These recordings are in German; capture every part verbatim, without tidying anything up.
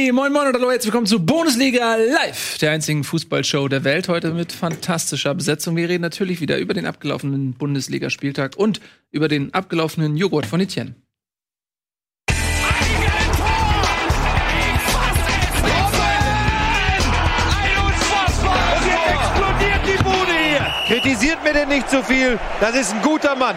Hey, moin moin und hallo, herzlich willkommen zu Bundesliga Live, der einzigen Fußballshow der Welt. Heute mit fantastischer Besetzung. Wir reden natürlich wieder über den abgelaufenen Bundesligaspieltag und über den abgelaufenen Joghurt von Etienne. Kritisiert mir denn nicht so viel, das ist ein guter Mann.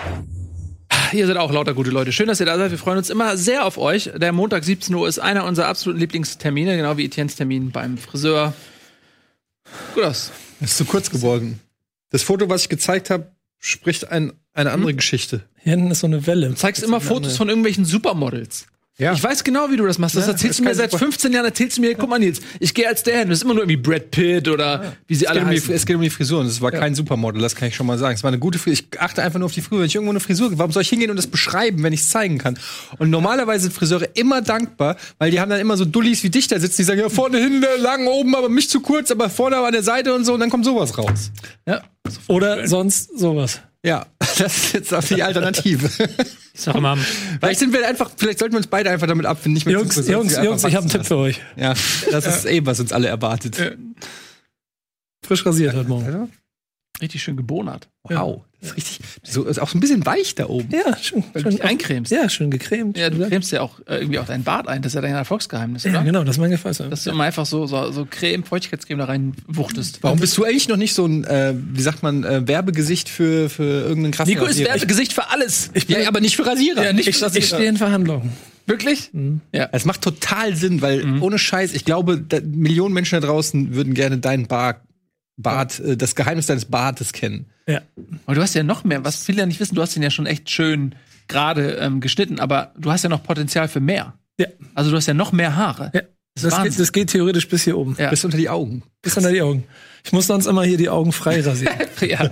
Ihr seid auch lauter gute Leute. Schön, dass ihr da seid. Wir freuen uns immer sehr auf euch. Der Montag siebzehn Uhr ist einer unserer absoluten Lieblingstermine, genau wie Etiennes Termin beim Friseur. Gut aus. Das ist zu kurz geworden. Das Foto, was ich gezeigt habe, spricht ein, eine andere hm. Geschichte. Hier hinten ist so eine Welle. Du zeigst immer Fotos von irgendwelchen Supermodels. Ja. Ich weiß genau, wie du das machst. Das ja, erzählst das du mir seit fünfzehn Jahren. Erzählst du mir, guck mal, Nils, ich gehe als der hin. Das ist immer nur irgendwie Brad Pitt oder ja. wie sie es alle um heißen. Die, es geht um die Frisuren. Das war ja. kein Supermodel, das kann ich schon mal sagen. Es war eine gute Frisur. Ich achte einfach nur auf die Frisur. Wenn ich irgendwo eine Frisur, warum soll ich hingehen und das beschreiben, wenn ich es zeigen kann? Und normalerweise sind Friseure immer dankbar, weil die haben dann immer so Dullis wie dich da sitzen, die sagen, ja, vorne hin, lang, oben, aber mich zu kurz, aber vorne aber an der Seite und so. Und dann kommt sowas raus. Ja. Oder sonst sowas. Ja, das ist jetzt auch die Alternative. Ich sag mal, vielleicht sind wir einfach, vielleicht sollten wir uns beide einfach damit abfinden, nicht mehr Jungs, zu Jungs, Jungs, ich habe einen Tipp für euch. Ja, das ist ja. eh, was uns alle erwartet. Ja. Frisch rasiert heute Morgen. Ja. Richtig schön gebonert. Wow. Das ist richtig, so, ist auch so ein bisschen weich da oben. Ja, schön. Weil du dich eincremst. Ja, schön gecremt. Ja, du cremst ja auch äh, irgendwie auch deinen Bart ein. Das ist ja dein Erfolgsgeheimnis, oder? Ja, genau, das ist mein Gefäß. Dass du immer einfach so, so, so Creme, Feuchtigkeitscreme da rein wuchtest. Warum bist du eigentlich noch nicht so ein, äh, wie sagt man, äh, Werbegesicht für, für irgendeinen krassen Nico ist Werbegesicht für alles. Ich bin, ja, aber nicht für Rasierer. Ja, nicht ich für Rasierer. Ich stehe in Verhandlungen. Wirklich? Mhm. Ja. Es macht total Sinn, weil mhm. ohne Scheiß, ich glaube, da, Millionen Menschen da draußen würden gerne deinen Bart Bart, äh, das Geheimnis deines Bartes kennen. Ja. Aber du hast ja noch mehr, was viele ja nicht wissen, du hast den ja schon echt schön gerade ähm, geschnitten, aber du hast ja noch Potenzial für mehr. Ja. Also du hast ja noch mehr Haare. Ja. Das, das, geht, das geht theoretisch bis hier oben. Ja. Bis unter die Augen. Bis unter die Augen. Ich muss sonst immer hier die Augen frei rasieren. Ja.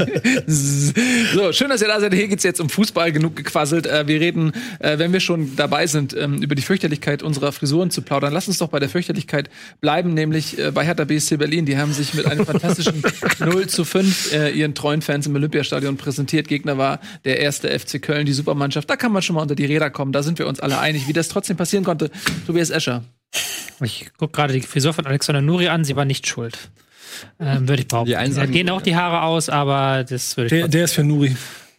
So, schön, dass ihr da seid. Hier geht's jetzt um Fußball, genug gequasselt. Äh, wir reden, äh, wenn wir schon dabei sind, ähm, über die Fürchterlichkeit unserer Frisuren zu plaudern. Lass uns doch bei der Fürchterlichkeit bleiben, nämlich äh, bei Hertha B S C Berlin. Die haben sich mit einem fantastischen null zu fünf äh, ihren treuen Fans im Olympiastadion präsentiert. Gegner war der erste F C Köln, die Supermannschaft. Da kann man schon mal unter die Räder kommen. Da sind wir uns alle einig, wie das trotzdem passieren konnte. Tobias Escher. Ich gucke gerade die Frisur von Alexander Nuri an, sie war nicht schuld. Ähm, würde ich behaupten. Die da gehen auch die Haare aus, aber das würde ich der, der ist für Nuri.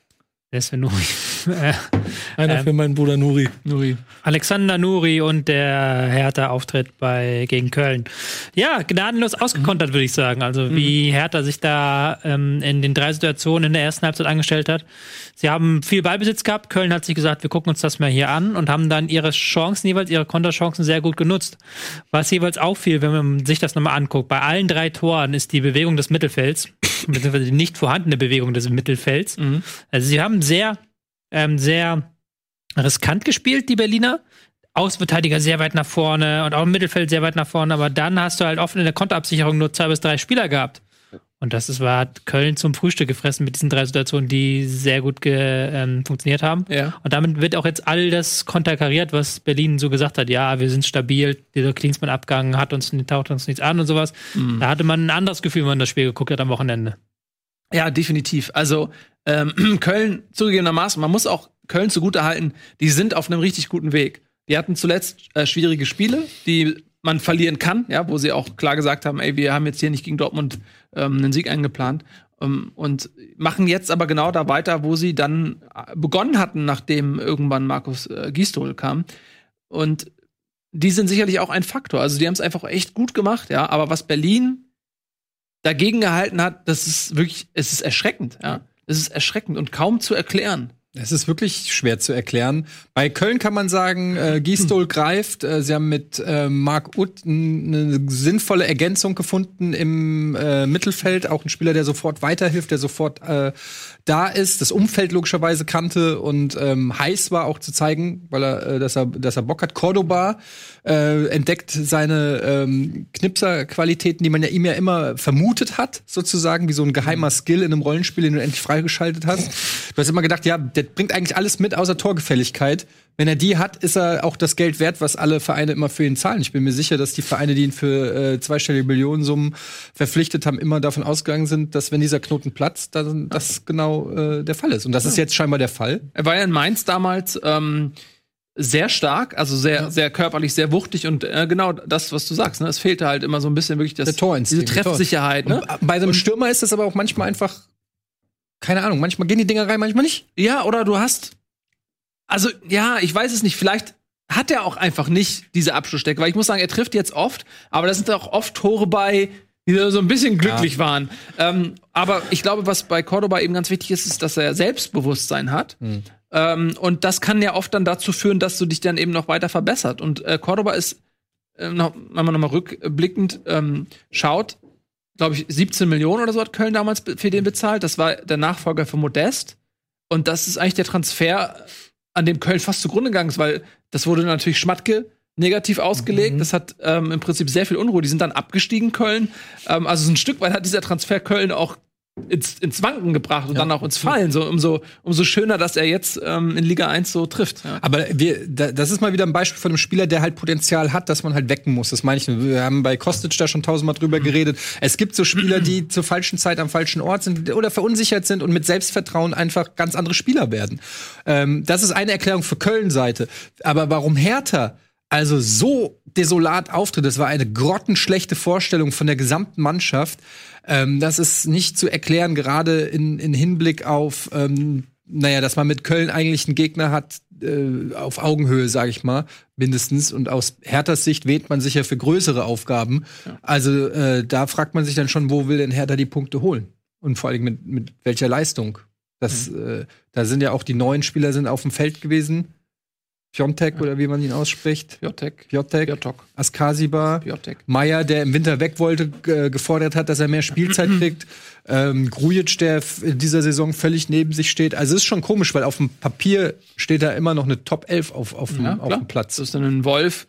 Der ist für Nuri. Einer ähm, für meinen Bruder Nuri. Nuri. Alexander Nuri und der Hertha-Auftritt bei gegen Köln. Ja, gnadenlos ausgekontert, würde ich sagen. Also mhm. wie Hertha sich da ähm, in den drei Situationen in der ersten Halbzeit angestellt hat. Sie haben viel Ballbesitz gehabt. Köln hat sich gesagt, wir gucken uns das mal hier an und haben dann ihre Chancen jeweils, ihre Konterchancen sehr gut genutzt. Was jeweils auffiel, wenn man sich das nochmal anguckt, bei allen drei Toren ist die Bewegung des Mittelfelds, beziehungsweise die nicht vorhandene Bewegung des Mittelfelds. Mhm. Also sie haben sehr, ähm, sehr riskant gespielt, die Berliner. Außenverteidiger sehr weit nach vorne und auch im Mittelfeld sehr weit nach vorne, aber dann hast du halt oft in der Konterabsicherung nur zwei bis drei Spieler gehabt. Und das ist, war hat Köln zum Frühstück gefressen mit diesen drei Situationen, die sehr gut ge, ähm, funktioniert haben. Ja. Und damit wird auch jetzt all das konterkariert, was Berlin so gesagt hat. Ja, wir sind stabil, dieser Klinsmann-Abgang hat uns, taucht uns nichts an und sowas. Mhm. Da hatte man ein anderes Gefühl, wenn man das Spiel geguckt hat am Wochenende. Ja, definitiv. Also ähm, Köln zugegebenermaßen, man muss auch Köln zugutehalten, die sind auf einem richtig guten Weg. Die hatten zuletzt äh, schwierige Spiele, die man verlieren kann, ja, wo sie auch klar gesagt haben, ey, wir haben jetzt hier nicht gegen Dortmund ähm, einen Sieg eingeplant ähm, und machen jetzt aber genau da weiter, wo sie dann begonnen hatten, nachdem irgendwann Markus äh, Gisdol kam. Und die sind sicherlich auch ein Faktor. Also die haben es einfach echt gut gemacht, ja. Aber was Berlin dagegen gehalten hat, das ist wirklich, es ist erschreckend, ja. Es ist erschreckend und kaum zu erklären. Es ist wirklich schwer zu erklären. Bei Köln kann man sagen, äh, Gisdol hm. greift. Äh, sie haben mit äh, Marc Uth eine sinnvolle Ergänzung gefunden im äh, Mittelfeld. Auch ein Spieler, der sofort weiterhilft, der sofort äh, da ist, das Umfeld logischerweise kannte und ähm, heiß war auch zu zeigen, weil er, äh, dass er, dass er Bock hat. Cordoba äh, entdeckt seine ähm, Knipser-Qualitäten, die man ja ihm ja immer vermutet hat, sozusagen, wie so ein geheimer Skill in einem Rollenspiel, den du endlich freigeschaltet hast. Du hast immer gedacht, ja, der bringt eigentlich alles mit, außer Torgefälligkeit. Wenn er die hat, ist er auch das Geld wert, was alle Vereine immer für ihn zahlen. Ich bin mir sicher, dass die Vereine, die ihn für äh, zweistellige Millionensummen verpflichtet haben, immer davon ausgegangen sind, dass wenn dieser Knoten platzt, dann das genau äh, der Fall ist. Und das ist jetzt scheinbar der Fall. Er war ja in Mainz damals ähm, sehr stark, also sehr, ja. sehr körperlich, sehr wuchtig und äh, genau das, was du sagst. Ne? Es fehlte halt immer so ein bisschen wirklich das, der Torinstinkt, diese Treffsicherheit. Ne? Bei so einem Stürmer ist das aber auch manchmal einfach, keine Ahnung, manchmal gehen die Dinger rein, manchmal nicht. Ja, oder du hast, also ja, ich weiß es nicht, vielleicht hat er auch einfach nicht diese Abschlussstärke, weil ich muss sagen, er trifft jetzt oft, aber da sind auch oft Tore bei, die so ein bisschen glücklich ja. waren. Ähm, aber ich glaube, was bei Cordoba eben ganz wichtig ist, ist, dass er Selbstbewusstsein hat. Hm. Ähm, und das kann ja oft dann dazu führen, dass du dich dann eben noch weiter verbessert. Und äh, Cordoba ist, äh, noch, wenn man nochmal rückblickend ähm, schaut, glaube ich, siebzehn Millionen oder so hat Köln damals für den bezahlt. Das war der Nachfolger für Modest. Und das ist eigentlich der Transfer, an dem Köln fast zugrunde gegangen ist, weil das wurde natürlich Schmatke negativ ausgelegt. Mhm. Das hat ähm, im Prinzip sehr viel Unruhe. Die sind dann abgestiegen, Köln. Ähm, also so ein Stück weit hat dieser Transfer Köln auch ins, ins Wanken gebracht und ja. dann auch ins Fallen. So, umso, umso schöner, dass er jetzt ähm, in Liga eins so trifft. Ja. Aber wir, da, das ist mal wieder ein Beispiel von einem Spieler, der halt Potenzial hat, dass man halt wecken muss. Das meine ich. Wir haben bei Kostic da schon tausendmal drüber mhm. geredet. Es gibt so Spieler, die zur falschen Zeit am falschen Ort sind oder verunsichert sind und mit Selbstvertrauen einfach ganz andere Spieler werden. Ähm, das ist eine Erklärung für Köln-Seite. Aber warum Hertha also so desolat auftritt, das war eine grottenschlechte Vorstellung von der gesamten Mannschaft. Ähm, das ist nicht zu erklären, gerade in, in Hinblick auf, ähm, naja, dass man mit Köln eigentlich einen Gegner hat, äh, auf Augenhöhe, sage ich mal, mindestens. Und aus Herthas Sicht wählt man sich ja für größere Aufgaben. Ja. Also äh, da fragt man sich dann schon, wo will denn Hertha die Punkte holen? Und vor allem mit, mit welcher Leistung? Das, mhm. äh, da sind ja auch die neuen Spieler sind auf dem Feld gewesen. Piontek ja. oder wie man ihn ausspricht. Piontek. Piontek. Piontek. Askasiba. Piontek. Meier, der im Winter weg wollte, g- gefordert hat, dass er mehr Spielzeit kriegt. Ähm, Grujic, der f- in dieser Saison völlig neben sich steht. Also es ist schon komisch, weil auf dem Papier steht da immer noch eine Top elf auf, auf, dem, ja, auf dem Platz. Das ist dann ein Wolf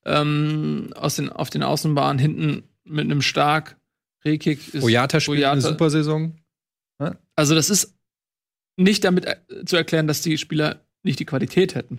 ähm, aus den, auf den Außenbahnen hinten mit einem Stark. Rekik ist Boyata spielt Boyata. eine super Saison. Ja? Also das ist nicht damit äh, zu erklären, dass die Spieler nicht die Qualität hätten.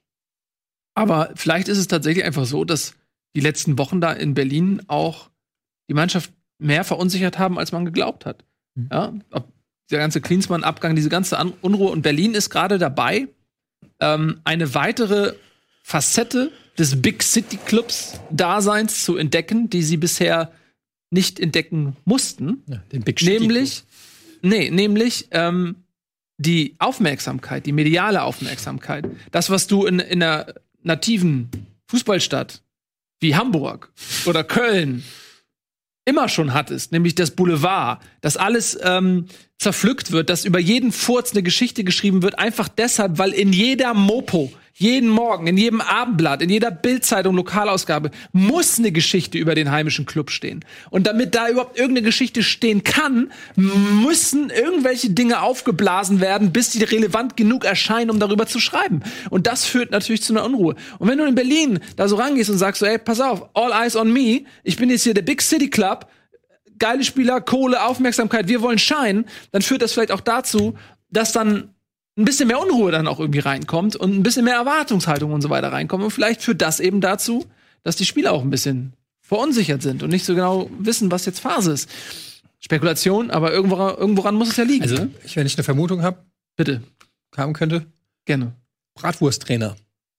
Aber vielleicht ist es tatsächlich einfach so, dass die letzten Wochen da in Berlin auch die Mannschaft mehr verunsichert haben, als man geglaubt hat. Mhm. Ja, der ganze Klinsmann-Abgang, diese ganze An- Unruhe. Und Berlin ist gerade dabei, ähm, eine weitere Facette des Big City Clubs Daseins zu entdecken, die sie bisher nicht entdecken mussten. Ja, den Big City nämlich, nee, nämlich ähm, die Aufmerksamkeit, die mediale Aufmerksamkeit. Das, was du in, in einer nativen Fußballstadt wie Hamburg oder Köln immer schon hattest, nämlich das Boulevard, dass alles ähm, zerpflückt wird, dass über jeden Furz eine Geschichte geschrieben wird, einfach deshalb, weil in jeder Mopo, jeden Morgen, in jedem Abendblatt, in jeder Bildzeitung, Lokalausgabe muss eine Geschichte über den heimischen Club stehen. Und damit da überhaupt irgendeine Geschichte stehen kann, müssen irgendwelche Dinge aufgeblasen werden, bis die relevant genug erscheinen, um darüber zu schreiben. Und das führt natürlich zu einer Unruhe. Und wenn du in Berlin da so rangehst und sagst so, ey, pass auf, all eyes on me, ich bin jetzt hier der Big City Club, geile Spieler, Kohle, Aufmerksamkeit, wir wollen Schein, dann führt das vielleicht auch dazu, dass dann ein bisschen mehr Unruhe dann auch irgendwie reinkommt und ein bisschen mehr Erwartungshaltung und so weiter reinkommt. Und vielleicht führt das eben dazu, dass die Spieler auch ein bisschen verunsichert sind und nicht so genau wissen, was jetzt Phase ist. Spekulation, aber irgendwo, irgendworan muss es ja liegen. Also, ne? ich, wenn ich eine Vermutung habe, Bitte. haben könnte, Gerne. Bratwursttrainer.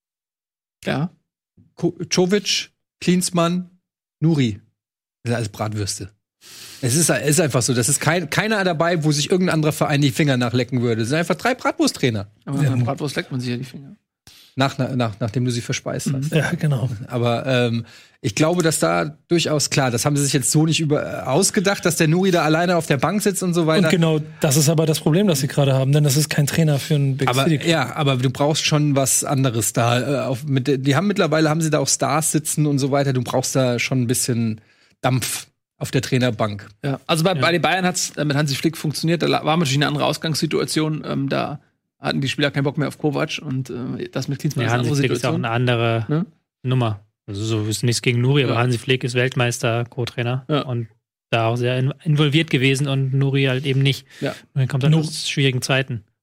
Ja. Ko- Czovic, Klinsmann, Nuri. Das sind alles Bratwürste. Es ist, es ist einfach so, das ist kein, keiner dabei, wo sich irgendein anderer Verein die Finger nachlecken würde. Es sind einfach drei Bratwursttrainer. Aber ja. Bei Bratwurst leckt man sich ja die Finger. Nach, nach, nachdem du sie verspeist hast. Ja, genau. Aber ähm, ich glaube, dass da durchaus klar, das haben sie sich jetzt so nicht über, ausgedacht, dass der Nuri da alleine auf der Bank sitzt und so weiter. Und genau, das ist aber das Problem, das sie gerade haben, denn das ist kein Trainer für einen Big aber, City Club. Ja, aber du brauchst schon was anderes da. Äh, auf, mit, die haben mittlerweile haben sie da auch Stars sitzen und so weiter. Du brauchst da schon ein bisschen Dampf auf der Trainerbank. Ja, also bei, ja. bei den Bayern hat es mit Hansi Flick funktioniert. Da war natürlich eine andere Ausgangssituation. Ähm, da hatten die Spieler keinen Bock mehr auf Kovac und äh, das mit Klinsmann ja, ist eine andere andere Flick Situation. ist auch eine andere ne? Nummer. Also so ist nichts gegen Nuri, ja. aber Hansi Flick ist Weltmeister, Co-Trainer ja. und da auch sehr in- involviert gewesen und Nuri halt eben nicht. Ja. Und dann kommt dann aus schwierigen Zeiten.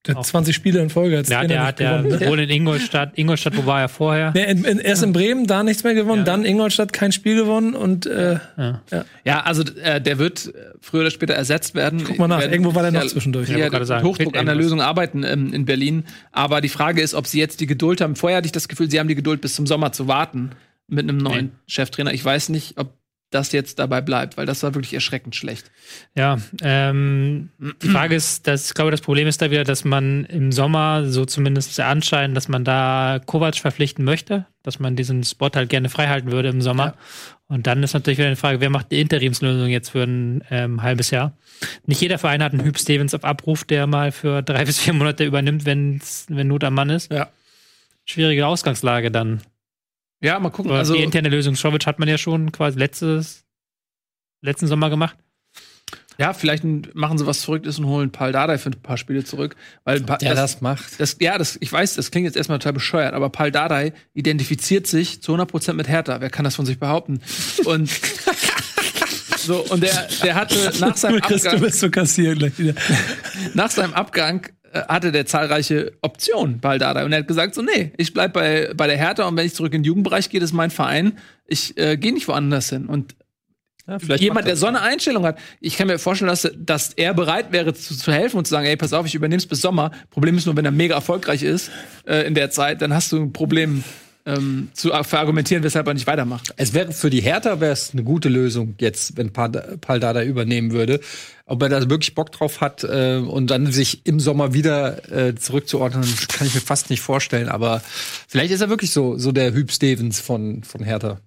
Der hat zwanzig Spiele in Folge als Ja, Trainer der nicht hat ja gewonnen. wohl in Ingolstadt, Ingolstadt, wo war er vorher? Nee, in, in, erst in Bremen, da nichts mehr gewonnen, dann Ingolstadt kein Spiel gewonnen und äh, Ja. ja. Ja, also äh, der wird äh, früher oder später ersetzt werden. Guck mal nach, Werden irgendwo war der noch ja, zwischendurch. Ja, wollte gerade sagen, Hochdruck fehlt an der irgendwas. Lösung arbeiten ähm, in Berlin. Aber die Frage ist, ob sie jetzt die Geduld haben. Vorher hatte ich das Gefühl, sie haben die Geduld bis zum Sommer zu warten mit einem neuen Nee. Cheftrainer. Ich weiß nicht, ob das jetzt dabei bleibt, weil das war wirklich erschreckend schlecht. Ja, ähm, die Frage ist, dass, ich glaube, das Problem ist da wieder, dass man im Sommer, so zumindest der Anschein, dass man da Kovac verpflichten möchte, dass man diesen Spot halt gerne freihalten würde im Sommer. Ja. Und dann ist natürlich wieder die Frage, wer macht die Interimslösung jetzt für ein ähm, halbes Jahr? Nicht jeder Verein hat einen Hüb Stevens auf Abruf, der mal für drei bis vier Monate übernimmt, wenn's, wenn Not am Mann ist. Ja. Schwierige Ausgangslage dann. Ja, mal gucken. Aber Also die interne Lösung Schowitsch hat man ja schon quasi letztes, letzten Sommer gemacht. ja, vielleicht machen sie was Verrücktes und holen Pal Dardai für ein paar Spiele zurück, weil Pa- Der das macht. Das, ja, das, ich weiß, das klingt jetzt erstmal total bescheuert, aber Pal Dardai identifiziert sich zu hundert Prozent mit Hertha. Wer kann das von sich behaupten? Und so, und der, der hatte nach seinem Chris, du Abgang, bist so kassieren gleich wieder. nach seinem Abgang äh, hatte der zahlreiche Optionen, Pal Dardai. Und er hat gesagt so, nee, ich bleib bei, bei der Hertha und wenn ich zurück in den Jugendbereich gehe, das ist mein Verein. Ich äh, gehe nicht woanders hin. Und Vielleicht jemand, macht der das. so eine Einstellung hat, ich kann mir vorstellen, dass, dass er bereit wäre zu, zu helfen und zu sagen, ey, pass auf, ich übernehme es bis Sommer. Problem ist nur, wenn er mega erfolgreich ist äh, in der Zeit, dann hast du ein Problem ähm, zu verargumentieren, weshalb er nicht weitermacht. Es wäre für die Hertha wäre es eine gute Lösung jetzt, wenn Pal Pal Dardai übernehmen würde. Ob er da wirklich Bock drauf hat äh, und dann sich im Sommer wieder äh, zurückzuordnen, kann ich mir fast nicht vorstellen. Aber vielleicht ist er wirklich so so der Hüb Stevens von von Hertha.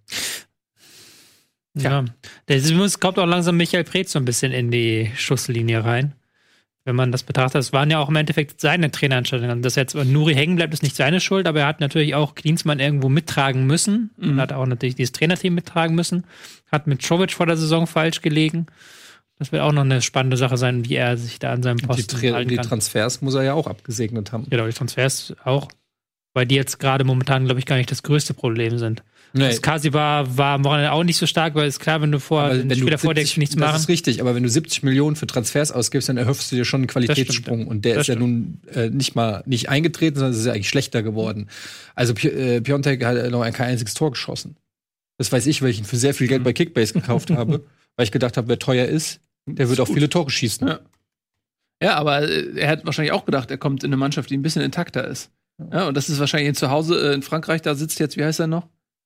Ja. Da kommt auch langsam Michael Preetz so ein bisschen in die Schusslinie rein. Wenn man das betrachtet, das waren ja auch im Endeffekt seine Trainerentscheidungen. Dass jetzt Nuri hängen bleibt, ist nicht seine Schuld, aber er hat natürlich auch Klinsmann irgendwo mittragen müssen. Mhm. Und hat auch natürlich dieses Trainerteam mittragen müssen. Hat mit Czovic vor der Saison falsch gelegen. Das wird auch noch eine spannende Sache sein, wie er sich da an seinem Die, Posten Tra halten die kann. Transfers muss er ja auch abgesegnet haben. Genau, die Transfers auch. Weil die jetzt gerade momentan, glaube ich, gar nicht das größte Problem sind. Nee. Das Kasi war, war am Wochenende auch nicht so stark, weil es klar, wenn du vor Aber den wenn du Spieler vor dir siebzig nichts das machen. ist richtig, aber wenn du siebzig Millionen für Transfers ausgibst, dann erhoffst du dir schon einen Qualitätssprung. stimmt. Und der Das ist ja nun äh, nicht mal nicht eingetreten, sondern es ist ja eigentlich schlechter geworden. Also Pi äh, Piontek hat noch kein einziges Tor geschossen. Das weiß ich, weil ich ihn für sehr viel Geld bei Kickbase gekauft habe, weil ich gedacht habe, wer teuer ist, der wird auch viele Tore schießen. Ja. Ja, aber äh, er hat wahrscheinlich auch gedacht, er kommt in eine Mannschaft, die ein bisschen intakter ist. Ja, und das ist wahrscheinlich ihn zu Hause äh, in Frankreich, da sitzt jetzt, wie heißt er noch?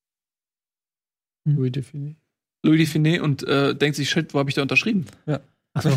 Louis Defini. Louis Define und äh, denkt sich, shit, wo habe ich da unterschrieben? Achso.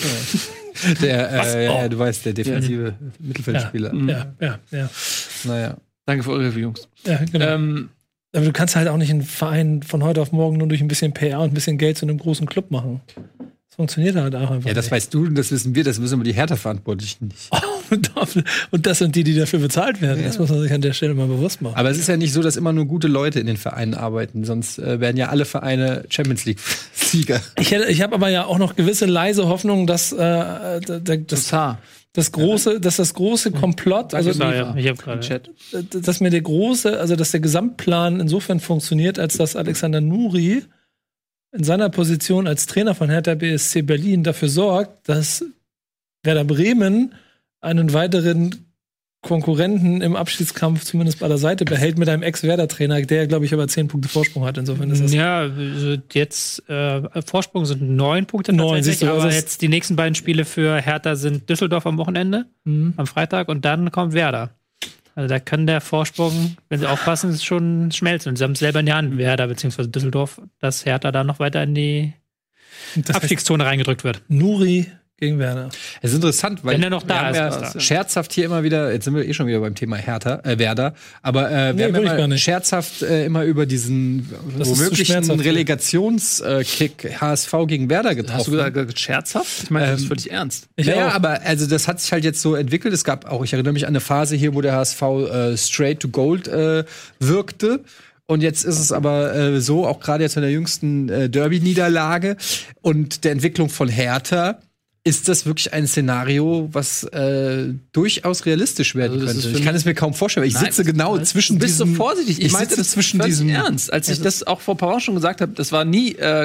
Der, Was? äh, ja, Oh. ja, du weißt, der defensive Mittelfeldspieler. Mhm. Ja, ja, ja. Naja. Danke für eure Hilfe, Jungs. ja genau. Ähm, Aber du kannst halt auch nicht einen Verein von heute auf morgen nur durch ein bisschen P R und ein bisschen Geld zu einem großen Club machen. Das funktioniert halt auch einfach Ja, das nicht. weißt du, das wissen wir, das wissen aber die Hertha-Verantwortlichen nicht. Und dafür- und das sind die, die dafür bezahlt werden. Das muss man sich an der Stelle mal bewusst machen. Aber es ist ja nicht so, dass immer nur gute Leute in den Vereinen arbeiten, sonst äh, werden ja alle Vereine Champions League-Sieger. Ich, hätte- ich habe aber ja auch noch gewisse leise Hoffnung, dass, äh, da- da- das, Total. das große, dass das große Komplott, also Ja, ja, ich hab grade- Im Chat. dass mir der große, also dass der Gesamtplan insofern funktioniert, als dass Alexander Nuri in seiner Position als Trainer von Hertha B S C Berlin dafür sorgt, dass Werder Bremen einen weiteren Konkurrenten im Abschiedskampf zumindest bei der Seite behält mit einem Ex-Werder-Trainer, der, glaube ich, aber zehn Punkte Vorsprung hat. Insofern ist das Ja, also jetzt äh, Vorsprung sind neun Punkte Neun, tatsächlich, siehst du, aber das ist- jetzt die nächsten beiden Spiele für Hertha sind Düsseldorf am Wochenende, Mhm. am Freitag und dann kommt Werder. Also da kann der Vorsprung, wenn sie aufpassen, schon schmelzen. Und sie haben es selber in die Hand, Werder bzw. Düsseldorf, dass Hertha da noch weiter in die das heißt, Abstiegszone reingedrückt wird. Nuri gegen Werder. Es ist interessant, weil Wenn er noch da wir haben ist, ja ist er. scherzhaft hier immer wieder, jetzt sind wir eh schon wieder beim Thema Hertha, äh, Werder, aber äh, Nee, wir haben will ich ja gar immer nicht. scherzhaft äh, immer über diesen Das ist zu womöglichen schmerzhaft. Relegationskick H S V gegen Werder getroffen. Hast du gesagt, scherzhaft? Ich meine, das ist Ähm, völlig ernst. Ich naja, auch. aber also das hat sich halt jetzt so entwickelt. Es gab auch, ich erinnere mich an eine Phase hier, wo der H S V äh, straight to gold äh, wirkte. Und jetzt ist es aber äh, so, auch gerade jetzt in der jüngsten äh, Derby-Niederlage und der Entwicklung von Hertha, ist das wirklich ein Szenario, was äh, durchaus realistisch werden Also das ist könnte. für Ich kann mich- es mir kaum vorstellen, weil ich Nein, sitze genau nein. zwischen Du bist so diesen- vorsichtig. Ich, Ich meinte sitze das zwischen völlig diesem ernst. Als ich das auch vor ein paar Wochen schon gesagt habe, das war nie äh,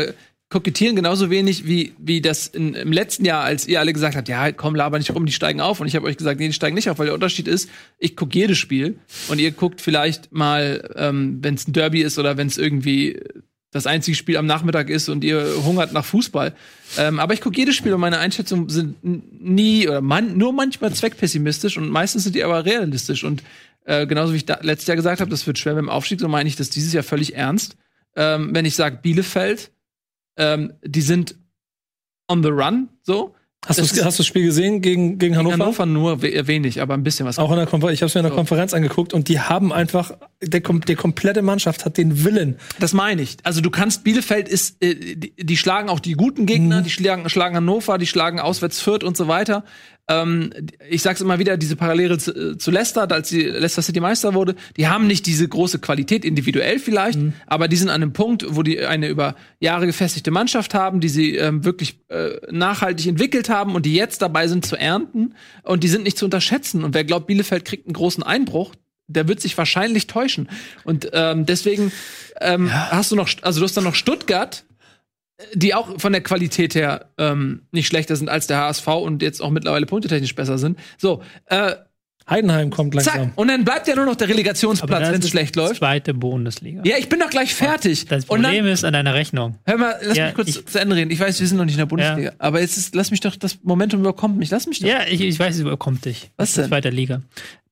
kokettieren genauso wenig wie, wie das in, im letzten Jahr, als ihr alle gesagt habt, ja, komm, laber nicht rum, die steigen auf. Und ich habe euch gesagt, nee, die steigen nicht auf, weil der Unterschied ist, ich gucke jedes Spiel und ihr guckt vielleicht mal, ähm, wenn es ein Derby ist oder wenn es irgendwie das einzige Spiel am Nachmittag ist und ihr hungert nach Fußball. Ähm, aber ich gucke jedes Spiel und meine Einschätzungen sind nie oder man, nur manchmal zweckpessimistisch und meistens sind die aber realistisch. Und äh, genauso wie ich da, letztes Jahr gesagt habe, das wird schwer mit dem Aufstieg, so meine ich das dieses Jahr völlig ernst. Ähm, wenn ich sage Bielefeld, ähm, die sind on the run, so. Hast du hast du das Spiel gesehen gegen, gegen Hannover? Gegen Hannover nur we- wenig, aber ein bisschen was. Auch in der Konferenz. Ich habe es mir in der So. Konferenz angeguckt und die haben einfach, der, kom- die komplette Mannschaft hat den Willen. Das meine ich. Also du kannst, Bielefeld ist, äh, die, die schlagen auch die guten Gegner, Mhm. die schlagen, schlagen Hannover, die schlagen auswärts Fürth und so weiter. Ähm, ich sag's immer wieder, diese Parallele zu, zu Leicester, als die Leicester City Meister wurde, die haben nicht diese große Qualität, individuell vielleicht, mhm. aber die sind an einem Punkt, wo die eine über Jahre gefestigte Mannschaft haben, die sie ähm, wirklich äh, nachhaltig entwickelt haben und die jetzt dabei sind zu ernten und die sind nicht zu unterschätzen. Und wer glaubt, Bielefeld kriegt einen großen Einbruch, der wird sich wahrscheinlich täuschen. Und ähm, deswegen ähm, ja. hast du noch, also du hast dann noch Stuttgart, die auch von der Qualität her ähm, nicht schlechter sind als der H S V und jetzt auch mittlerweile punktetechnisch besser sind. So, äh, Heidenheim kommt langsam. Zack. Und dann bleibt ja nur noch der Relegationsplatz, wenn es schlecht läuft. Zweite Bundesliga. Ja, ich bin doch gleich fertig. Das Problem und dann, ist an deiner Rechnung. Hör mal, lass ja, mich kurz ich, zu Ende reden. Ich weiß, wir sind noch nicht in der Bundesliga. Ja. Aber jetzt ist, lass mich doch, das Momentum überkommt mich. Lass mich doch. Ja, ich, ich weiß, es überkommt dich. Was denn? Zweite Liga.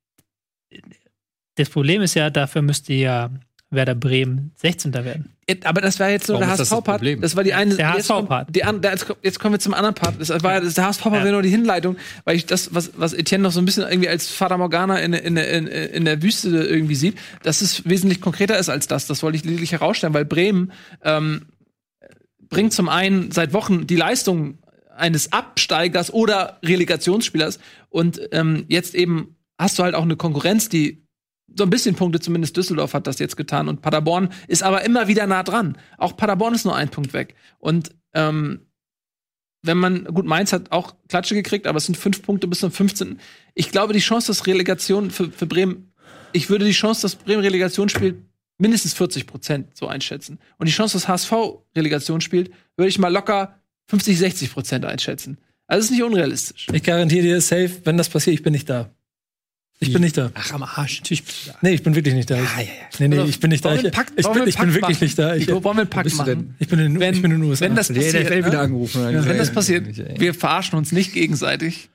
Das Problem ist ja, dafür müsste ja Werder Bremen sechzehnter werden. Aber das war jetzt nur Warum der ist H S das das V-Part. Problem? Das war die eine. Der jetzt H S V-Part. kommt- Die an, der, jetzt, kommt- jetzt kommen wir zum anderen Part. Das war das, der H S V-Part Ja. wäre nur die Hinleitung, weil ich das, was, was Etienne noch so ein bisschen irgendwie als Fata Morgana in, in, in, in der Wüste irgendwie sieht, dass es wesentlich konkreter ist als das. Das wollte ich lediglich herausstellen, weil Bremen ähm, bringt zum einen seit Wochen die Leistung eines Absteigers oder Relegationsspielers und ähm, jetzt eben hast du halt auch eine Konkurrenz, die so ein bisschen Punkte, zumindest Düsseldorf hat das jetzt getan und Paderborn ist aber immer wieder nah dran. Auch Paderborn ist nur ein Punkt weg. Und ähm, wenn man, gut, Mainz hat auch Klatsche gekriegt, aber es sind fünf Punkte bis zum fünfzehnten Ich glaube, die Chance, dass Relegation für, für Bremen, ich würde die Chance, dass Bremen Relegation spielt, mindestens vierzig Prozent so einschätzen. Und die Chance, dass H S V Relegation spielt, würde ich mal locker fünfzig, sechzig Prozent einschätzen. Also es ist nicht unrealistisch. Ich garantiere dir safe, wenn das passiert, ich bin nicht da. Ich bin nicht da. Ach, am Arsch. Natürlich bist du da. Nee, ich bin wirklich nicht da. Ich, ja, ja. Nee, nee, ich bin nicht da. Wollen Ich, wir einen Pakt- ich wollen bin, wir ich bin einen Pakt wirklich machen? nicht da. Ich, Ich, wollen wir einen Pakt bist du machen? ich bin in, Wenn- ich bin in den U S A. wenn das Der passiert, N F L ne? wieder angerufen. Wenn Ja, das ja, passiert, ja, ja. wir verarschen uns nicht gegenseitig.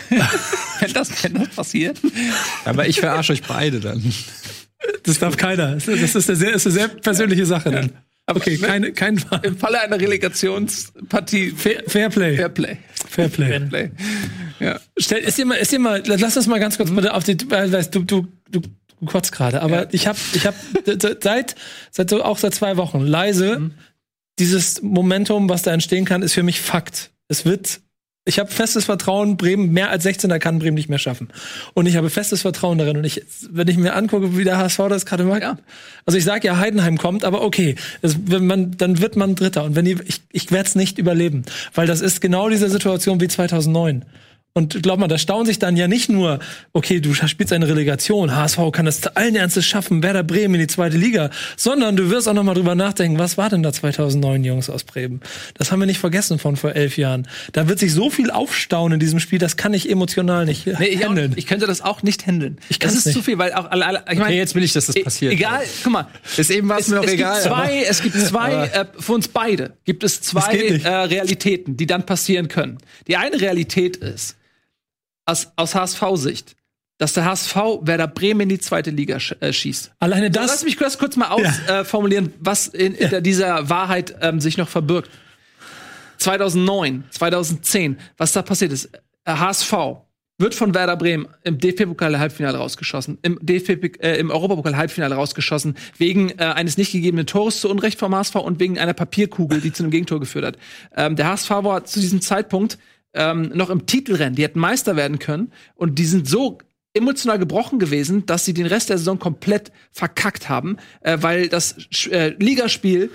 wenn, das, wenn das passiert. Aber ich verarsche euch beide dann. Das darf keiner. Das ist eine sehr, ist eine sehr persönliche Sache dann. Okay, keine, kein Im Falle einer Relegationspartie Fair, Fairplay. Fairplay. Fairplay. Fairplay. Ja. Stell, ist dir mal, ist dir mal, lass uns mal ganz kurz bitte auf die, weil weißt, du, du, du, du kotzt gerade, aber Ja. ich habe, ich habe seit, seit so auch seit zwei Wochen leise Mhm. dieses Momentum, was da entstehen kann, ist für mich Fakt. Es wird, ich habe festes Vertrauen, Bremen mehr als sechzehner kann Bremen nicht mehr schaffen. Und ich habe festes Vertrauen darin. Und ich, wenn ich mir angucke, wie der H S V das gerade macht, Ja. also ich sage ja, Heidenheim kommt, aber okay, das, wenn man, dann wird man Dritter. Und wenn die, ich, ich werde es nicht überleben, weil das ist genau diese Situation wie zweitausendneun. Und glaub mal, da staunen sich dann ja nicht nur, okay, du spielst eine Relegation, H S V kann das allen Ernstes schaffen, Werder Bremen in die zweite Liga, sondern du wirst auch noch mal drüber nachdenken, was war denn da zweitausendneun, Jungs aus Bremen? Das haben wir nicht vergessen von vor elf Jahren. Da wird sich so viel aufstauen in diesem Spiel, das kann ich emotional nicht Nee, ich, auch, handeln. ich könnte das auch nicht handeln. Ich das kann's ist nicht. zu viel, weil auch alle, alle ich meine, Okay, jetzt will ich, dass das e- passiert. Egal, guck mal. Bis eben war es Es, mir noch es egal. gibt zwei, es gibt zwei, äh, für uns beide gibt es zwei geht nicht. äh, Realitäten, die dann passieren können. Die eine Realität ist, aus, aus H S V-Sicht, dass der H S V Werder Bremen in die zweite Liga sch äh, schießt. Alleine So, das, lass mich kurz, kurz mal ausformulieren, äh, formulieren, was in, in dieser Wahrheit ähm, sich noch verbirgt. zweitausendneun, zweitausendzehn, was da passiert ist. Äh, H S V wird von Werder Bremen im D F B-Pokal-Halbfinale rausgeschossen, im, D F B, äh, im Europapokal-Halbfinale rausgeschossen, wegen äh, eines nicht gegebenen Tores zu Unrecht vom H S V und wegen einer Papierkugel, die zu einem Gegentor geführt hat. Ähm, der H S V war zu diesem Zeitpunkt ähm, noch im Titelrennen, die hätten Meister werden können und die sind so emotional gebrochen gewesen, dass sie den Rest der Saison komplett verkackt haben, äh, weil das äh, Ligaspiel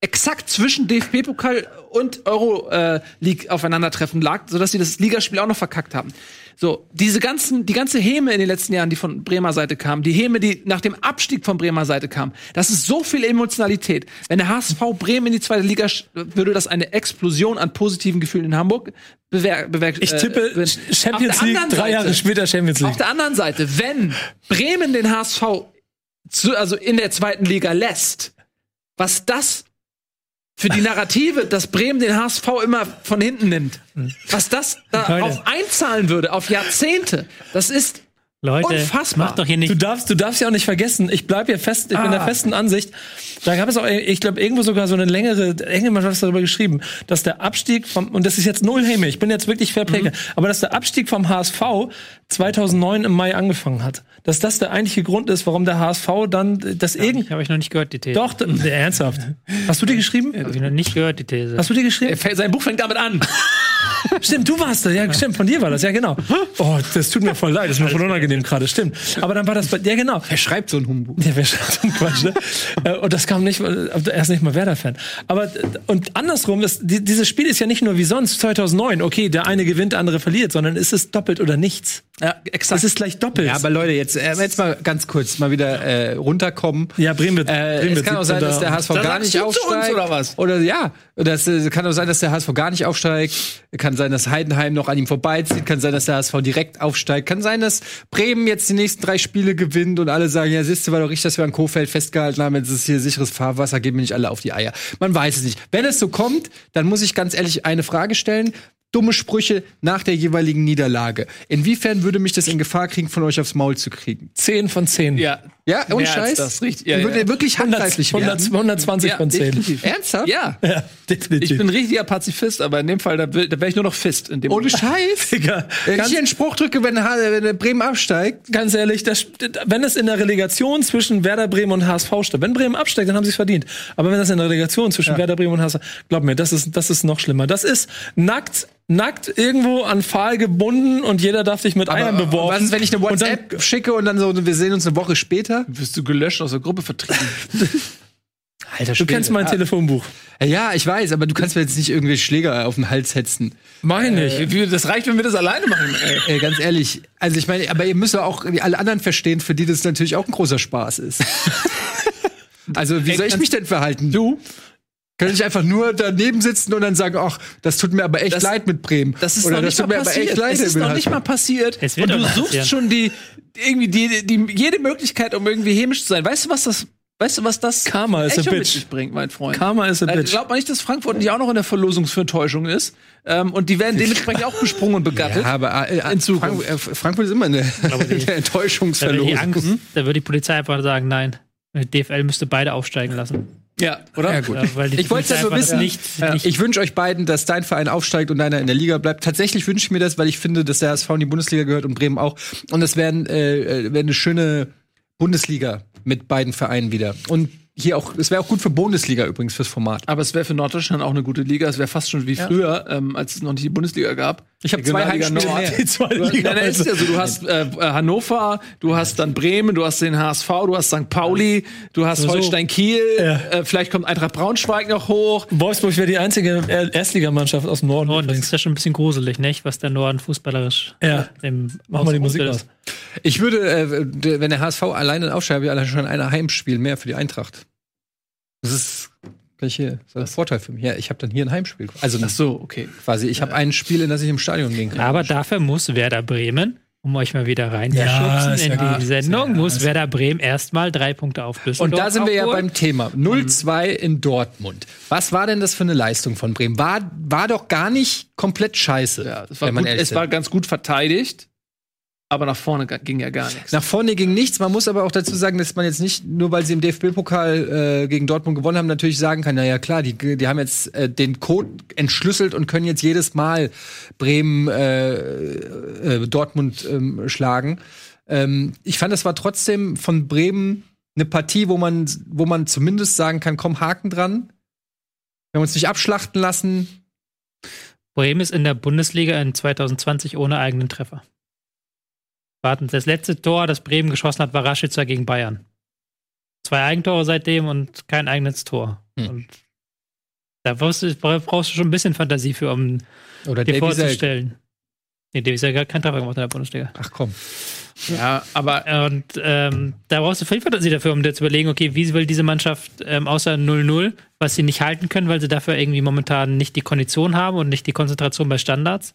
exakt zwischen D F B-Pokal und Euro-League aufeinandertreffen lag, sodass sie das Ligaspiel auch noch verkackt haben. So, diese ganzen, die ganze Häme in den letzten Jahren, die von Bremer Seite kam, die Häme, die nach dem Abstieg von Bremer Seite kam, das ist so viel Emotionalität. Wenn der H S V Bremen in die zweite Liga, sch- würde das eine Explosion an positiven Gefühlen in Hamburg bewer- bewer- Ich tippe äh, Champions League, drei Jahre später Champions League. Auf der anderen Seite, wenn Bremen den H S V zu, also in der zweiten Liga lässt, was das für die Narrative, dass Bremen den H S V immer von hinten nimmt, was das darauf einzahlen würde, auf Jahrzehnte, das ist Leute, unfassbar. macht doch hier nicht. Du darfst, du darfst ja auch nicht vergessen, ich bleib hier fest, ich bin der festen Ansicht, da gab es auch, ich glaube, irgendwo sogar so eine längere, irgendjemand hat was darüber geschrieben, dass der Abstieg vom, und das ist jetzt null Häme, ich bin jetzt wirklich Fair Play, mhm. aber dass der Abstieg vom H S V zweitausendneun im Mai angefangen hat. Dass das der eigentliche Grund ist, warum der H S V dann das Ja, irgendwie. habe ich noch nicht gehört, die These. Doch, d- ernsthaft. Hast du die geschrieben? Habe ich noch nicht gehört, die These. Hast du die geschrieben? Sein Buch fängt damit an. Stimmt, du warst da. Ja, stimmt, von dir war das. Ja, genau. Oh, das tut mir voll leid. Das ist mir voll unangenehm gerade. Stimmt. Aber dann war das bei, ja, genau. Wer schreibt so ein Humbug? Ja, wer schreibt so einen Quatsch, ne? Äh, Und das kam nicht, er ist nicht mal Werder-Fan. Aber, und andersrum, ist, die, dieses Spiel ist ja nicht nur wie sonst zweitausendneun, okay, der eine gewinnt, der andere verliert, sondern es ist doppelt oder nichts. Ja, exakt. Es ist gleich doppelt. Ja, aber Leute, jetzt, äh, jetzt mal ganz kurz mal wieder äh, runterkommen. Ja, Bremen wird, Äh, Bremen es wird kann auch sein, siebter. dass der H S V Da gar sagst nicht du zu uns, aufsteigt. oder was? Oder ja, das äh, kann auch sein, dass der H S V gar nicht aufsteigt. Kann sein, dass Heidenheim noch an ihm vorbeizieht. Kann sein, dass der H S V direkt aufsteigt. Kann sein, dass Bremen jetzt die nächsten drei Spiele gewinnt und alle sagen, ja, siehst du, war doch richtig, dass wir an Kofeld festgehalten haben. Jetzt ist hier sicheres Fahrwasser, geben mir nicht alle auf die Eier. Man weiß es nicht. Wenn es so kommt, dann muss ich ganz ehrlich eine Frage stellen. Dumme Sprüche nach der jeweiligen Niederlage. Inwiefern würde mich das in Gefahr kriegen, von euch aufs Maul zu kriegen? zehn von zehn. Ja. Ja, und Mehr als Scheiß? das, richtig. Ja, würde ja. wirklich handgreiflich werden. hundert, hundertzwanzig Ja, von zehn. definitiv. Ernsthaft? Ja. Ja, definitiv. Ich bin ein richtiger Pazifist, aber in dem Fall, da, will- da wäre ich nur noch Fist. In dem Ohne Moment. Scheiß? Digga, Wenn ich ganz, hier einen Spruch drücke, wenn, Ha- wenn Bremen absteigt, ganz ehrlich, das, wenn es in der Relegation zwischen Werder Bremen und H S V steht, wenn Bremen absteigt, dann haben sie es verdient. Aber wenn das in der Relegation zwischen Werder Bremen und H S V, glaub mir, das ist, das ist noch schlimmer. Das ist nackt, nackt irgendwo an Pfahl gebunden und jeder darf sich mit Eiern beworfen. was ist, wenn ich eine Und dann- WhatsApp schicke und dann so, wir sehen uns eine Woche später? Wirst du gelöscht, aus der Gruppe vertrieben. Alter, Du kennst mein Telefonbuch. Ja, ich weiß, aber du kannst mir jetzt nicht irgendwie Schläger auf den Hals hetzen. Mach ich nicht. Wie- Das reicht, wenn wir das alleine machen. Ey. Äh, ganz ehrlich. Also ich meine, aber ihr müsst ja auch alle anderen verstehen, für die das natürlich auch ein großer Spaß ist. Also wie soll ich mich denn verhalten? Du? Könnte ich einfach nur daneben sitzen und dann sagen, ach, das tut mir aber echt Das- leid mit Bremen. Das ist Oder noch das nicht tut mal mir aber passiert. echt leid. Es ist mit noch nicht Hartmann. mal passiert. Es wird und du doch noch suchst passieren. schon die irgendwie die, die jede Möglichkeit, um irgendwie hämisch zu sein. Weißt du, was das Weißt du, was das Karma is a Echo mit bitch. sich bringt, mein Freund? Karma is a Äh, bitch. Glaubt man nicht, dass Frankfurt nicht auch noch in der Verlosungsvertäuschung ist? Ähm, und die werden dementsprechend auch besprungen und begattet. Ja, aber äh, In Zukunft. Frank äh, Frankfurt ist immer eine, die- eine Da würde die Enttäuschungsverlosung. Angst, da würde die Polizei einfach sagen, nein. Die D F L müsste beide aufsteigen lassen. Ja, oder? Ja, gut. Ja, weil die Ich wollte Polizei ja nur einfach wissen, nicht, ja. nicht ich wünsche euch beiden, dass dein Verein aufsteigt und deiner in der Liga bleibt. Tatsächlich wünsche ich mir das, weil ich finde, dass der H S V in die Bundesliga gehört und Bremen auch. Und das wäre äh, wär eine schöne Bundesliga mit beiden Vereinen wieder. Und hier auch, es wäre auch gut für Bundesliga übrigens, fürs Format. Aber es wäre für Norddeutschland auch eine gute Liga. Es wäre fast schon wie früher, ähm, als es noch nicht die Bundesliga gab. Ich habe zwei Regionalliga Heimspiele Nord. mehr. Die zweite Nein, Liga. nein, ist ja so. Du hast äh, Hannover, du hast dann Bremen, du hast den H S V, du hast Sankt Pauli, du hast Holstein Kiel, Ja. äh, vielleicht kommt Eintracht Braunschweig noch hoch. Wolfsburg wäre die einzige Er- Erstligamannschaft aus dem Norden. Norden. Das übrigens. ist ja schon ein bisschen gruselig, nicht? Was der Norden fußballerisch Ja. dem Mach mal die Musik ist. aus. Ich würde, äh, d- wenn der H S V alleine aufsteigt, habe ich allein schon ein Heimspiel mehr für die Eintracht. Das ist, kann ich hier, das ist ein Vorteil für mich. Ja, ich habe dann hier ein Heimspiel. Also Ach so, okay. quasi, ich habe ein Spiel, in das ich im Stadion gehen kann. Aber dafür muss Werder Bremen, um euch mal wieder Ja, reinzuschubsen ist in ja die klar. Sendung, Ja, muss ist- Werder Bremen erstmal drei Punkte auf Düsseldorf Und da sind wir ja aufholen. beim Thema. null zwei in Dortmund. Was war denn das für eine Leistung von Bremen? War, war doch gar nicht komplett scheiße. Ja, das war wenn man gut, ehrlich es war ist. ganz gut verteidigt, aber nach vorne ga- ging ja gar nichts. Nach vorne ging nichts. Man muss aber auch dazu sagen, dass man jetzt nicht, nur weil sie im D F B-Pokal äh, gegen Dortmund gewonnen haben, natürlich sagen kann, na ja klar, die, die haben jetzt äh, den Code entschlüsselt und können jetzt jedes Mal Bremen äh, äh, Dortmund ähm, schlagen. Ähm, ich fand, das war trotzdem von Bremen eine Partie, wo man, wo man zumindest sagen kann, komm, Haken dran. Wir haben uns nicht abschlachten lassen. Bremen ist in der Bundesliga in zwanzig zwanzig ohne eigenen Treffer. Warten, das letzte Tor, das Bremen geschossen hat, war Rashica gegen Bayern. Zwei Eigentore seitdem und kein eigenes Tor. Hm. Und Da brauchst du, brauchst du schon ein bisschen Fantasie für, um Oder dir Davy vorzustellen. Nee, Davy Selke hat keinen Treffer gemacht in der Bundesliga. Ach komm. Ja, aber Und ähm, da brauchst du viel Fantasie dafür, um dir zu überlegen, okay, wie will diese Mannschaft ähm, außer null null, was sie nicht halten können, weil sie dafür irgendwie momentan nicht die Kondition haben und nicht die Konzentration bei Standards.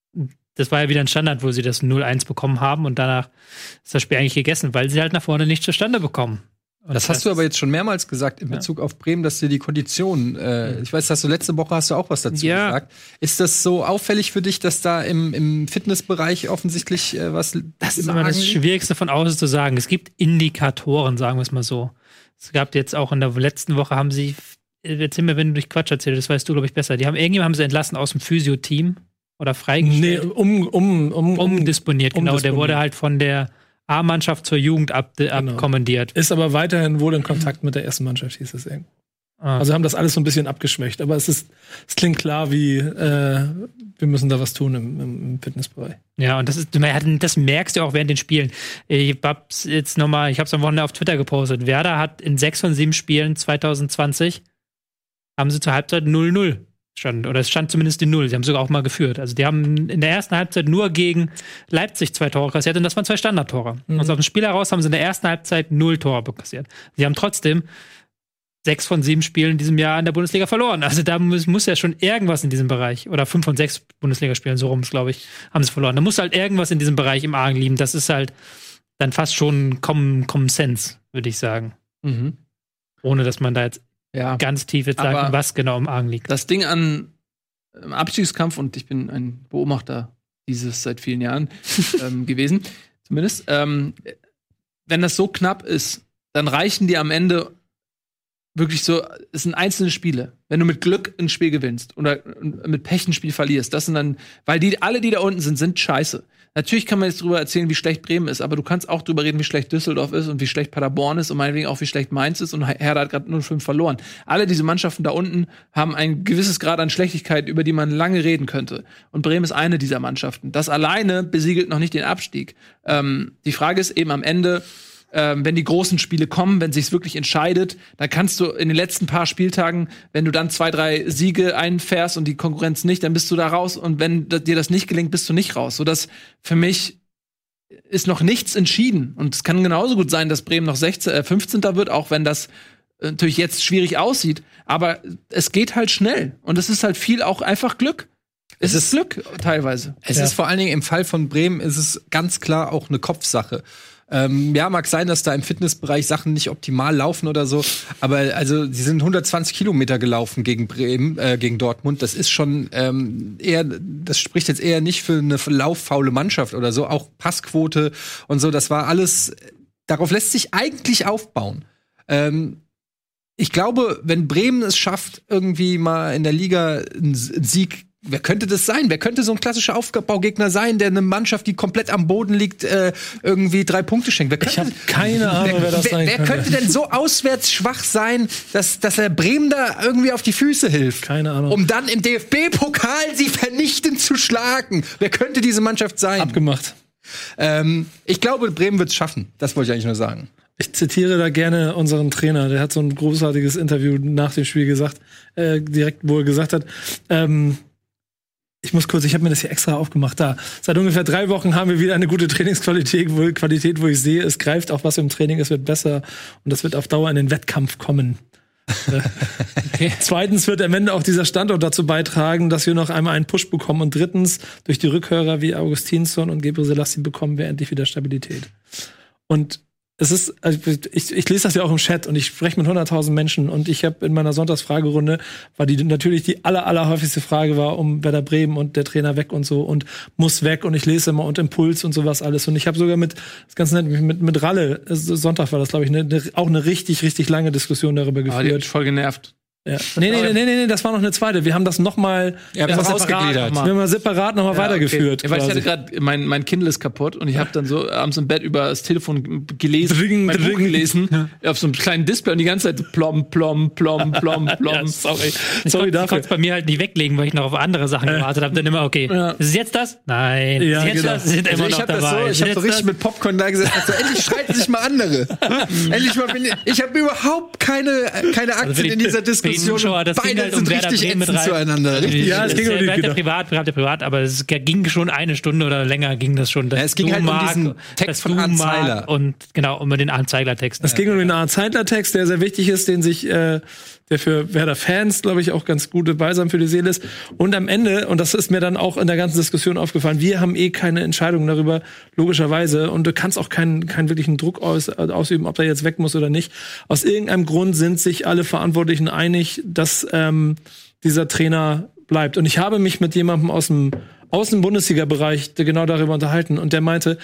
Das war ja wieder ein Standard, wo sie das null eins bekommen haben und danach ist das Spiel eigentlich gegessen, weil sie halt nach vorne nicht zustande bekommen. Und Das hast du aber jetzt schon mehrmals gesagt in Bezug auf Bremen, dass dir die Kondition, äh, ich weiß, dass du letzte Woche hast du auch was dazu Ja. gesagt. Ist das so auffällig für dich, dass da im, im Fitnessbereich offensichtlich äh, was Das ist im immer das Argen liegt? Schwierigste von außen zu sagen. Es gibt Indikatoren, sagen wir es mal so. Es gab jetzt auch in der letzten Woche haben sie, erzähl mir, wenn du durch Quatsch erzählst, das weißt du, glaube ich, besser. Die haben irgendjemand haben sie entlassen aus dem Physio-Team oder Nee, freigestellt. um, um, um, umdisponiert, genau. Der umdisponiert. wurde halt von der A-Mannschaft zur Jugend ab, abkommandiert. Ist aber weiterhin wohl in Kontakt mit der ersten Mannschaft, hieß es irgendwo. Ah. Also haben das alles so ein bisschen abgeschwächt. Aber es ist, es klingt klar, wie äh, wir müssen da was tun im, im, im Fitnessbereich. Ja, und das ist, das merkst du auch während den Spielen. Ich hab's jetzt nochmal, ich hab's am Wochenende auf Twitter gepostet. Werder hat in sechs von sieben Spielen zwanzig zwanzig haben sie zur Halbzeit null null stand. Oder es stand zumindest die Null. Sie haben sogar auch mal geführt. Also die haben in der ersten Halbzeit nur gegen Leipzig zwei Tore kassiert und das waren zwei Standardtore. Mhm. Also aus dem Spiel heraus haben sie in der ersten Halbzeit null Tore kassiert. Sie haben trotzdem sechs von sieben Spielen in diesem Jahr in der Bundesliga verloren. Also da muss, muss ja schon irgendwas in diesem Bereich, oder fünf von sechs Bundesligaspielen, so rum, glaube ich, haben sie verloren. Da muss halt irgendwas in diesem Bereich im Argen liegen. Das ist halt dann fast schon Common, Common Sense, würde ich sagen. Mhm. Ohne, dass man da jetzt ja. ganz tief jetzt sagt, Aber was genau im Argen liegt. Das Ding an im Abstiegskampf, und ich bin ein Beobachter dieses seit vielen Jahren ähm, gewesen, zumindest, ähm, wenn das so knapp ist, dann reichen die am Ende wirklich so, es sind einzelne Spiele. Wenn du mit Glück ein Spiel gewinnst oder mit Pech ein Spiel verlierst, das sind dann, weil die, alle, die da unten sind, sind scheiße. Natürlich kann man jetzt drüber erzählen, wie schlecht Bremen ist, aber du kannst auch drüber reden, wie schlecht Düsseldorf ist und wie schlecht Paderborn ist und meinetwegen auch, wie schlecht Mainz ist, und Hertha hat gerade null fünf verloren. Alle diese Mannschaften da unten haben ein gewisses Grad an Schlechtigkeit, über die man lange reden könnte. Und Bremen ist eine dieser Mannschaften. Das alleine besiegelt noch nicht den Abstieg. Ähm, die Frage ist eben am Ende, Ähm, wenn die großen Spiele kommen, wenn sich's wirklich entscheidet, dann kannst du in den letzten paar Spieltagen, wenn du dann zwei, drei Siege einfährst und die Konkurrenz nicht, dann bist du da raus. Und wenn dir das nicht gelingt, bist du nicht raus. Sodass für mich ist noch nichts entschieden. Und es kann genauso gut sein, dass Bremen noch sechzehn, äh, fünfzehnter wird, auch wenn das natürlich jetzt schwierig aussieht. Aber es geht halt schnell. Und es ist halt viel auch einfach Glück. Es, es ist Glück teilweise. Es Ja. ist vor allen Dingen im Fall von Bremen ist es ganz klar auch eine Kopfsache. Ähm, ja, mag sein, dass da im Fitnessbereich Sachen nicht optimal laufen oder so, aber also sie sind hundertzwanzig Kilometer gelaufen gegen Bremen, äh, gegen Dortmund. Das ist schon ähm, eher, das spricht jetzt eher nicht für eine lauffaule Mannschaft oder so. Auch Passquote und so, das war alles. Darauf lässt sich eigentlich aufbauen. Ähm, ich glaube, wenn Bremen es schafft, irgendwie mal in der Liga einen Sieg. Wer könnte das sein? Wer könnte so ein klassischer Aufbaugegner sein, der eine Mannschaft, die komplett am Boden liegt, äh, irgendwie drei Punkte schenkt? Wer Ich könnte, habe keine Ahnung, wer, das wer, sein wer könnte. könnte denn so auswärts schwach sein, dass, dass er Bremen da irgendwie auf die Füße hilft? Keine Ahnung. Um dann im D F B-Pokal sie vernichtend zu schlagen. Wer könnte diese Mannschaft sein? Abgemacht. Ähm, ich glaube, Bremen wird es schaffen. Das wollte ich eigentlich nur sagen. Ich zitiere da gerne unseren Trainer, der hat so ein großartiges Interview nach dem Spiel gesagt, äh, direkt, wo er gesagt hat, ähm, ich muss kurz, ich habe mir das hier extra aufgemacht, da. Seit ungefähr drei Wochen haben wir wieder eine gute Trainingsqualität, wo, Qualität, wo ich sehe, es greift auch was im Training, es wird besser und das wird auf Dauer in den Wettkampf kommen. Okay. Zweitens wird am Ende auch dieser Standort dazu beitragen, dass wir noch einmal einen Push bekommen, und drittens, durch die Rückhörer wie Augustinsson und Gebre Selassie bekommen wir endlich wieder Stabilität. Und es ist, also ich, ich lese das ja auch im Chat und ich spreche mit hunderttausend Menschen, und ich habe in meiner Sonntagsfragerunde, war die natürlich die aller, aller häufigste Frage war um Werder Bremen und der Trainer weg und so und muss weg, und ich lese immer und Impuls und sowas alles, und ich habe sogar mit, das ist ganz nett, mit, mit Ralle, Sonntag war das, glaube ich, ne, ne, auch eine richtig, richtig lange Diskussion darüber Aber die hat geführt. mich voll genervt. Ja. Nee, nee, nee, nee, nee, das war noch eine zweite. Wir haben das noch mal, Ja, wir haben das das ausgegliedert. separat, wir haben mal separat noch mal weitergeführt. Okay. Ja, weil ich quasi. hatte gerade, mein, mein Kindle ist kaputt und ich habe dann so abends im Bett über das Telefon gelesen, Dring, mein Buch dring. gelesen, ja. auf so einem kleinen Display, und die ganze Zeit so plom, plom, plom, plom, plom. Ja, sorry. Ich Sorry konnte dafür. es bei mir halt nicht weglegen, weil ich noch auf andere Sachen gewartet habe. Dann immer, okay, Ja. ist es jetzt das? Nein. Ja, ist es jetzt genau. das? Sie sind Also immer ich noch habe das dabei. so, Ist ich habe es so jetzt richtig das? mit Popcorn da gesessen. Also, endlich streiten sich mal andere. Endlich mal bin ich. Ich habe überhaupt keine keine Also für Aktien die, in dieser für die Zuschauer, das ging beide halt um sind Werder richtig Bremen mit ätzend rein. zueinander. Richtig. Ja, es ging um die Werder Güter. privat, privat, privat, aber es ging schon eine Stunde oder länger ging das schon. Ja, es ging du halt um Marc, diesen Text dass von du Arndt Marc Zeidler. Und genau, um den Arndt Zeidler-Text. Es ging um den Arndt Zeidler-Text, der sehr wichtig ist, den sich, äh, der für Werder-Fans, glaube ich, auch ganz gute Balsam für die Seele ist. Und am Ende, und das ist mir dann auch in der ganzen Diskussion aufgefallen, wir haben eh keine Entscheidung darüber, logischerweise. Und du kannst auch keinen, keinen wirklichen Druck aus, ausüben, ob der jetzt weg muss oder nicht. Aus irgendeinem Grund sind sich alle Verantwortlichen einig, dass ähm, dieser Trainer bleibt. Und ich habe mich mit jemandem aus dem, aus dem Bundesliga-Bereich genau darüber unterhalten. Und der meinte,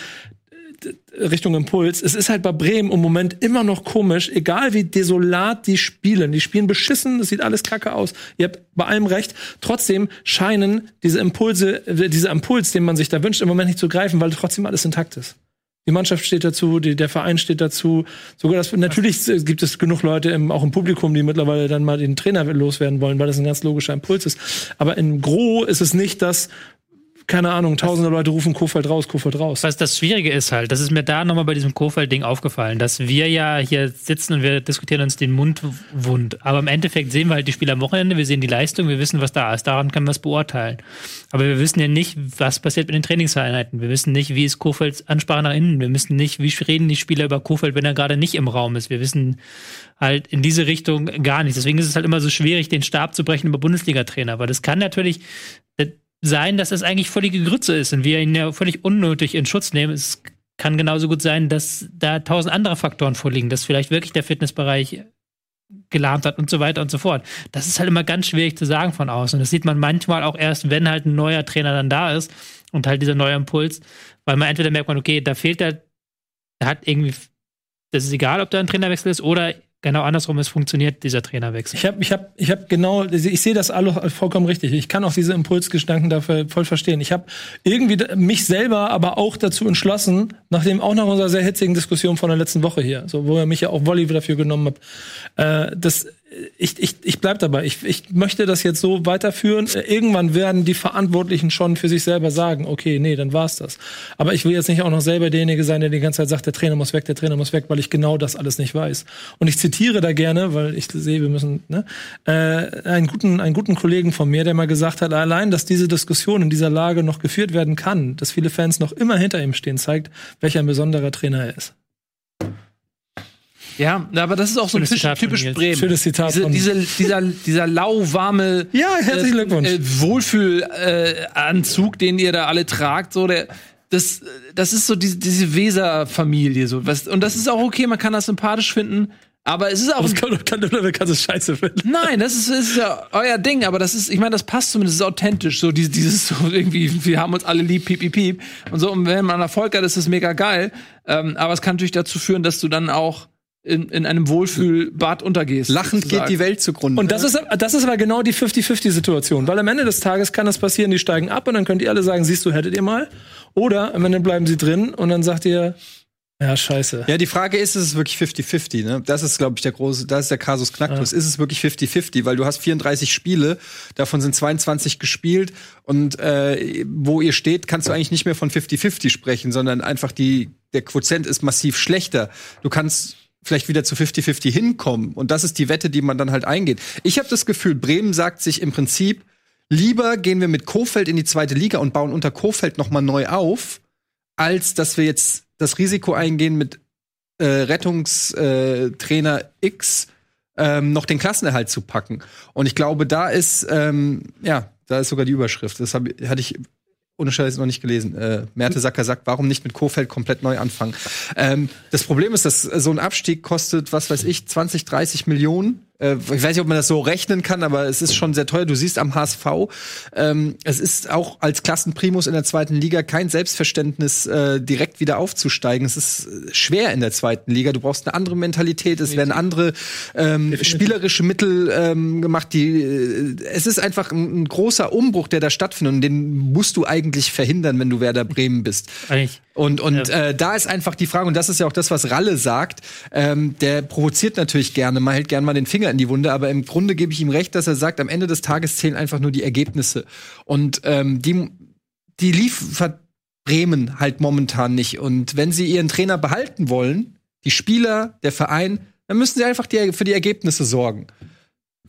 Richtung Impuls, es ist halt bei Bremen im Moment immer noch komisch, egal wie desolat die spielen. Die spielen beschissen, es sieht alles kacke aus. Ihr habt bei allem recht. Trotzdem scheinen diese Impulse, dieser Impuls, den man sich da wünscht, im Moment nicht zu greifen, weil trotzdem alles intakt ist. Die Mannschaft steht dazu, die, der Verein steht dazu. Sogar das, natürlich gibt es genug Leute, im, auch im Publikum, die mittlerweile dann mal den Trainer loswerden wollen, weil das ein ganz logischer Impuls ist. Aber im Gros ist es nicht das, keine Ahnung, tausende Leute rufen Kofeld raus, Kofeld raus. Was das Schwierige ist halt, das ist mir da nochmal bei diesem Kofeld-Ding aufgefallen, dass wir ja hier sitzen und wir diskutieren uns den Mund wund. Aber im Endeffekt sehen wir halt die Spiele am Wochenende, wir sehen die Leistung, wir wissen, was da ist. Daran kann man das beurteilen. Aber wir wissen ja nicht, was passiert mit den Trainingseinheiten. Wir wissen nicht, wie ist Kofelds Ansprache nach innen. Wir wissen nicht, wie reden die Spieler über Kofeld, wenn er gerade nicht im Raum ist. Wir wissen halt in diese Richtung gar nichts. Deswegen ist es halt immer so schwierig, den Stab zu brechen über Bundesliga-Trainer. Weil das kann natürlich sein, dass es eigentlich völlige Grütze ist und wir ihn ja völlig unnötig in Schutz nehmen. Es kann genauso gut sein, dass da tausend andere Faktoren vorliegen, dass vielleicht wirklich der Fitnessbereich gelahmt hat und so weiter und so fort. Das ist halt immer ganz schwierig zu sagen von außen. Und das sieht man manchmal auch erst, wenn halt ein neuer Trainer dann da ist und halt dieser neue Impuls, weil man entweder merkt man, okay, da fehlt der, da hat irgendwie, das ist egal, ob da ein Trainerwechsel ist oder genau andersrum, es funktioniert, dieser Trainerwechsel. Ich habe ich hab, ich hab genau, ich sehe das alle vollkommen richtig. Ich kann auch diese Impulsgedanken dafür voll verstehen. Ich habe irgendwie mich selber aber auch dazu entschlossen, nachdem auch nach unserer sehr hitzigen Diskussion von der letzten Woche hier, so wo er mich ja auch Volley dafür genommen hat, äh, das Ich, ich, ich bleib dabei. Ich, ich möchte das jetzt so weiterführen. Irgendwann werden die Verantwortlichen schon für sich selber sagen, okay, nee, dann war's das. Aber ich will jetzt nicht auch noch selber derjenige sein, der die ganze Zeit sagt, der Trainer muss weg, der Trainer muss weg, weil ich genau das alles nicht weiß. Und ich zitiere da gerne, weil ich sehe, wir müssen, ne, äh, einen guten, einen guten Kollegen von mir, der mal gesagt hat, allein, dass diese Diskussion in dieser Lage noch geführt werden kann, dass viele Fans noch immer hinter ihm stehen, zeigt, welcher ein besonderer Trainer er ist. Ja, aber das ist auch so ein typisch, typisch Bremen. Schönes Zitat Diese, von diese, dieser, dieser lauwarme Ja, herzlichen äh, Glückwunsch. äh, Wohlfühlanzug, den ihr da alle tragt, so der, das, das ist so diese, diese Weser-Familie, so was, und das ist auch okay, man kann das sympathisch finden, aber es ist auch. Das kann, kann, kann, kann es scheiße finden. Nein, das ist, ist ja euer Ding, aber das ist, ich meine, das passt zumindest, das ist authentisch, so dieses, dieses so irgendwie, wir haben uns alle lieb, piep, piep, piep, und so, und wenn man Erfolg hat, ist das mega geil, ähm, aber es kann natürlich dazu führen, dass du dann auch In, in einem Wohlfühlbad untergehst. Lachend sozusagen. geht die Welt zugrunde. Und das ist, das ist aber genau die fünfzig fünfzig Situation. Weil am Ende des Tages kann das passieren, die steigen ab und dann könnt ihr alle sagen, siehst du, hättet ihr mal. Oder am Ende bleiben sie drin und dann sagt ihr, ja, scheiße. Ja, die Frage ist, ist es wirklich fünfzig fünfzig, ne? Das ist, glaube ich, der große, das ist der Kasus Knacktus. Ja. Ist es wirklich fünfzig fünfzig? Weil du hast vierunddreißig Spiele, davon sind zweiundzwanzig gespielt und äh, wo ihr steht, kannst du eigentlich nicht mehr von fünfzig fünfzig sprechen, sondern einfach die, der Quotient ist massiv schlechter. Du kannst vielleicht wieder zu fünfzig fünfzig hinkommen. Und das ist die Wette, die man dann halt eingeht. Ich habe das Gefühl, Bremen sagt sich im Prinzip, lieber gehen wir mit Kofeld in die zweite Liga und bauen unter Kofeld noch mal neu auf, als dass wir jetzt das Risiko eingehen, mit äh, Rettungstrainer X ähm, noch den Klassenerhalt zu packen. Und ich glaube, da ist, ähm, ja, da ist sogar die Überschrift. Das hab, hatte ich ohne Scheiß noch nicht gelesen. Äh, Mertesacker sagt, warum nicht mit Kofeld komplett neu anfangen? Ähm, das Problem ist, dass so ein Abstieg kostet, was weiß ich, zwanzig, dreißig Millionen. Äh, ich weiß nicht, ob man das so rechnen kann, aber es ist schon sehr teuer. Du siehst am H S V, ähm, es ist auch als Klassenprimus in der zweiten Liga kein Selbstverständnis, äh, direkt wieder aufzusteigen. Es ist schwer in der zweiten Liga. Du brauchst eine andere Mentalität. Es werden andere ähm, spielerische Mittel ähm, gemacht. Die, äh, es ist einfach ein, ein großer Umbruch, der da stattfindet. Und den musst du eigentlich verhindern, wenn du Werder Bremen bist. Eigentlich. Und, und Ja. äh, da ist einfach die Frage, und das ist ja auch das, was Ralle sagt, ähm, der provoziert natürlich gerne, man hält gerne mal den Finger in die Wunde, aber im Grunde gebe ich ihm recht, dass er sagt, am Ende des Tages zählen einfach nur die Ergebnisse. Und ähm, die, die liefert Bremen halt momentan nicht. Und wenn sie ihren Trainer behalten wollen, die Spieler, der Verein, dann müssen sie einfach die, für die Ergebnisse sorgen.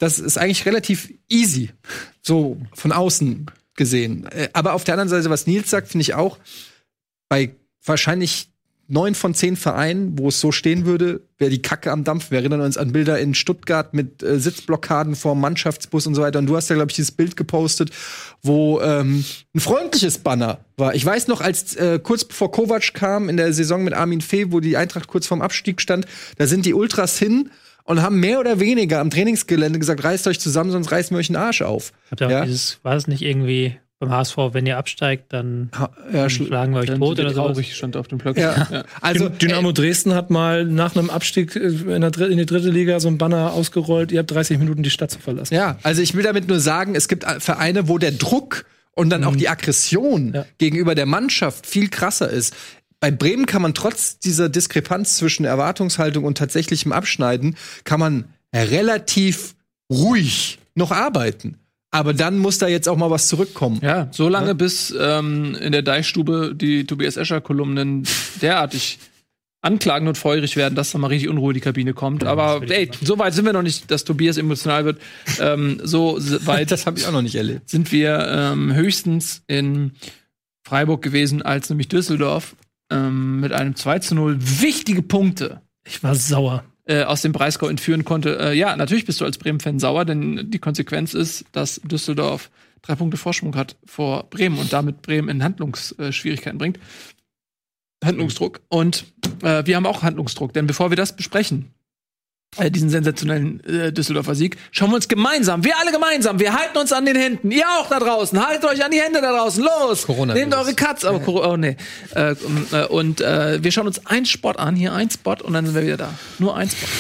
das ist eigentlich relativ easy, so von außen gesehen. Aber auf der anderen Seite, was Nils sagt, finde ich auch, bei wahrscheinlich neun von zehn Vereinen, wo es so stehen würde, wäre die Kacke am Dampf. Wir erinnern uns an Bilder in Stuttgart mit äh, Sitzblockaden vor dem Mannschaftsbus und so weiter. Und du hast ja, glaube ich, dieses Bild gepostet, wo ähm, ein freundliches Banner war. Ich weiß noch, als äh, kurz bevor Kovac kam in der Saison mit Armin Fee, wo die Eintracht kurz vorm Abstieg stand, da sind die Ultras hin und haben mehr oder weniger am Trainingsgelände gesagt, reißt euch zusammen, sonst reißen wir euch den Arsch auf. Hat ja auch Ja? dieses, war es nicht irgendwie beim H S V, wenn ihr absteigt, dann Ha- ja, schl- schlagen wir euch Dann tot sind oder wir so? traurig, stand auf dem Blog. Ja. Ja. Also Dynamo Dresden hat mal nach einem Abstieg in, der Dr- in die dritte Liga so ein Banner ausgerollt, ihr habt dreißig Minuten die Stadt zu verlassen. Ja, also ich will damit nur sagen, es gibt Vereine, wo der Druck und dann auch die Aggression Ja. gegenüber der Mannschaft viel krasser ist. Bei Bremen kann man trotz dieser Diskrepanz zwischen Erwartungshaltung und tatsächlichem Abschneiden, kann man relativ ruhig noch arbeiten. Aber dann muss da jetzt auch mal was zurückkommen. Ja, so lange, bis ähm, in der Deichstube die Tobias Escher-Kolumnen derartig anklagend und feurig werden, dass da mal richtig Unruhe in die Kabine kommt. Aber ey, so weit sind wir noch nicht, dass Tobias emotional wird. Ähm, so s- weit Das habe ich auch noch nicht erlebt. sind wir ähm, höchstens in Freiburg gewesen, als nämlich Düsseldorf ähm, mit einem zwei zu null wichtige Punkte Ich war sauer. äh, aus dem Breisgau entführen konnte. Äh, ja, natürlich bist du als Bremen-Fan sauer, denn die Konsequenz ist, dass Düsseldorf drei Punkte Vorsprung hat vor Bremen und damit Bremen in Handlungsschwierigkeiten bringt. Handlungsdruck. Und äh, wir haben auch Handlungsdruck, denn bevor wir das besprechen, äh, diesen sensationellen äh, Düsseldorfer Sieg, schauen wir uns gemeinsam, wir alle gemeinsam, wir halten uns an den Händen. Ihr auch da draußen, haltet euch an die Hände da draußen, los! Corona Nehmt los. eure Cuts, aber Cor- oh nee. Äh, äh, und äh, wir schauen uns einen Spot an, hier ein Spot und dann sind wir wieder da. Nur ein Spot.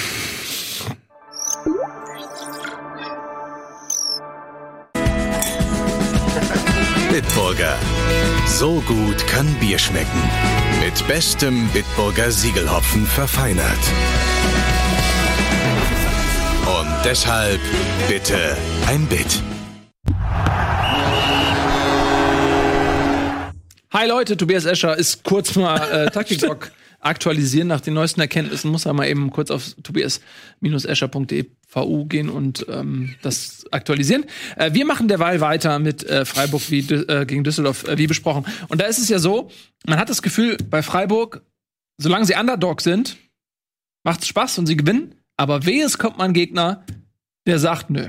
Bitburger. So gut kann Bier schmecken. Mit bestem Bitburger Siegelhopfen verfeinert. Und deshalb bitte ein Bit. Hi Leute, Tobias Escher ist kurz mal äh, Taktikblock aktualisieren. Nach den neuesten Erkenntnissen muss er mal eben kurz auf tobias escher punkt de V U gehen und ähm, das aktualisieren. Äh, wir machen derweil weiter mit äh, Freiburg wie, äh, gegen Düsseldorf, äh, wie besprochen. Und da ist es ja so, man hat das Gefühl, bei Freiburg, solange sie Underdog sind, macht's Spaß und sie gewinnen. Aber wehe, es kommt mal ein Gegner, der sagt, nö,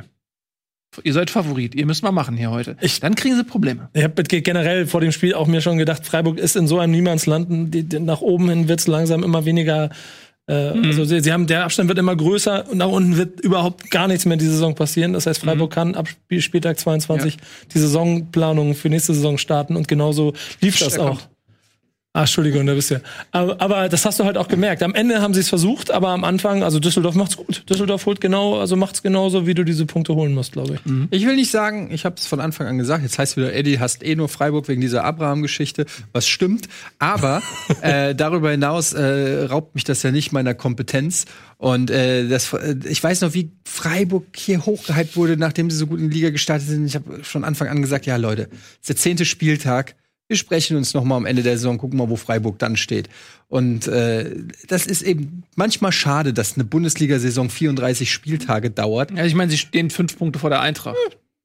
ihr seid Favorit, ihr müsst mal machen hier heute. Ich- Dann kriegen sie Probleme. Ich habe generell vor dem Spiel auch mir schon gedacht, Freiburg ist in so einem Niemandsland. Die, die, nach oben hin wird es langsam immer weniger. Äh, Mhm. Also sie, sie haben, der Abstand wird immer größer und nach unten wird überhaupt gar nichts mehr in dieser Saison passieren. Das heißt, Freiburg Mhm. kann ab Spiel, Spieltag zweiundzwanzig die Saisonplanung für nächste Saison starten und genauso lief das Der auch. kommt. Ah, Entschuldigung, da bist du ja. Aber, aber das hast du halt auch gemerkt. Am Ende haben sie es versucht, aber am Anfang, also Düsseldorf macht's gut. Düsseldorf holt genau, also macht's genauso, wie du diese Punkte holen musst, glaube ich. Ich will nicht sagen, ich habe es von Anfang an gesagt, jetzt heißt wieder, Eddie hasst eh nur Freiburg wegen dieser Abraham-Geschichte, was stimmt. Aber äh, darüber hinaus äh, raubt mich das ja nicht meiner Kompetenz. Und äh, das, äh, ich weiß noch, wie Freiburg hier hochgehypt wurde, nachdem sie so gut in die Liga gestartet sind. Ich habe von Anfang an gesagt, ja Leute, es ist der zehnte Spieltag. Wir sprechen uns noch mal am Ende der Saison, gucken mal, wo Freiburg dann steht. Und äh, das ist eben manchmal schade, dass eine Bundesliga-Saison vierunddreißig Spieltage dauert. Ja, ich meine, sie stehen fünf Punkte vor der Eintracht.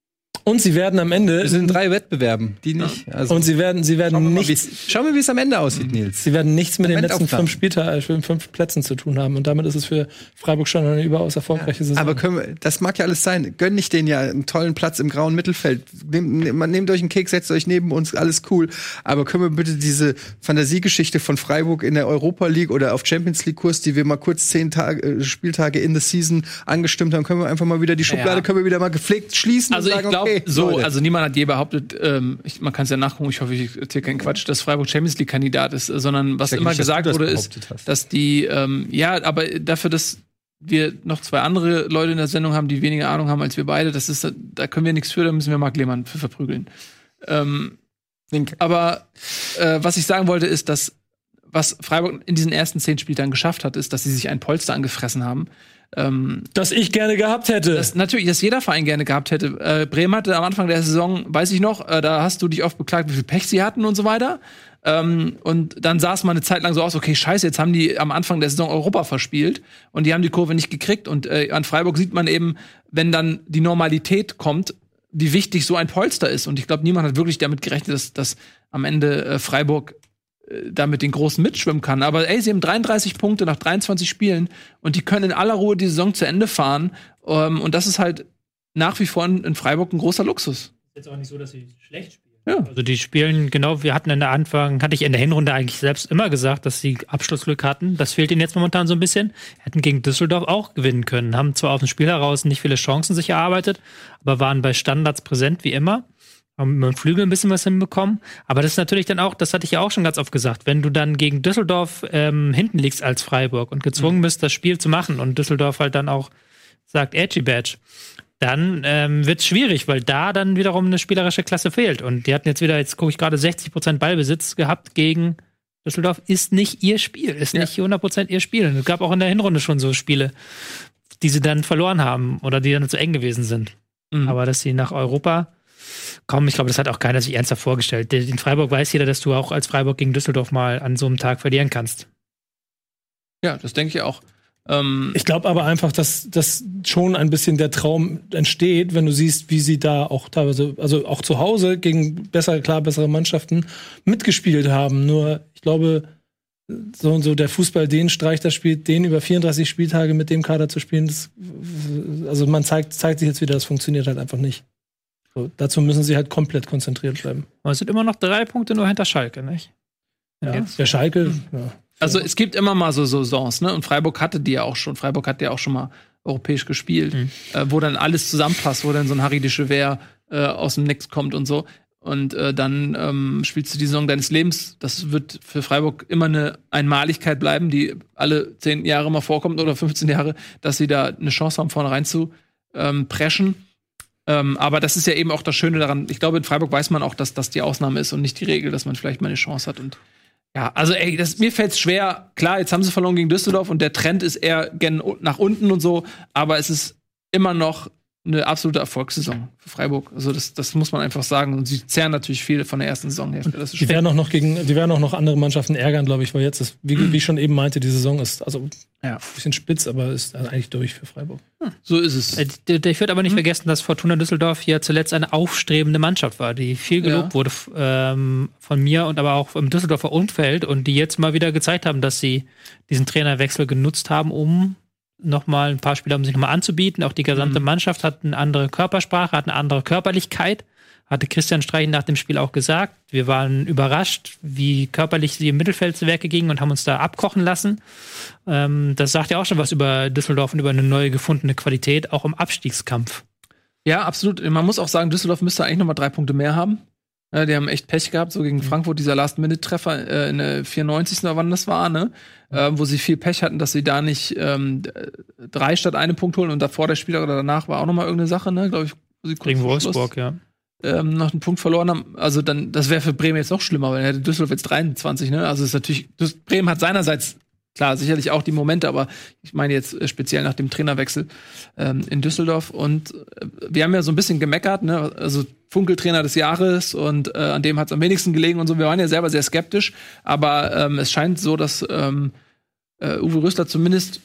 Und sie werden am Ende Wir sind in drei Wettbewerben, die nicht. Also, und sie werden, sie werden schauen wir mal, nichts, wie's- schauen wir, wie es am Ende aussieht, Nils. sie werden nichts mit den letzten Momentaufnahme. fünf Spieltagen, äh, fünf Plätzen zu tun haben. Und damit ist es für Freiburg schon eine überaus erfolgreiche Saison. Aber können wir, das mag ja alles sein. Gönn nicht denen ja einen tollen Platz im grauen Mittelfeld. Nehmt, nehmt, nehmt euch einen Keks, setzt euch neben uns, alles cool. Aber können wir bitte diese Fantasiegeschichte von Freiburg in der Europa League oder auf Champions League Kurs, die wir mal kurz zehn Tage, äh, Spieltage in the Season angestimmt haben, können wir einfach mal wieder die Schublade, Ja. können wir wieder mal gepflegt schließen Also und ich sagen, glaube, okay, so, Leute. also niemand hat je behauptet, ähm, ich, man kann es ja nachgucken, ich hoffe, ich erzähle keinen Quatsch, dass Freiburg Champions League Kandidat ist, äh, sondern was sag immer nicht, dass gesagt du das wurde, ist, behauptet hast. dass die, ähm, ja, aber dafür, dass wir noch zwei andere Leute in der Sendung haben, die weniger Ahnung haben als wir beide, das ist, da können wir nichts für, da müssen wir Marc Lehmann für verprügeln. Ähm, aber äh, was ich sagen wollte, ist, dass was Freiburg in diesen ersten zehn Spieltagen geschafft hat, ist, dass sie sich ein Polster angefressen haben. Ähm, das ich gerne gehabt hätte. Das, natürlich, dass jeder Verein gerne gehabt hätte. Äh, Bremen hatte am Anfang der Saison, weiß ich noch, äh, da hast du dich oft beklagt, wie viel Pech sie hatten und so weiter. Ähm, und dann sah es mal eine Zeit lang so aus, okay, scheiße, jetzt haben die am Anfang der Saison Europa verspielt und die haben die Kurve nicht gekriegt. Und äh, an Freiburg sieht man eben, wenn dann die Normalität kommt, wie wichtig so ein Polster ist. Und ich glaube, niemand hat wirklich damit gerechnet, dass, dass am Ende äh, Freiburg da mit den Großen mitschwimmen kann. Aber ey, sie haben dreiunddreißig Punkte nach dreiundzwanzig Spielen und die können in aller Ruhe die Saison zu Ende fahren. Um, und das ist halt nach wie vor in, in Freiburg ein großer Luxus. Ist jetzt auch nicht so, dass sie schlecht spielen. Ja. Also die spielen, genau, wir hatten in der Anfang, hatte ich in der Hinrunde eigentlich selbst immer gesagt, dass sie Abschlussglück hatten. Das fehlt ihnen jetzt momentan so ein bisschen. Hätten gegen Düsseldorf auch gewinnen können. Haben zwar aus dem Spiel heraus nicht viele Chancen sich erarbeitet, aber waren bei Standards präsent wie immer. Haben mit dem Flügel ein bisschen was hinbekommen. Aber das ist natürlich dann auch, das hatte ich ja auch schon ganz oft gesagt, wenn du dann gegen Düsseldorf ähm, hinten liegst als Freiburg und gezwungen bist, das Spiel zu machen und Düsseldorf halt dann auch sagt, Edgy Badge, dann ähm, wird es schwierig, weil da dann wiederum eine spielerische Klasse fehlt. Und die hatten jetzt wieder, jetzt gucke ich gerade, sechzig Prozent Ballbesitz gehabt gegen Düsseldorf. Ist nicht ihr Spiel, ist ja. nicht hundert Prozent ihr Spiel. Und es gab auch in der Hinrunde schon so Spiele, die sie dann verloren haben oder die dann zu eng gewesen sind. Mhm. Aber dass sie nach Europa kommen, ich glaube, das hat auch keiner sich ernsthaft vorgestellt. In Freiburg weiß jeder, dass du auch als Freiburg gegen Düsseldorf mal an so einem Tag verlieren kannst. Ja, das denke ich auch. Ähm ich glaube aber einfach, dass, dass schon ein bisschen der Traum entsteht, wenn du siehst, wie sie da auch teilweise, also auch zu Hause gegen besser, klar bessere Mannschaften mitgespielt haben. Nur, ich glaube, so und so der Fußball, den Streich das spielt, den über vierunddreißig Spieltage mit dem Kader zu spielen, das, also man zeigt, zeigt sich jetzt wieder, das funktioniert halt einfach nicht. So, dazu müssen sie halt komplett konzentriert bleiben. Aber es sind immer noch drei Punkte nur hinter Schalke, nicht? Ja, der Schalke, ja. Also es gibt immer mal so Saisons, ne? Und Freiburg hatte die ja auch schon. Freiburg hat ja auch schon mal europäisch gespielt, mhm. äh, wo dann alles zusammenpasst, wo dann so ein Harry de Chever äh, aus dem Nix kommt und so. Und äh, dann ähm, spielst du die Saison deines Lebens. Das wird für Freiburg immer eine Einmaligkeit bleiben, die alle zehn Jahre mal vorkommt oder fünfzehn Jahre, dass sie da eine Chance haben, vorne rein zu ähm, preschen. Ähm, aber das ist ja eben auch das Schöne daran. Ich glaube, in Freiburg weiß man auch, dass das die Ausnahme ist und nicht die Regel, dass man vielleicht mal eine Chance hat. Und ja, also ey, das, mir fällt's schwer. Klar, jetzt haben sie verloren gegen Düsseldorf und der Trend ist eher gen nach unten und so. Aber es ist immer noch eine absolute Erfolgssaison für Freiburg. Also das, das muss man einfach sagen. Und sie zehren natürlich viel von der ersten Saisonhälfte. Das ist die werden auch noch gegen, die werden auch noch andere Mannschaften ärgern, glaube ich, weil jetzt ist, wie, wie ich schon eben meinte, die Saison ist also ja. ein bisschen spitz, aber ist eigentlich durch für Freiburg. Hm, so ist es. Ich würde aber nicht hm. vergessen, dass Fortuna Düsseldorf ja zuletzt eine aufstrebende Mannschaft war, die viel gelobt ja. wurde ähm, von mir und aber auch im Düsseldorfer Umfeld und die jetzt mal wieder gezeigt haben, dass sie diesen Trainerwechsel genutzt haben, um noch mal ein paar Spieler, um sich noch mal anzubieten. Auch die gesamte mhm. Mannschaft hat eine andere Körpersprache, hat eine andere Körperlichkeit. Hatte Christian Streich nach dem Spiel auch gesagt. Wir waren überrascht, wie körperlich sie im Mittelfeld zu Werke gingen und haben uns da abkochen lassen. Ähm, das sagt ja auch schon was über Düsseldorf und über eine neu gefundene Qualität, auch im Abstiegskampf. Ja, absolut. Man muss auch sagen, Düsseldorf müsste eigentlich noch mal drei Punkte mehr haben. Ja, die haben echt Pech gehabt, so gegen Frankfurt, dieser Last-Minute-Treffer äh, in der vierundneunzigsten oder wann das war, ne? Äh, wo sie viel Pech hatten, dass sie da nicht ähm, drei statt einen Punkt holen und davor der Spieler oder danach war auch noch mal irgendeine Sache, ne? Glaube ich. Wo sie kurz gegen Wolfsburg, ja. Ähm, noch einen Punkt verloren haben. Also dann, das wäre für Bremen jetzt noch schlimmer, weil er hätte Düsseldorf jetzt dreiundzwanzig, ne? Also ist natürlich, Bremen hat seinerseits klar, sicherlich auch die Momente, aber ich meine jetzt äh, speziell nach dem Trainerwechsel ähm, in Düsseldorf. Und äh, wir haben ja so ein bisschen gemeckert, ne? Also Funkeltrainer des Jahres und äh, an dem hat es am wenigsten gelegen und so. Wir waren ja selber sehr skeptisch, aber ähm, es scheint so, dass ähm, äh, Uwe Rösler zumindest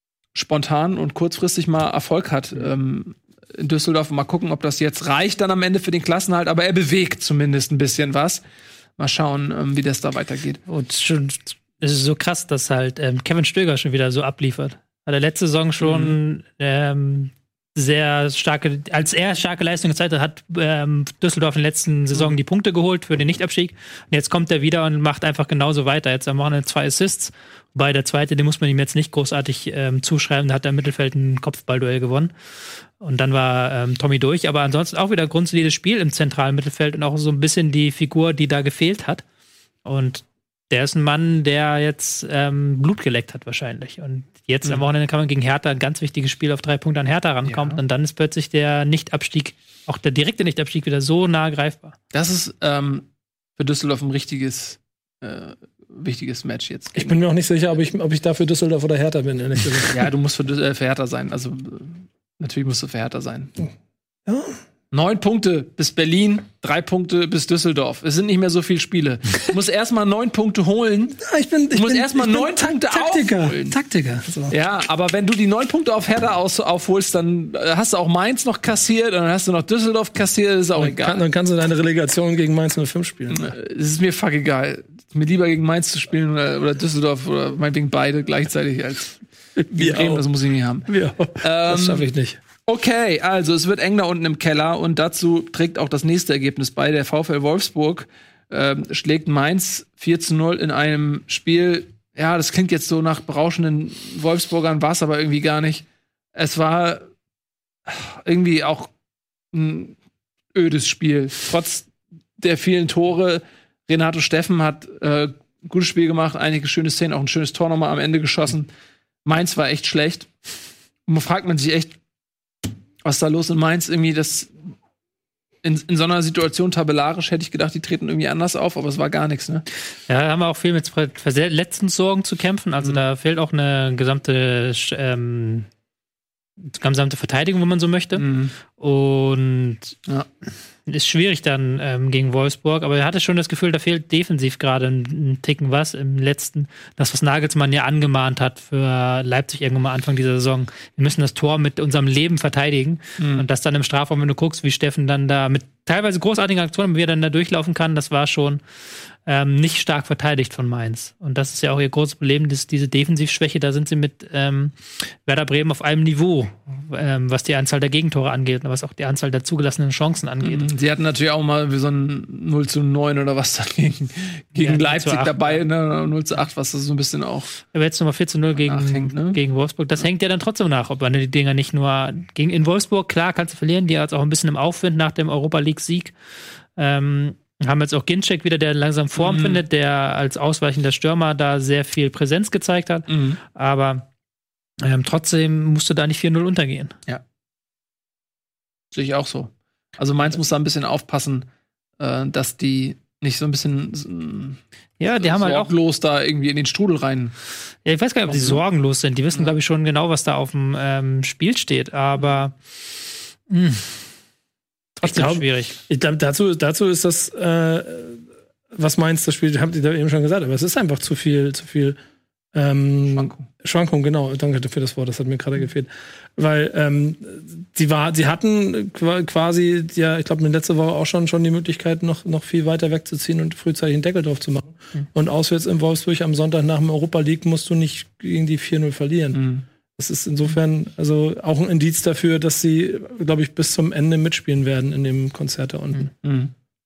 spontan und kurzfristig mal Erfolg hat ähm, in Düsseldorf. Mal gucken, ob das jetzt reicht dann am Ende für den Klassenhalt, aber er bewegt zumindest ein bisschen was. Mal schauen, ähm, wie das da weitergeht. Und schon es ist so krass, dass halt ähm, Kevin Stöger schon wieder so abliefert. Hat er letzte Saison schon mhm. ähm, sehr starke, als er starke Leistung gezeigt hat, hat ähm, Düsseldorf in der letzten Saison mhm. die Punkte geholt für den Nichtabstieg. Und jetzt kommt er wieder und macht einfach genauso weiter. Jetzt am Wochenende zwei Assists. Wobei der zweite, den muss man ihm jetzt nicht großartig ähm, zuschreiben. Da hat er im Mittelfeld ein Kopfballduell gewonnen. Und dann war ähm, Tommy durch. Aber ansonsten auch wieder grundsolides Spiel im zentralen Mittelfeld und auch so ein bisschen die Figur, die da gefehlt hat. Und der ist ein Mann, der jetzt ähm, Blut geleckt hat wahrscheinlich. Und jetzt mhm. am Wochenende kann man gegen Hertha ein ganz wichtiges Spiel auf drei Punkte an Hertha rankommen. Ja. Und dann ist plötzlich der Nichtabstieg, auch der direkte Nichtabstieg wieder so nah greifbar. Das ist ähm, für Düsseldorf ein richtiges, äh, wichtiges Match jetzt. Ich bin mir auch nicht sicher, ob ich, ob ich dafür Düsseldorf oder Hertha bin, ehrlich gesagt. Ja, du musst für, äh, für Hertha sein. Also, äh, natürlich musst du für Hertha sein. Ja. Neun Punkte bis Berlin, drei Punkte bis Düsseldorf. Es sind nicht mehr so viele Spiele. Du musst erstmal neun Punkte holen. Ja, ich bin, ich du musst bin, erstmal neun Ta- Punkte Taktiker. aufholen. Taktiker. So. Ja, aber wenn du die neun Punkte auf Hertha aus, aufholst, dann äh, hast du auch Mainz noch kassiert und dann hast du noch Düsseldorf kassiert. Ist auch Dann, egal. kann, dann kannst du deine Relegation gegen Mainz null fünf spielen. Es ist mir fuck egal. Mir lieber gegen Mainz zu spielen oder, oder Düsseldorf oder meinetwegen beide gleichzeitig als Wir Bremen. auch. Das muss ich nicht haben. Ja, das Ähm, schaffe ich nicht. Okay, also es wird eng da unten im Keller und dazu trägt auch das nächste Ergebnis bei. Der VfL Wolfsburg ähm, schlägt Mainz vier zu null in einem Spiel. Ja, das klingt jetzt so nach berauschenden Wolfsburgern, war es aber irgendwie gar nicht. Es war irgendwie auch ein ödes Spiel. Trotz der vielen Tore. Renato Steffen hat äh, ein gutes Spiel gemacht, einige schöne Szenen, auch ein schönes Tor nochmal am Ende geschossen. Mainz war echt schlecht. Und man fragt man sich echt, was da los in Mainz? Irgendwie das in, in so einer Situation tabellarisch hätte ich gedacht, die treten irgendwie anders auf, aber es war gar nichts, ne? Ja, da haben wir auch viel mit Verletzungssorgen zu kämpfen. Also mhm. da fehlt auch eine gesamte ähm, gesamte Verteidigung, wenn man so möchte. Mhm. Und ja. ist schwierig dann ähm, gegen Wolfsburg, aber er hatte schon das Gefühl, da fehlt defensiv gerade ein, ein Ticken was im letzten, das, was Nagelsmann ja angemahnt hat für Leipzig irgendwann mal Anfang dieser Saison. Wir müssen das Tor mit unserem Leben verteidigen mhm. und das dann im Strafraum, wenn du guckst, wie Steffen dann da mit teilweise großartigen Aktionen, wie er dann da durchlaufen kann, das war schon ähm, nicht stark verteidigt von Mainz. Und das ist ja auch ihr großes Problem, das, diese Defensivschwäche, da sind sie mit ähm, Werder Bremen auf einem Niveau, ähm, was die Anzahl der Gegentore angeht und was auch die Anzahl der zugelassenen Chancen angeht. Mhm. Sie hatten natürlich auch mal wie so ein null zu neun oder was da gegen, gegen ja, Leipzig acht, dabei, ne? null zu acht, was das so ein bisschen auch. Aber jetzt nochmal vier zu null gegen, nachhängt, ne? gegen Wolfsburg. Das ja. hängt ja dann trotzdem nach, ob man die Dinger nicht nur gegen in Wolfsburg, klar, kannst du verlieren, die jetzt auch ein bisschen im Aufwind nach dem Europa League-Sieg. Ähm, haben jetzt auch Ginczek wieder, der langsam Form mhm. findet, der als ausweichender Stürmer da sehr viel Präsenz gezeigt hat. Mhm. Aber ähm, trotzdem musst du da nicht vier null untergehen. Ja. Sehe ich auch so. Also Mainz muss da ein bisschen aufpassen, äh, dass die nicht so ein bisschen ja, die haben halt auch sorglos da irgendwie in den Strudel rein. Ja, ich weiß gar nicht, ob die sorgenlos sind. Die wissen, ja. glaube ich, schon genau, was da auf dem ähm, Spiel steht. Aber mh. Trotzdem glaub, schwierig. Ich glaube, dazu, dazu ist das, äh, was Mainz das Spiel, habt ihr da eben schon gesagt, aber es ist einfach zu viel, zu viel ähm, Schwankung. Schwankung, genau. Danke für das Wort, das hat mir gerade gefehlt. Weil ähm, sie war, sie hatten quasi, ja, ich glaube, letzte Woche auch schon schon die Möglichkeit, noch, noch viel weiter wegzuziehen und frühzeitig einen Deckel drauf zu machen. Mhm. Und auswärts in Wolfsburg am Sonntag nach dem Europa League musst du nicht gegen die vier null verlieren. Mhm. Das ist insofern also auch ein Indiz dafür, dass sie, glaube ich, bis zum Ende mitspielen werden in dem Konzert da unten. Mhm.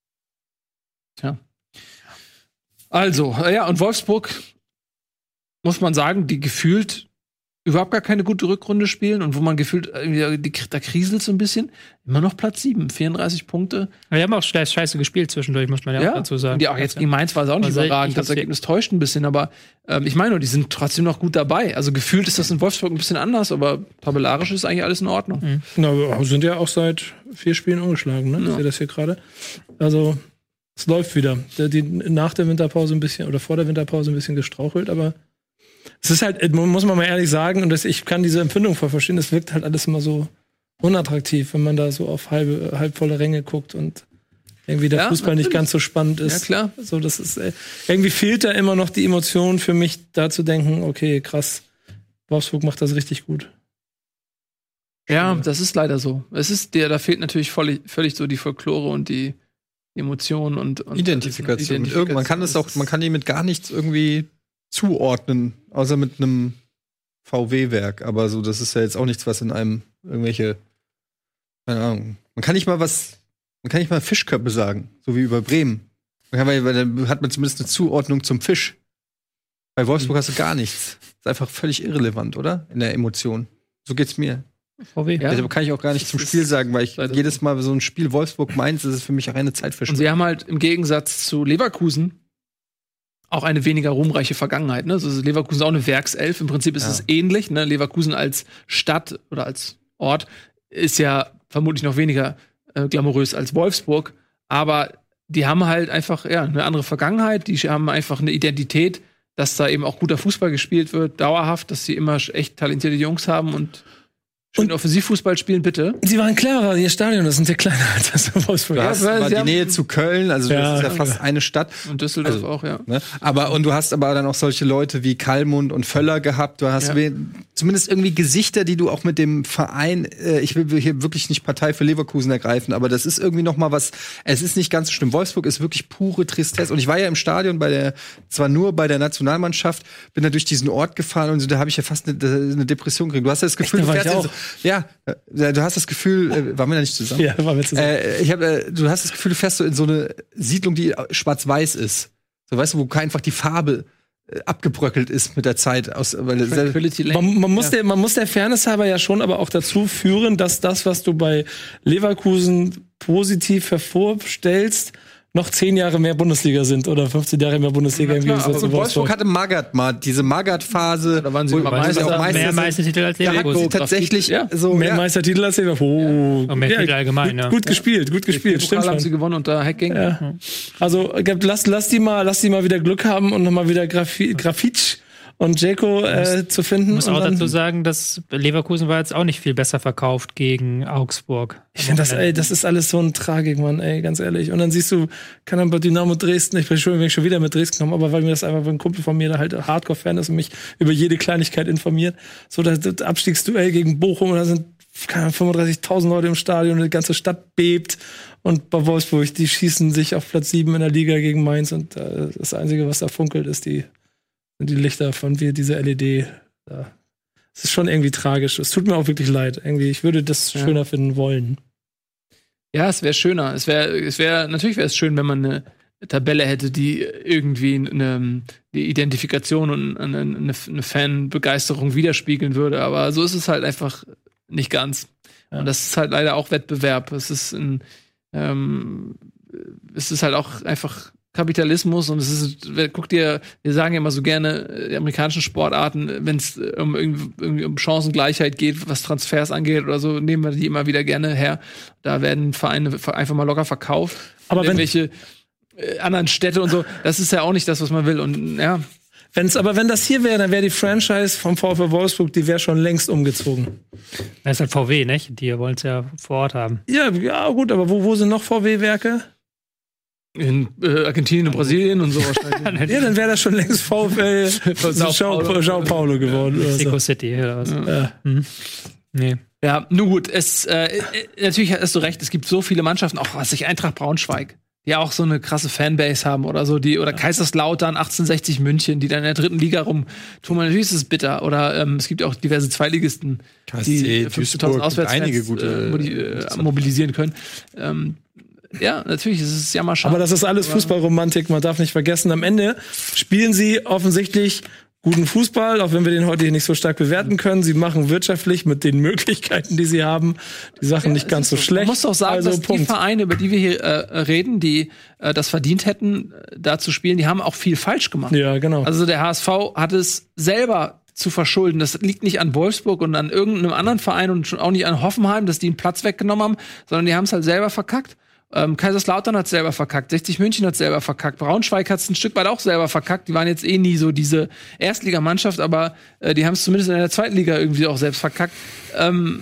Tja. Also, ja, und Wolfsburg, muss man sagen, die gefühlt überhaupt gar keine gute Rückrunde spielen und wo man gefühlt, die, da kriselt so ein bisschen, immer noch Platz sieben, vierunddreißig Punkte. Aber die haben auch scheiße gespielt zwischendurch, muss man ja, ja auch dazu sagen. Und ja, auch jetzt gegen Mainz war es auch nicht also überragend, das Ergebnis täuscht ein bisschen, aber ähm, ich meine nur, die sind trotzdem noch gut dabei. Also gefühlt ist das in Wolfsburg ein bisschen anders, aber tabellarisch ist eigentlich alles in Ordnung. Mhm. Na, sind ja auch seit vier Spielen ungeschlagen, ne? Ja. Ich sehe das hier gerade. Also, es läuft wieder. Die, nach der Winterpause ein bisschen, oder vor der Winterpause ein bisschen gestrauchelt, aber es ist halt, muss man mal ehrlich sagen, und das, ich kann diese Empfindung voll verstehen, es wirkt halt alles immer so unattraktiv, wenn man da so auf halbe, halbvolle Ränge guckt und irgendwie der ja, Fußball natürlich. Nicht ganz so spannend ist. Ja, klar. So, das ist, irgendwie fehlt da immer noch die Emotion für mich, da zu denken, okay, krass, Wolfsburg macht das richtig gut. Ja, das ist leider so. Es ist der, da fehlt natürlich völlig, völlig so die Folklore und die Emotionen und, und Identifikation. Identifikation. Irgend, man kann es auch, man kann die mit gar nichts irgendwie zuordnen, außer mit einem V W-Werk. Aber so, das ist ja jetzt auch nichts, was in einem irgendwelche, keine Ahnung. Man kann nicht mal was, man kann nicht mal Fischköppe sagen, so wie über Bremen. Man kann, weil dann hat man zumindest eine Zuordnung zum Fisch. Bei Wolfsburg mhm. hast du gar nichts. Ist einfach völlig irrelevant, oder? In der Emotion. So geht's mir. V W. Ja. Also kann ich auch gar nicht zum Spiel sagen, weil ich jedes Mal so ein Spiel Wolfsburg-Mainz, das ist für mich reine Zeitverschwendung. Und sie haben halt im Gegensatz zu Leverkusen auch eine weniger ruhmreiche Vergangenheit. Ne? Also Leverkusen ist auch eine Werkself. Im Prinzip ist ja. es ähnlich. Ne? Leverkusen als Stadt oder als Ort ist ja vermutlich noch weniger äh, glamourös als Wolfsburg. Aber die haben halt einfach ja, eine andere Vergangenheit, die haben einfach eine Identität, dass da eben auch guter Fußball gespielt wird, dauerhaft, dass sie immer echt talentierte Jungs haben und schön Offensivfußball spielen, bitte. Sie waren cleverer, ihr Stadion, das sind ja kleiner als das Wolfsburg. Du hast weil aber sie die haben- Nähe zu Köln, also Ja, das ist ja fast ja. eine Stadt. Und Düsseldorf Also, auch, ja. Ne? Aber und du hast aber dann auch solche Leute wie Kallmund und Völler gehabt. Du hast Ja. we- zumindest irgendwie Gesichter, die du auch mit dem Verein. Äh, ich will hier wirklich nicht Partei für Leverkusen ergreifen, aber das ist irgendwie noch mal was. Es ist nicht ganz so schlimm. Wolfsburg ist wirklich pure Tristesse. Und ich war ja im Stadion bei der, zwar nur bei der Nationalmannschaft, bin da durch diesen Ort gefahren und so, da habe ich ja fast eine, eine Depression gekriegt. Du hast ja das Gefühl, da du war ich fährst in auch. so, ja, äh, du hast das Gefühl, äh, waren wir da nicht zusammen? Ja, waren wir zusammen. Äh, ich hab, äh, du hast das Gefühl, du fährst so in so eine Siedlung, die schwarz-weiß ist. So, weißt du, wo einfach die Farbe äh, abgebröckelt ist mit der Zeit. Aus, weil Tranquility Lane. Man, man, muss der, man muss der Fairness halber ja schon aber auch dazu führen, dass das, was du bei Leverkusen positiv hervorstellst, noch zehn Jahre mehr Bundesliga sind oder fünfzehn Jahre mehr Bundesliga Na im klar, Gegensatz aber zu Wolfsburg Wolfsburg. hatte Magath mal, diese Magath-Phase. Da waren sie wo- immer wo sie Meister. auch Meister Mehr sind. Meistertitel als Da hat Leverkusen. sie tatsächlich Ja. so Mehr ja. Meistertitel als Leverkusen. Oh. Und mehr Titel allgemein, gut, ja. gut gespielt, gut gespielt, Den stimmt Pokal haben sie schon. gewonnen unter Hacking. Ja. Also glaub, lass, lass die mal, lass die mal wieder Glück haben und nochmal wieder Grafi- Grafitsch und Dzeko äh, zu finden. Ich muss und auch dann- dazu sagen, dass Leverkusen war jetzt auch nicht viel besser verkauft gegen Augsburg. Ich finde das, ey, das ist alles so ein Tragik, Mann, ey, ganz ehrlich. Und dann siehst du, kann dann bei Dynamo Dresden, ich bin schon, wenn ich schon wieder mit Dresden komme, aber weil mir das einfach, weil ein Kumpel von mir, der halt Hardcore-Fan ist und mich über jede Kleinigkeit informiert, so das, das Abstiegsduell gegen Bochum, und da sind keine Ahnung, fünfunddreißigtausend Leute im Stadion und die ganze Stadt bebt. Und bei Wolfsburg, die schießen sich auf Platz sieben in der Liga gegen Mainz und äh, das Einzige, was da funkelt, ist die, sind die Lichter von wie diese L E D. Da. Es ist schon irgendwie tragisch. Es tut mir auch wirklich leid. Irgendwie, ich würde das Ja. schöner finden wollen. Ja, es wäre schöner. Es wäre, es wäre, natürlich wäre es schön, wenn man eine Tabelle hätte, die irgendwie eine, die Identifikation und eine, eine, eine Fanbegeisterung widerspiegeln würde. Aber so ist es halt einfach nicht ganz. Ja. Und das ist halt leider auch Wettbewerb. Es ist ein, ähm, es ist halt auch einfach Kapitalismus und es ist, guck dir, wir sagen ja immer so gerne, die amerikanischen Sportarten, wenn es um irgendwie, irgendwie um Chancengleichheit geht, was Transfers angeht oder so, nehmen wir die immer wieder gerne her. Da werden Vereine einfach mal locker verkauft. Aber wenn- irgendwelche äh, anderen Städte und so, das ist ja auch nicht das, was man will. Und ja, Wenn's, aber wenn das hier wäre, dann wäre die Franchise vom VfL Wolfsburg, die wäre schon längst umgezogen. Das ist halt V W, nicht? Die wollen es ja vor Ort haben. Ja, ja, gut, aber wo, wo sind noch V W-Werke? in äh, Argentinien und Brasilien und so wahrscheinlich. Ja, dann wäre das schon längst VfL Sao Sao Paulo. Sao Paulo geworden. Oder Mexico so. City oder was. Ja. Hm. Nee. Ja, nun gut, es äh, äh, natürlich hast du recht, es gibt so viele Mannschaften, auch was ich Eintracht Braunschweig, die auch so eine krasse Fanbase haben oder so, die oder Kaiserslautern, achtzehnhundertsechzig München, die dann in der dritten Liga rumtun. Natürlich ist es bitter. Oder ähm, es gibt auch diverse Zweitligisten, K S C, die Duisburg, fünfzehntausend Auswärtsfans einige gute, äh, modi- äh, mobilisieren können. Ähm, ja, natürlich, es ist ja mal schade. Aber das ist alles Fußballromantik, man darf nicht vergessen. Am Ende spielen sie offensichtlich guten Fußball, auch wenn wir den heute hier nicht so stark bewerten können. Sie machen wirtschaftlich mit den Möglichkeiten, die sie haben, die Sachen nicht ganz so schlecht. Man muss doch sagen, also, dass die Punkt. Vereine, über die wir hier äh, reden, die äh, das verdient hätten, äh, da zu spielen, die haben auch viel falsch gemacht. Ja, genau. Also der H S V hat es selber zu verschulden. Das liegt nicht an Wolfsburg und an irgendeinem anderen Verein und schon auch nicht an Hoffenheim, dass die einen Platz weggenommen haben, sondern die haben es halt selber verkackt. Ähm, Kaiserslautern hat selber verkackt, sechzig München hat selber verkackt, Braunschweig hat es ein Stück weit auch selber verkackt. Die waren jetzt eh nie so diese Erstligamannschaft, aber äh, die haben es zumindest in der zweiten Liga irgendwie auch selbst verkackt. Ähm,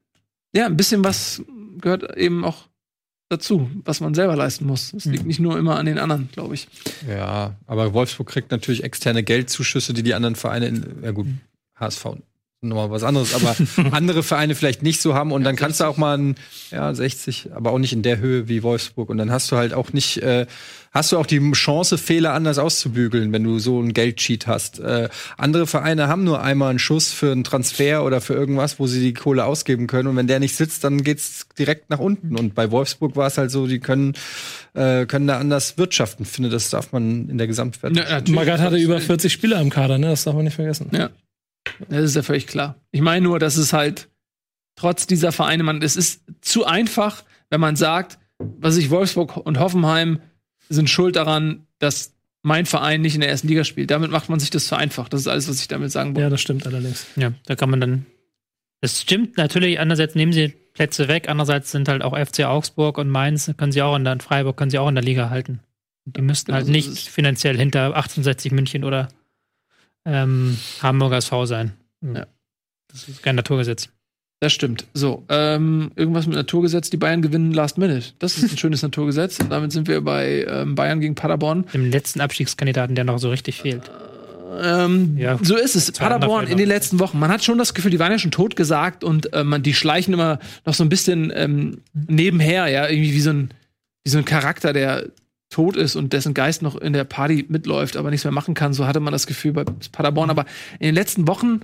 ja, ein bisschen was gehört eben auch dazu, was man selber leisten muss. Es liegt nicht nur immer an den anderen, glaube ich. Ja, aber Wolfsburg kriegt natürlich externe Geldzuschüsse, die die anderen Vereine, in, ja gut, H S V nochmal was anderes, aber andere Vereine vielleicht nicht so haben und dann kannst du auch mal ein, ja, sechzig, aber auch nicht in der Höhe wie Wolfsburg und dann hast du halt auch nicht, äh, hast du auch die Chance, Fehler anders auszubügeln, wenn du so einen Geldsheet hast. Äh, andere Vereine haben nur einmal einen Schuss für einen Transfer oder für irgendwas, wo sie die Kohle ausgeben können und wenn der nicht sitzt, dann geht's direkt nach unten und bei Wolfsburg war es halt so, die können äh, können da anders wirtschaften. Ich finde, das darf man in der Gesamtwertung. Magath hatte über vierzig Spieler im Kader, ne? Das darf man nicht vergessen. Ja. Das ist ja völlig klar. Ich meine nur, dass es halt trotz dieser Vereine, man, es ist zu einfach, wenn man sagt, was ich Wolfsburg und Hoffenheim sind schuld daran, dass mein Verein nicht in der ersten Liga spielt. Damit macht man sich das zu einfach. Das ist alles, was ich damit sagen wollte. Ja, das stimmt allerdings. Ja, da kann man dann. Das stimmt natürlich. Andererseits nehmen sie Plätze weg. Andererseits sind halt auch F C Augsburg und Mainz, können sie auch in der, Freiburg können sie auch in der Liga halten. Die müssten halt nicht finanziell hinter achtundsechzig München oder ähm, Hamburger S V sein. Ja. Das ist kein Naturgesetz. Das stimmt. So, ähm, irgendwas mit Naturgesetz, die Bayern gewinnen Last Minute. Das ist ein schönes Naturgesetz. Und damit sind wir bei ähm, Bayern gegen Paderborn. Dem letzten Abstiegskandidaten, der noch so richtig fehlt. Ähm, Ja. So ist es. Zwei Paderborn andere in den Fehler. letzten Wochen. Man hat schon das Gefühl, die waren ja schon tot gesagt und äh, man, die schleichen immer noch so ein bisschen ähm, nebenher, ja, irgendwie wie so ein, wie so ein Charakter, der tot ist und dessen Geist noch in der Party mitläuft, aber nichts mehr machen kann. So hatte man das Gefühl bei Paderborn. Aber in den letzten Wochen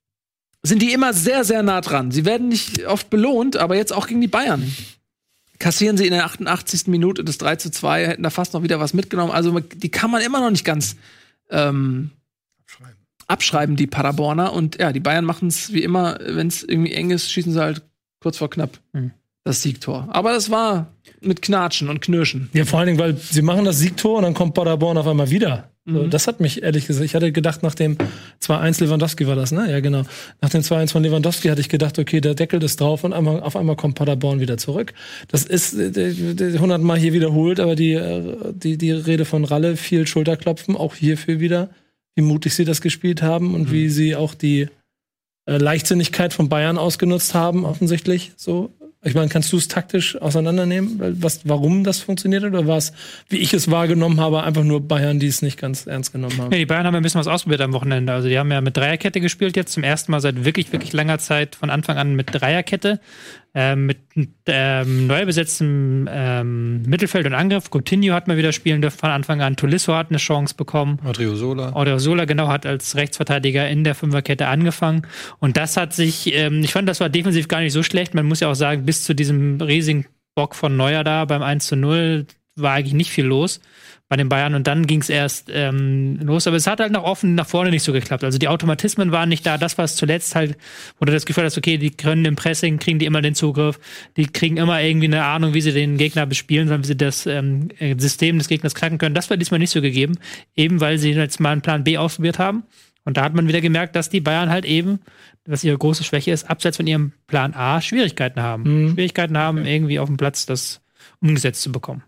sind die immer sehr, sehr nah dran. Sie werden nicht oft belohnt, aber jetzt auch gegen die Bayern. Kassieren sie in der achtundachtzigsten Minute das drei zu zwei, hätten da fast noch wieder was mitgenommen. Also die kann man immer noch nicht ganz ähm, abschreiben. abschreiben, die Paderborner. Und ja, die Bayern machen es wie immer, wenn es irgendwie eng ist, schießen sie halt kurz vor knapp Hm. das Siegtor. Aber das war mit Knatschen und Knirschen. Ja, vor allen Dingen, weil sie machen das Siegtor und dann kommt Paderborn auf einmal wieder. So, Mhm. das hat mich ehrlich gesagt, ich hatte gedacht, nach dem zwei eins Lewandowski war das, ne? Ja, genau. Nach dem zwei eins von Lewandowski hatte ich gedacht, okay, der Deckel ist drauf und einmal, auf einmal kommt Paderborn wieder zurück. Das ist äh, hundertmal hier wiederholt, aber die, äh, die, die Rede von Ralle, viel Schulterklopfen, auch hierfür wieder, wie mutig sie das gespielt haben und mhm. wie sie auch die äh, Leichtsinnigkeit von Bayern ausgenutzt haben, offensichtlich, so. Ich meine, kannst du es taktisch auseinandernehmen, was, warum das funktioniert hat? Oder war es, wie ich es wahrgenommen habe, einfach nur Bayern, die es nicht ganz ernst genommen haben? Ja, die Bayern haben ja ein bisschen was ausprobiert am Wochenende. Also die haben ja mit Dreierkette gespielt jetzt, zum ersten Mal seit wirklich, wirklich langer Zeit von Anfang an mit Dreierkette. Ähm, mit ähm, neu besetztem ähm, Mittelfeld und Angriff. Coutinho hat mal wieder spielen dürfen von Anfang an. Tolisso hat eine Chance bekommen. Odriozola. Odriozola, genau, hat als Rechtsverteidiger in der Fünferkette angefangen. Und das hat sich, ähm, ich fand, das war defensiv gar nicht so schlecht. Man muss ja auch sagen, bis zu diesem riesigen Bock von Neuer da beim eins zu null war eigentlich nicht viel los bei den Bayern und dann ging es erst ähm, los, aber es hat halt nach offen nach vorne nicht so geklappt. Also die Automatismen waren nicht da, das war es zuletzt halt, wo du das Gefühl hast, okay, die können im Pressing, kriegen die immer den Zugriff, die kriegen immer irgendwie eine Ahnung, wie sie den Gegner bespielen sollen, wie sie das ähm, System des Gegners knacken können. Das war diesmal nicht so gegeben, eben weil sie jetzt mal einen Plan B ausprobiert haben und da hat man wieder gemerkt, dass die Bayern halt eben, was ihre große Schwäche ist, abseits von ihrem Plan A Schwierigkeiten haben. Mhm. Schwierigkeiten haben, okay. irgendwie auf dem Platz das umgesetzt zu bekommen.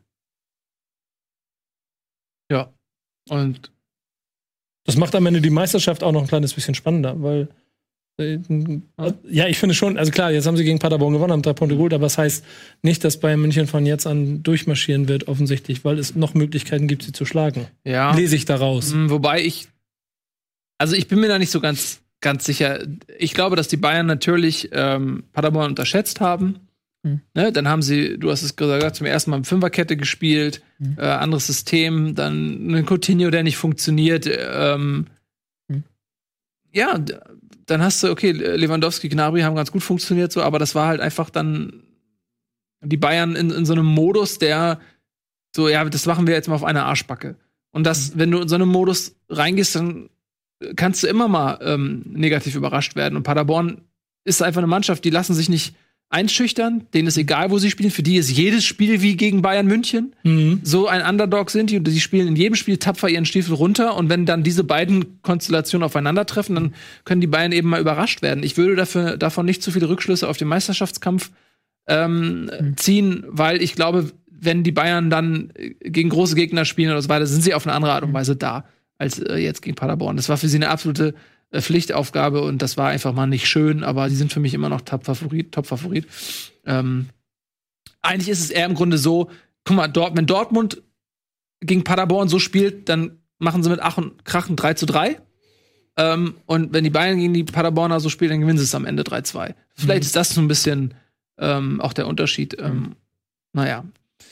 Ja. Und das macht am Ende die Meisterschaft auch noch ein kleines bisschen spannender, weil äh, ja, ich finde schon, also klar, jetzt haben sie gegen Paderborn gewonnen, haben drei Punkte geholt, aber es das heißt nicht, dass Bayern München von jetzt an durchmarschieren wird, offensichtlich, weil es noch Möglichkeiten gibt, sie zu schlagen. Ja. Lese ich daraus. Mhm, wobei ich, also ich bin mir da nicht so ganz, ganz sicher. Ich glaube, dass die Bayern natürlich ähm, Paderborn unterschätzt haben. Mhm. Ne, dann haben sie, du hast es gesagt, zum ersten Mal mit Fünferkette gespielt, mhm. äh, anderes System, dann ein Coutinho, der nicht funktioniert. Ähm, mhm. Ja, d- dann hast du, okay, Lewandowski, Gnabry haben ganz gut funktioniert, so, aber das war halt einfach dann die Bayern in, in so einem Modus, der so, ja, das machen wir jetzt mal auf eine Arschbacke. Und das, mhm. wenn du in so einen Modus reingehst, dann kannst du immer mal ähm, negativ überrascht werden. Und Paderborn ist einfach eine Mannschaft, die lassen sich nicht einschüchtern, denen ist egal, wo sie spielen. Für die ist jedes Spiel wie gegen Bayern München. Mhm. So ein Underdog sind die und die spielen in jedem Spiel tapfer ihren Stiefel runter. Und wenn dann diese beiden Konstellationen aufeinandertreffen, dann können die Bayern eben mal überrascht werden. Ich würde dafür, davon nicht zu viele Rückschlüsse auf den Meisterschaftskampf ähm, mhm. ziehen, weil ich glaube, wenn die Bayern dann gegen große Gegner spielen oder so weiter, sind sie auf eine andere Art und Weise da als äh, jetzt gegen Paderborn. Das war für sie eine absolute Pflichtaufgabe und das war einfach mal nicht schön, aber die sind für mich immer noch Top-Favorit. Top-Favorit. Ähm, eigentlich ist es eher im Grunde so, guck mal, dort, wenn Dortmund gegen Paderborn so spielt, dann machen sie mit Ach und Krachen drei zu drei. Ähm, und wenn die Bayern gegen die Paderborner so spielen, dann gewinnen sie es am Ende drei zwei. Vielleicht mhm. ist das so ein bisschen ähm, auch der Unterschied. Ähm, mhm. Naja.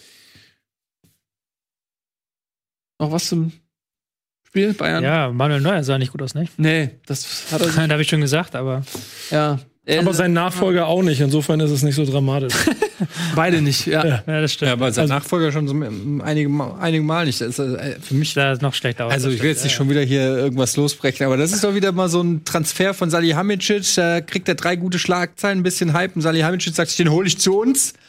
Noch was zum Spiel, Bayern? Ja, Manuel Neuer sah nicht gut aus, nicht? Nee, das hat er. Da habe ich schon gesagt, aber. Ja. Aber sein Nachfolger auch nicht, insofern ist es nicht so dramatisch. Beide nicht, ja. Ja, ja das stimmt. Ja, aber sein also, Nachfolger schon so einige, einige Mal nicht. Das ist, äh, für mich sah noch schlechter aus. Also ich will jetzt nicht ja, schon wieder hier irgendwas losbrechen, aber das ist doch wieder mal so ein Transfer von Salihamidzic. Da kriegt er drei gute Schlagzeilen, ein bisschen Hype. Und Salihamidzic sagt, den hole ich zu uns.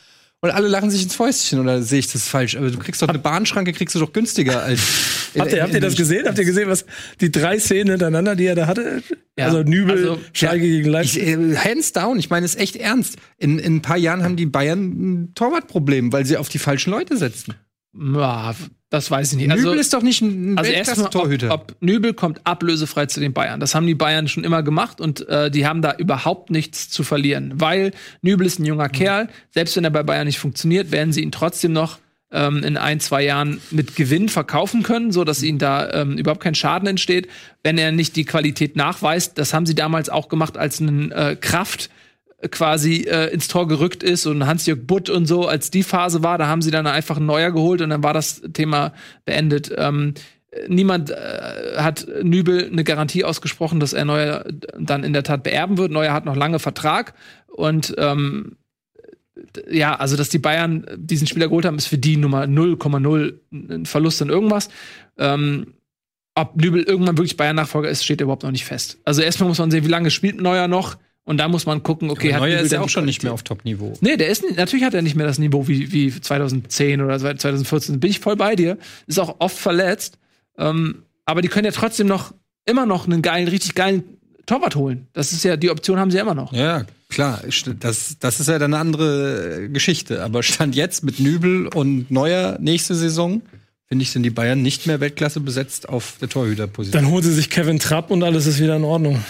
und alle lachen sich ins Fäustchen, oder sehe ich das falsch? Aber du kriegst doch eine Bahnschranke, kriegst du doch günstiger als. Habt ihr, habt ihr das gesehen? Habt ihr gesehen, was die drei Szenen hintereinander, die er da hatte? Ja. Also Nübel, Also, Schalke ja, gegen Leipzig. Ich, äh, hands down, ich meine es echt ernst. In, in ein paar Jahren haben die Bayern ein Torwartproblem, weil sie auf die falschen Leute setzen. Ja, das weiß ich nicht. Nübel Also, ist doch nicht ein also erstmal, Weltklasse-Torhüter. ob, ob Nübel kommt ablösefrei zu den Bayern. Das haben die Bayern schon immer gemacht und äh, die haben da überhaupt nichts zu verlieren, weil Nübel ist ein junger mhm. Kerl. Selbst wenn er bei Bayern nicht funktioniert, werden sie ihn trotzdem noch ähm, in ein, zwei Jahren mit Gewinn verkaufen können, so dass ihnen da ähm, überhaupt kein Schaden entsteht, wenn er nicht die Qualität nachweist. Das haben sie damals auch gemacht, als ein äh, Kraft quasi äh, ins Tor gerückt ist und Hans-Jörg Butt und so, als die Phase war, da haben sie dann einfach einen Neuer geholt und dann war das Thema beendet. Ähm, niemand äh, hat Nübel eine Garantie ausgesprochen, dass er Neuer dann in der Tat beerben wird. Neuer hat noch lange Vertrag und ähm, ja, also dass die Bayern diesen Spieler geholt haben, ist für die Nummer null Komma null ein Verlust an irgendwas. Ähm, ob Nübel irgendwann wirklich Bayern-Nachfolger ist, steht überhaupt noch nicht fest. Also erstmal muss man sehen, wie lange spielt Neuer noch. Und da muss man gucken, okay, aber hat Neuer Nübel ist ja denn auch die schon nicht Qualität? mehr auf Top-Niveau. Nee, der ist natürlich hat er nicht mehr das Niveau wie, wie zwanzig zehn oder zwanzig vierzehn. Bin ich voll bei dir. Ist auch oft verletzt. Ähm, aber die können ja trotzdem noch immer noch einen geilen, richtig geilen Torwart holen. Das ist ja, die Option haben sie ja immer noch. Ja, klar. Das, das ist ja dann eine andere Geschichte. Aber Stand jetzt mit Nübel und Neuer nächste Saison, finde ich, sind die Bayern nicht mehr Weltklasse besetzt auf der Torhüterposition. Dann holen sie sich Kevin Trapp und alles ist wieder in Ordnung.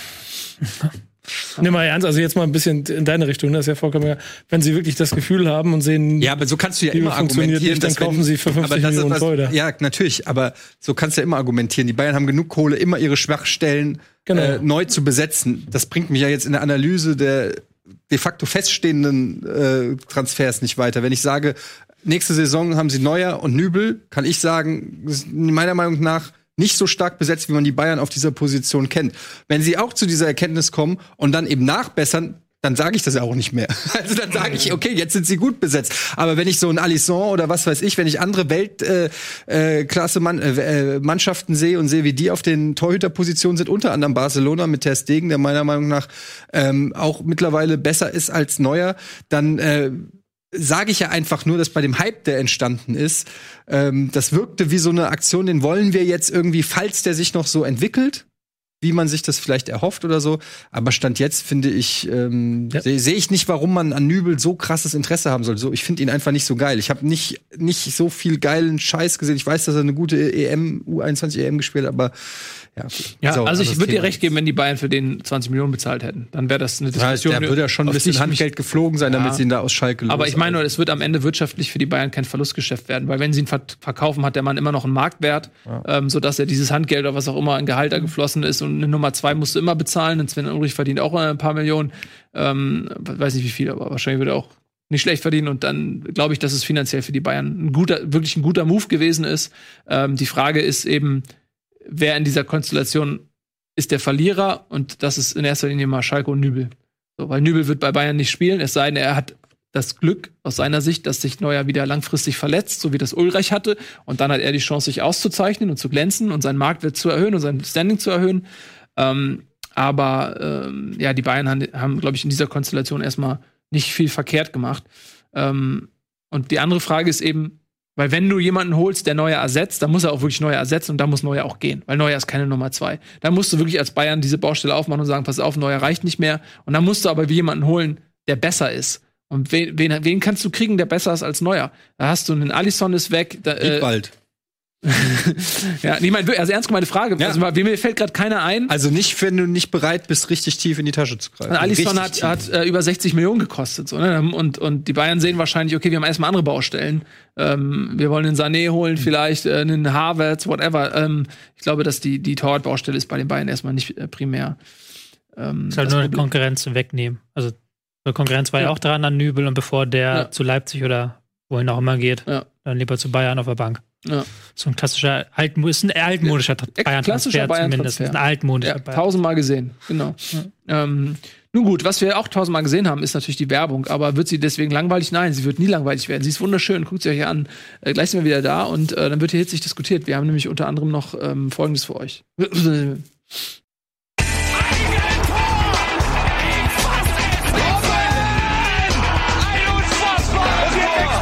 Nimm mal ernst, also jetzt mal ein bisschen in deine Richtung, das ist ja vollkommen egal. Wenn sie wirklich das Gefühl haben und sehen, ja, aber so kannst du ja wie immer funktioniert argumentieren, nicht, dann dass wenn- kaufen sie für fünfzig aber das ist Millionen was- Euro. Ja, natürlich, aber so kannst du ja immer argumentieren. Die Bayern haben genug Kohle, immer ihre Schwachstellen Genau. äh, neu zu besetzen. Das bringt mich ja jetzt in der Analyse der de facto feststehenden äh, Transfers nicht weiter. Wenn ich sage, nächste Saison haben sie Neuer und Nübel, kann ich sagen, das ist meiner Meinung nach nicht so stark besetzt, wie man die Bayern auf dieser Position kennt. Wenn sie auch zu dieser Erkenntnis kommen und dann eben nachbessern, dann sage ich das ja auch nicht mehr. Also dann sage ich, okay, jetzt sind sie gut besetzt. Aber wenn ich so ein Alisson oder was weiß ich, wenn ich andere Weltklasse äh, äh, Klasse Mann, äh, Mannschaften sehe und sehe, wie die auf den Torhüterpositionen sind, unter anderem Barcelona mit Ter Stegen, der meiner Meinung nach ähm, auch mittlerweile besser ist als Neuer, dann äh, sage ich ja einfach nur, dass bei dem Hype, der entstanden ist, ähm, das wirkte wie so eine Aktion, den wollen wir jetzt irgendwie, falls der sich noch so entwickelt, wie man sich das vielleicht erhofft oder so. Aber Stand jetzt finde ich, ähm, Ja. sehe seh ich nicht, warum man an Nübel so krasses Interesse haben soll. So, ich finde ihn einfach nicht so geil. Ich habe nicht, nicht so viel geilen Scheiß gesehen. Ich weiß, dass er eine gute E M, U einundzwanzig E M gespielt hat, aber ja. Ja, so, also ich anderes würde dir Thema. recht geben, wenn die Bayern für den zwanzig Millionen bezahlt hätten. Dann wäre das eine Ja, Diskussion. der würde ja schon ein auf die bisschen ich mich- Handgeld geflogen sein, damit Ja. sie ihn da aus Schalke Aber ich meine, los- nur, es wird am Ende wirtschaftlich für die Bayern kein Verlustgeschäft werden, weil wenn sie ihn ver verkaufen, hat der Mann immer noch einen Marktwert, ähm, sodass er dieses Handgeld oder was auch immer in Gehalt da geflossen ist und eine Nummer zwei musst du immer bezahlen. Und Sven Ulrich verdient auch ein paar Millionen, ähm, weiß nicht wie viel, aber wahrscheinlich wird er auch nicht schlecht verdienen. Und dann glaube ich, dass es finanziell für die Bayern ein guter, wirklich ein guter Move gewesen ist. Ähm, die Frage ist eben, wer in dieser Konstellation ist der Verlierer, und das ist in erster Linie mal Schalke und Nübel. So, weil Nübel wird bei Bayern nicht spielen, es sei denn, er hat das Glück aus seiner Sicht, dass sich Neuer wieder langfristig verletzt, so wie das Ulreich hatte. Und dann hat er die Chance, sich auszuzeichnen und zu glänzen und seinen Marktwert zu erhöhen und sein Standing zu erhöhen. Ähm, aber ähm, ja, die Bayern haben, haben glaube ich, in dieser Konstellation erstmal nicht viel verkehrt gemacht. Ähm, und die andere Frage ist eben, weil wenn du jemanden holst, der Neuer ersetzt, dann muss er auch wirklich Neuer ersetzen und dann muss Neuer auch gehen, weil Neuer ist keine Nummer zwei. Dann musst du wirklich als Bayern diese Baustelle aufmachen und sagen, pass auf, Neuer reicht nicht mehr. Und dann musst du aber jemanden holen, der besser ist. Und wen, wen, wen kannst du kriegen, der besser ist als Neuer? Da hast du einen Alisson ist weg. Da, Geht äh, bald. ja, ich meine, also ernst gemeinte Frage. Ja. Also, mir fällt gerade keiner ein. Also nicht, wenn du nicht bereit bist, richtig tief in die Tasche zu greifen. Alisson hat, Richtig hat tief. äh, über sechzig Millionen gekostet. So, ne? und, und die Bayern sehen wahrscheinlich, okay, wir haben erstmal andere Baustellen. Ähm, wir wollen einen Sané holen, vielleicht äh, einen Havertz, whatever. Ähm, ich glaube, dass die, die Torwart-Baustelle ist bei den Bayern erstmal nicht äh, primär. Ähm, Ist halt das nur eine Problem. Konkurrenz wegnehmen. Also, die Konkurrenz war ja, Ja. auch dran an Nübel, und bevor der Ja. zu Leipzig oder wohin auch immer geht, Ja. dann lieber zu Bayern auf der Bank. Ja. So ein klassischer, altmo ist ein altmodischer Ja, Bayern-Transfer klassischer zumindest. Bayern-Transfer. Ein altmodischer Ja, Bayern. tausendmal gesehen, genau. Ähm, nun gut, was wir auch tausendmal gesehen haben, ist natürlich die Werbung. Aber wird sie deswegen langweilig? Nein, sie wird nie langweilig werden. Sie ist wunderschön, guckt sie euch an. Äh, gleich sind wir wieder da und äh, dann wird hier hitzig diskutiert. Wir haben nämlich unter anderem noch ähm, Folgendes für euch. Und hier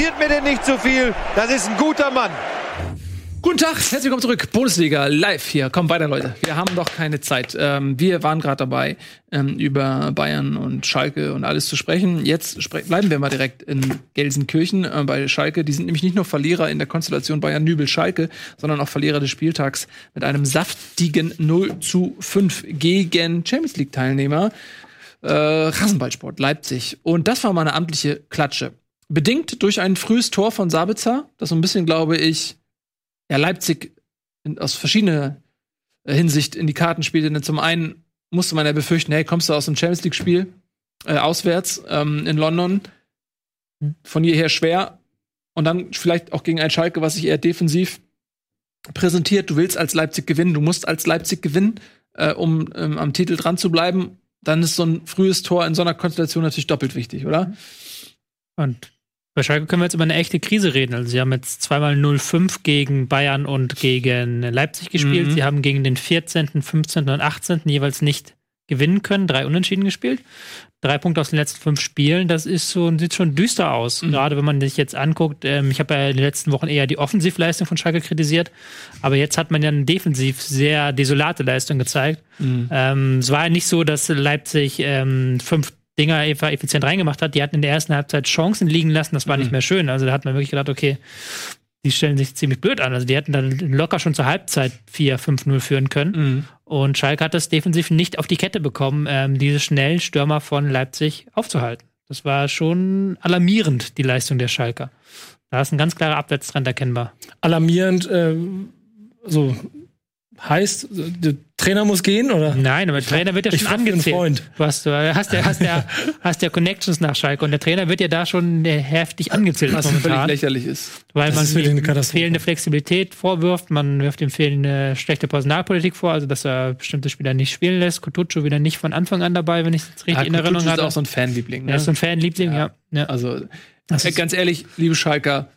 Passiert mir denn nicht zu viel? Das ist ein guter Mann. Guten Tag, herzlich willkommen zurück. Bundesliga live hier. Komm weiter, Leute. Wir haben doch keine Zeit. Ähm, wir waren gerade dabei, ähm, über Bayern und Schalke und alles zu sprechen. Jetzt spre- bleiben wir mal direkt in Gelsenkirchen äh, bei Schalke. Die sind nämlich nicht nur Verlierer in der Konstellation Bayern-Nübel-Schalke, sondern auch Verlierer des Spieltags mit einem saftigen null zu fünf gegen Champions-League-Teilnehmer äh, Rasenballsport Leipzig. Und das war mal eine amtliche Klatsche. Bedingt durch ein frühes Tor von Sabitzer, das so ein bisschen, glaube ich, ja, Leipzig in, aus verschiedener äh, Hinsicht in die Karten spielte. Denn zum einen musste man ja befürchten, hey, kommst du aus dem Champions League-Spiel äh, auswärts ähm, in London, von hierher schwer und dann vielleicht auch gegen ein Schalke, was sich eher defensiv präsentiert. Du willst als Leipzig gewinnen, du musst als Leipzig gewinnen, äh, um ähm, am Titel dran zu bleiben. Dann ist so ein frühes Tor in so einer Konstellation natürlich doppelt wichtig, oder? Und bei Schalke können wir jetzt über eine echte Krise reden. Also sie haben jetzt zweimal null fünf gegen Bayern und gegen Leipzig gespielt. Mhm. Sie haben gegen den vierzehnten, fünfzehnten und achtzehnten jeweils nicht gewinnen können. Drei Unentschieden gespielt. Drei Punkte aus den letzten fünf Spielen. Das ist so, sieht schon düster aus. Mhm. Gerade wenn man sich jetzt anguckt. Ähm, ich habe ja in den letzten Wochen eher die Offensivleistung von Schalke kritisiert. Aber jetzt hat man ja eine defensiv sehr desolate Leistung gezeigt. Mhm. Ähm, es war ja nicht so, dass Leipzig ähm, fünf Dinger effizient reingemacht hat. Die hatten in der ersten Halbzeit Chancen liegen lassen. Das war mhm. nicht mehr schön. Also da hat man wirklich gedacht, okay, die stellen sich ziemlich blöd an. Also die hätten dann locker schon zur Halbzeit vier fünf null führen können. Mhm. Und Schalke hat das defensiv nicht auf die Kette bekommen, ähm, diese schnellen Stürmer von Leipzig aufzuhalten. Das war schon alarmierend, die Leistung der Schalker. Da ist ein ganz klarer Abwärtstrend erkennbar. Alarmierend, äh, so heißt, der Trainer muss gehen, oder? Nein, aber der Trainer wird ja schon angezählt. Du hast, du hast, ja, hast, ja, hast ja Connections nach Schalke und der Trainer wird ja da schon heftig angezählt. Was momentan völlig lächerlich ist. Weil das man ihm fehlende Flexibilität vorwirft, man wirft ihm fehlende schlechte Personalpolitik vor, also dass er bestimmte Spieler nicht spielen lässt. Kutucu wieder nicht von Anfang an dabei, wenn ich es richtig ja, in Erinnerung hatte. Das ist auch so ein Fanliebling. Ne? Er ist so ein Fanliebling, ja. ja. ja. Also, äh, ganz ehrlich, liebe Schalker,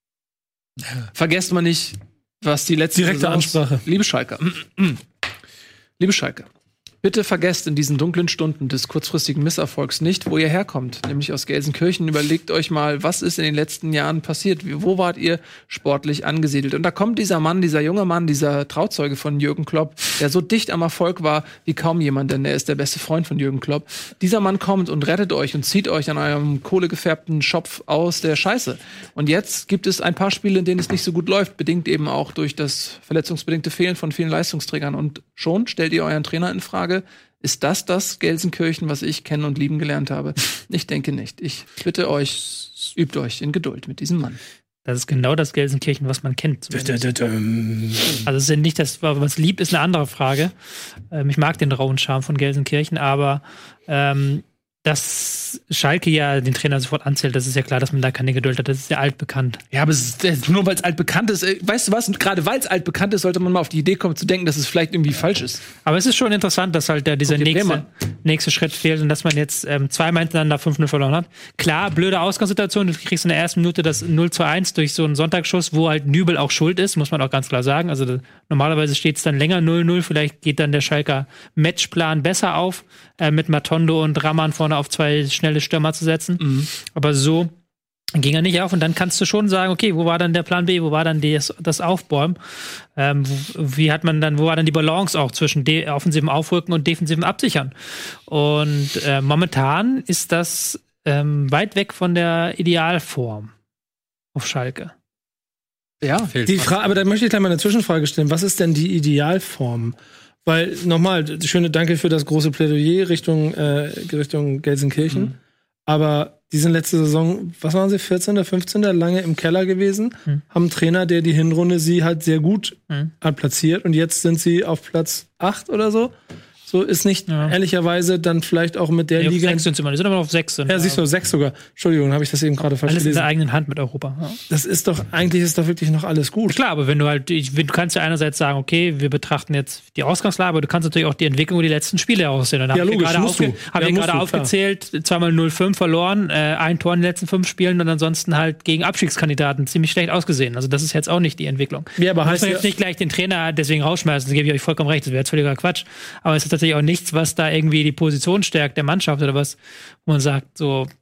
vergesst mal nicht, was die letzte direkte Saisons, Ansprache. Liebe Schalker, liebe Schalker, bitte vergesst in diesen dunklen Stunden des kurzfristigen Misserfolgs nicht, wo ihr herkommt, nämlich aus Gelsenkirchen. Überlegt euch mal, was ist in den letzten Jahren passiert? Wo wart ihr sportlich angesiedelt? Und da kommt dieser Mann, dieser junge Mann, dieser Trauzeuge von Jürgen Klopp, der so dicht am Erfolg war wie kaum jemand, denn er ist der beste Freund von Jürgen Klopp. Dieser Mann kommt und rettet euch und zieht euch an eurem kohlegefärbten Schopf aus der Scheiße. Und jetzt gibt es ein paar Spiele, in denen es nicht so gut läuft, bedingt eben auch durch das verletzungsbedingte Fehlen von vielen Leistungsträgern. Und schon stellt ihr euren Trainer in Frage. Ist das das Gelsenkirchen, was ich kennen und lieben gelernt habe? Ich denke nicht. Ich bitte euch, übt euch in Geduld mit diesem Mann. Das ist genau das Gelsenkirchen, was man kennt. Also es ist nicht das, was lieb ist, eine andere Frage. Ich mag den rauen Charme von Gelsenkirchen, aber ähm, dass Schalke ja den Trainer sofort anzählt, das ist ja klar, dass man da keine Geduld hat. Das ist ja altbekannt. Ja, aber es ist, nur weil es altbekannt ist, weißt du was? Gerade weil es altbekannt ist, sollte man mal auf die Idee kommen, zu denken, dass es vielleicht irgendwie falsch ist. Aber es ist schon interessant, dass halt der, dieser nächste, nächste Schritt fehlt und dass man jetzt ähm, zweimal hintereinander fünf null verloren hat. Klar, blöde Ausgangssituation. Du kriegst in der ersten Minute das null zu eins durch so einen Sonntagsschuss, wo halt Nübel auch schuld ist, muss man auch ganz klar sagen. Also das, normalerweise steht es dann länger null null. Vielleicht geht dann der Schalker Matchplan besser auf, äh, mit Matondo und Raman vorne auf zwei schnelle Stürmer zu setzen. Mhm. Aber so ging er nicht auf. Und dann kannst du schon sagen, okay, wo war dann der Plan B? Wo war dann das, das Aufbäumen? Ähm, wie hat man dann, wo war dann die Balance auch zwischen de- offensivem Aufrücken und defensivem Absichern? Und äh, momentan ist das ähm, weit weg von der Idealform auf Schalke. Ja, die Frage, aber da möchte ich gleich mal eine Zwischenfrage stellen. Was ist denn die Idealform? Weil, nochmal, schöne Danke für das große Plädoyer Richtung, äh, Richtung Gelsenkirchen. Mhm. Aber die sind letzte Saison, was waren sie, vierzehnter, fünfzehnter lange im Keller gewesen, mhm. haben einen Trainer, der die Hinrunde sie halt sehr gut mhm. hat platziert. Und jetzt sind sie auf Platz acht oder so. So ist nicht ja. ehrlicherweise dann vielleicht auch mit der ja, Liga. Auf sechs sind sie immer, die sind aber auf sechs. Sind, ja, siehst du, sechs sogar. Entschuldigung, habe ich das eben gerade falsch gelesen. Alles in der eigenen Hand mit Europa. Ja. Das ist doch, eigentlich ist doch wirklich noch alles gut. Klar, aber wenn du halt, ich, du kannst ja einerseits sagen, okay, wir betrachten jetzt die Ausgangslage, aber du kannst natürlich auch die Entwicklung über die letzten Spiele aussehen. Dann ja, logisch, gerade musst aufge- du. Habe ja, ich gerade du, aufgezählt, klar. zweimal null fünf verloren, äh, ein Tor in den letzten fünf Spielen und ansonsten halt gegen Abstiegskandidaten ziemlich schlecht ausgesehen. Also das ist jetzt auch nicht die Entwicklung. Ja, aber heißt muss man ja jetzt nicht gleich den Trainer deswegen rausschmeißen, das gebe ich euch vollkommen recht, das wäre jetzt völliger Quatsch. Aber es ist tatsächlich auch nichts, was da irgendwie die Position stärkt der Mannschaft oder was, wo man sagt, so,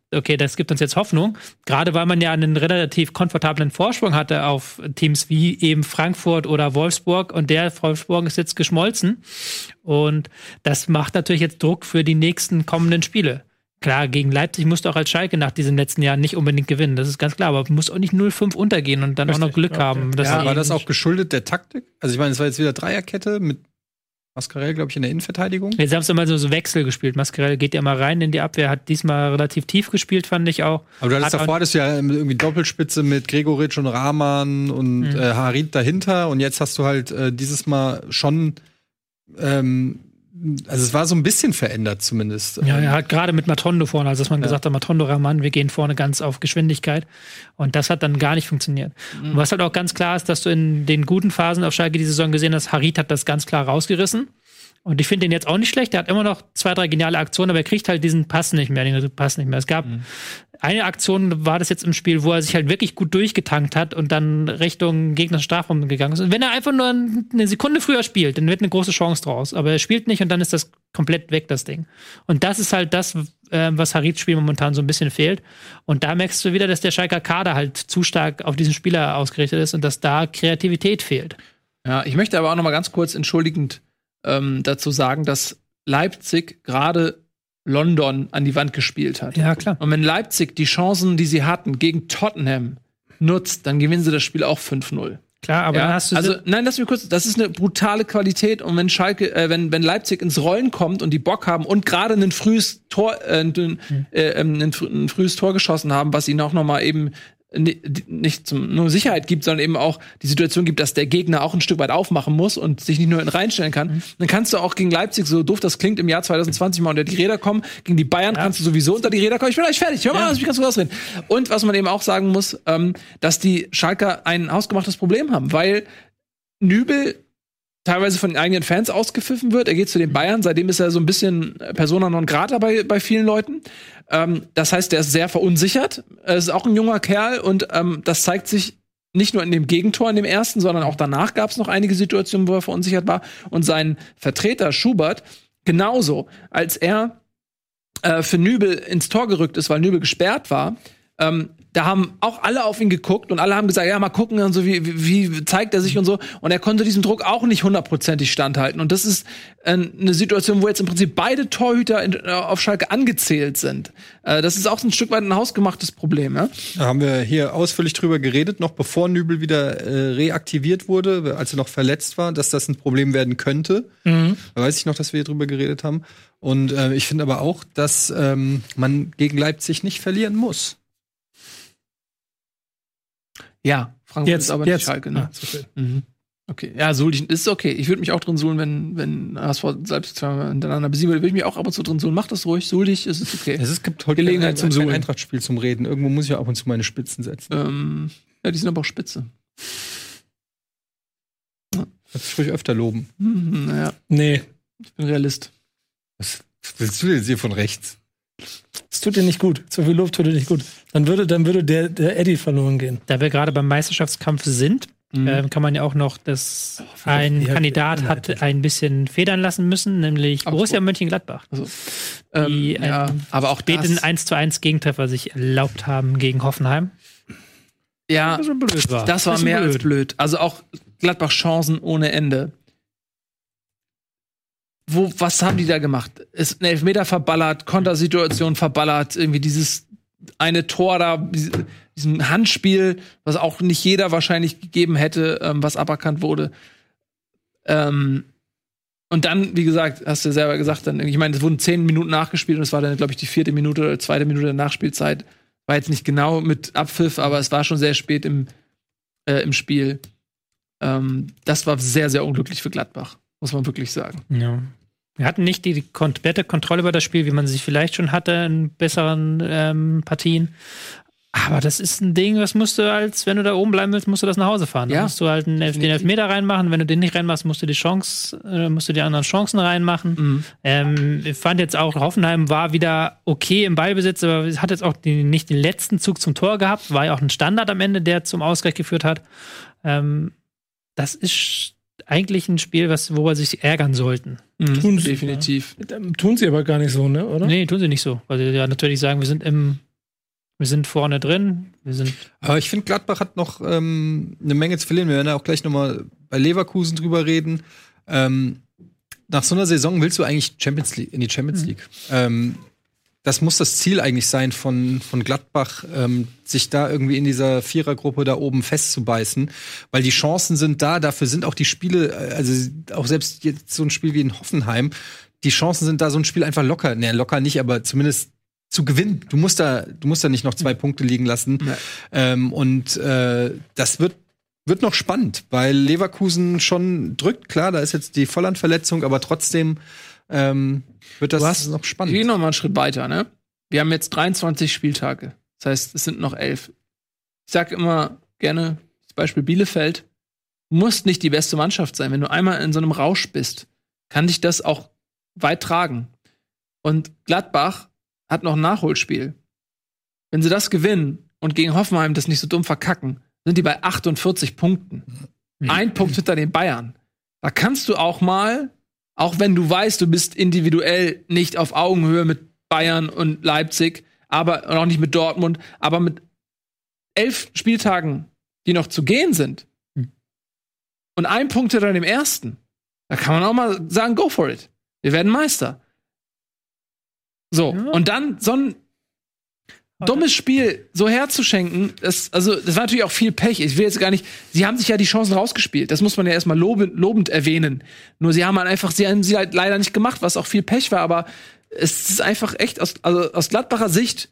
okay, das gibt uns jetzt Hoffnung. Gerade weil man ja einen relativ komfortablen Vorsprung hatte auf Teams wie eben Frankfurt oder Wolfsburg und der Wolfsburg ist jetzt geschmolzen. Und das macht natürlich jetzt Druck für die nächsten kommenden Spiele. Klar, gegen Leipzig musst du auch als Schalke nach diesen letzten Jahren nicht unbedingt gewinnen, das ist ganz klar, aber du musst auch nicht null fünf untergehen und dann Richtig, auch noch Glück okay. haben. Dass ja, war das auch geschuldet der Taktik? Also ich meine, es war jetzt wieder Dreierkette mit Mascarell, glaube ich, in der Innenverteidigung. Jetzt haben sie immer so, so Wechsel gespielt. Mascarell geht ja mal rein in die Abwehr, hat diesmal relativ tief gespielt, fand ich auch. Aber du hattest davor, hattest du ja irgendwie Doppelspitze mit Gregoritsch und Rahman und mhm. äh, Harit dahinter und jetzt hast du halt äh, dieses Mal schon ähm, also es war so ein bisschen verändert zumindest. Ja, er hat gerade mit Matondo vorne, also dass man ja. gesagt hat, Matondo, Rahman, wir gehen vorne ganz auf Geschwindigkeit. Und das hat dann gar nicht funktioniert. Mhm. Und was halt auch ganz klar ist, dass du in den guten Phasen auf Schalke die Saison gesehen hast, Harit hat das ganz klar rausgerissen. Und ich finde den jetzt auch nicht schlecht. Der hat immer noch zwei, drei geniale Aktionen, aber er kriegt halt diesen Pass nicht mehr, den Pass nicht mehr. Es gab mhm. eine Aktion, war das jetzt im Spiel, wo er sich halt wirklich gut durchgetankt hat und dann Richtung gegnerischen Strafraum gegangen ist. Und wenn er einfach nur eine Sekunde früher spielt, dann wird eine große Chance draus. Aber er spielt nicht und dann ist das komplett weg, das Ding. Und das ist halt das, äh, was Harits Spiel momentan so ein bisschen fehlt. Und da merkst du wieder, dass der Schalker Kader halt zu stark auf diesen Spieler ausgerichtet ist und dass da Kreativität fehlt. Ja, ich möchte aber auch noch mal ganz kurz entschuldigend ähm, dazu sagen, dass Leipzig gerade London an die Wand gespielt hat. Ja, klar. Und wenn Leipzig die Chancen, die sie hatten, gegen Tottenham nutzt, dann gewinnen sie das Spiel auch fünf null. Klar, aber ja, dann hast du also nein, lass mich kurz, das ist eine brutale Qualität und wenn Schalke äh, wenn wenn Leipzig ins Rollen kommt und die Bock haben und gerade ein frühes Tor äh, ein, hm. äh, ein, ein frühes Tor geschossen haben, was ihnen auch noch mal eben nicht zum, nur Sicherheit gibt, sondern eben auch die Situation gibt, dass der Gegner auch ein Stück weit aufmachen muss und sich nicht nur reinstellen kann, mhm. dann kannst du auch gegen Leipzig, so doof das klingt, im Jahr zwanzig zwanzig mal unter die Räder kommen. Gegen die Bayern ja. kannst du sowieso unter die Räder kommen. Ich bin gleich fertig. Hör mal, ja. ich kann so ausreden. Und was man eben auch sagen muss, ähm, dass die Schalker ein hausgemachtes Problem haben, weil Nübel teilweise von den eigenen Fans ausgepfiffen wird. Er geht zu den Bayern, seitdem ist er so ein bisschen Persona non grata bei, bei vielen Leuten. Ähm, das heißt, der ist sehr verunsichert. Er ist auch ein junger Kerl und ähm, das zeigt sich nicht nur in dem Gegentor in dem ersten, sondern auch danach gab es noch einige Situationen, wo er verunsichert war. Und sein Vertreter Schubert genauso, als er äh, für Nübel ins Tor gerückt ist, weil Nübel gesperrt war, ähm, da haben auch alle auf ihn geguckt und alle haben gesagt, ja, mal gucken und so, wie, wie, wie zeigt er sich und so. Und er konnte diesem Druck auch nicht hundertprozentig standhalten. Und das ist äh, eine Situation, wo jetzt im Prinzip beide Torhüter in, äh, auf Schalke angezählt sind. Äh, das ist auch ein Stück weit ein hausgemachtes Problem, ja? Da haben wir hier ausführlich drüber geredet, noch bevor Nübel wieder äh, reaktiviert wurde, als er noch verletzt war, dass das ein Problem werden könnte. Mhm. Da weiß ich noch, dass wir hier drüber geredet haben. Und äh, ich finde aber auch, dass ähm, man gegen Leipzig nicht verlieren muss. Ja, Frankfurt jetzt, ist aber jetzt. nicht Schalke, ne? Ah, okay. Mhm. Okay, ja, Suhl, ist okay. Ich würde mich auch drin suhlen, wenn, wenn H S V selbst zweimal hintereinander besiegen würde, würde ich mich auch ab und zu drin suhlen. Mach das ruhig, suhl dich, es ist okay. Es ist, gibt heute Gelegenheit zum Suhlen. Ein Eintracht-Spiel zum Reden. Irgendwo muss ich ja ab und zu meine Spitzen setzen. Ähm, ja, die sind aber auch spitze. Ja. Kannst du ruhig öfter loben. Mhm, naja. Nee. Ich bin Realist. Was willst du jetzt hier von rechts? Das tut dir nicht gut. Zu viel Lob tut dir nicht gut. Dann würde, dann würde der, der Eddie verloren gehen. Da wir gerade beim Meisterschaftskampf sind, mhm. äh, kann man ja auch noch, dass oh, ein ja, Kandidat ja, hat ja, ein bisschen federn lassen müssen, nämlich aber Borussia so. Mönchengladbach. Also, die ähm, ja, einen aber auch späten eins zu eins Gegentreffer sich erlaubt haben gegen Hoffenheim. Ja, das war, blöd war. Das war das mehr blöd. als blöd. Also auch Gladbach Chancen ohne Ende. Wo, was haben die da gemacht? Ist ein Elfmeter verballert, Kontersituation verballert, irgendwie dieses eine Tor da, diesem Handspiel, was auch nicht jeder wahrscheinlich gegeben hätte, ähm, was aberkannt wurde. Ähm, und dann, wie gesagt, hast du ja selber gesagt, dann, ich meine, es wurden zehn Minuten nachgespielt und es war dann, glaube ich, die vierte Minute oder zweite Minute der Nachspielzeit. War jetzt nicht genau mit Abpfiff, aber es war schon sehr spät im, äh, im Spiel. Ähm, das war sehr, sehr unglücklich für Gladbach, muss man wirklich sagen. Ja. Wir hatten nicht die komplette Kontrolle über das Spiel, wie man sie vielleicht schon hatte in besseren ähm, Partien. Aber das ist ein Ding, was musst du als, wenn du da oben bleiben willst, musst du das nach Hause fahren. Ja. Dann musst du halt einen Elf, den Elfmeter reinmachen. Wenn du den nicht reinmachst, musst du die Chance, äh, musst du die anderen Chancen reinmachen. Mhm. Ähm, ich fand jetzt auch, Hoffenheim war wieder okay im Ballbesitz, aber es hat jetzt auch die, nicht den letzten Zug zum Tor gehabt. War ja auch ein Standard am Ende, der zum Ausgleich geführt hat. Ähm, das ist eigentlich ein Spiel, was, wo wir sich ärgern sollten. Mhm, tun sie, definitiv. Ja. Tun sie aber gar nicht so, ne, oder? Nee, tun sie nicht so. Weil sie ja natürlich sagen, wir sind im Wir sind vorne drin. Wir sind Aber ich finde, Gladbach hat noch ähm, eine Menge zu verlieren. Wir werden ja auch gleich noch mal bei Leverkusen drüber reden. Ähm, nach so einer Saison willst du eigentlich Champions League, in die Champions League. Mhm. Ähm, das muss das Ziel eigentlich sein von, von Gladbach, ähm, sich da irgendwie in dieser Vierergruppe da oben festzubeißen. Weil die Chancen sind da, dafür sind auch die Spiele, also auch selbst jetzt so ein Spiel wie in Hoffenheim, die Chancen sind da, so ein Spiel einfach locker, ne, locker nicht, aber zumindest zu gewinnen. Du musst da, du musst da nicht noch zwei Punkte liegen lassen. Ja. Ähm, und äh, das wird wird noch spannend, weil Leverkusen schon drückt. Klar, da ist jetzt die Volland-Verletzung, aber trotzdem ähm, wird das hast, noch spannend. Wir gehen noch mal einen Schritt weiter, ne? Wir haben jetzt dreiundzwanzig Spieltage. Das heißt, es sind noch elf. Ich sag immer gerne, das Beispiel Bielefeld, du musst nicht die beste Mannschaft sein. Wenn du einmal in so einem Rausch bist, kann dich das auch weit tragen. Und Gladbach hat noch ein Nachholspiel. Wenn sie das gewinnen und gegen Hoffenheim das nicht so dumm verkacken, sind die bei achtundvierzig Punkten. Mhm. Ein Punkt hinter den Bayern. Da kannst du auch mal, auch wenn du weißt, du bist individuell nicht auf Augenhöhe mit Bayern und Leipzig, aber und auch nicht mit Dortmund, aber mit elf Spieltagen, die noch zu gehen sind, mhm. und ein Punkt hinter dem ersten, da kann man auch mal sagen, go for it. Wir werden Meister. So, ja. Und dann so ein dummes Spiel so herzuschenken, das, also, das war natürlich auch viel Pech. Ich will jetzt gar nicht, sie haben sich ja die Chancen rausgespielt. Das muss man ja erstmal lobend, lobend erwähnen. Nur sie haben halt einfach, sie haben sie halt leider nicht gemacht, was auch viel Pech war, aber es ist einfach echt aus, also aus Gladbacher Sicht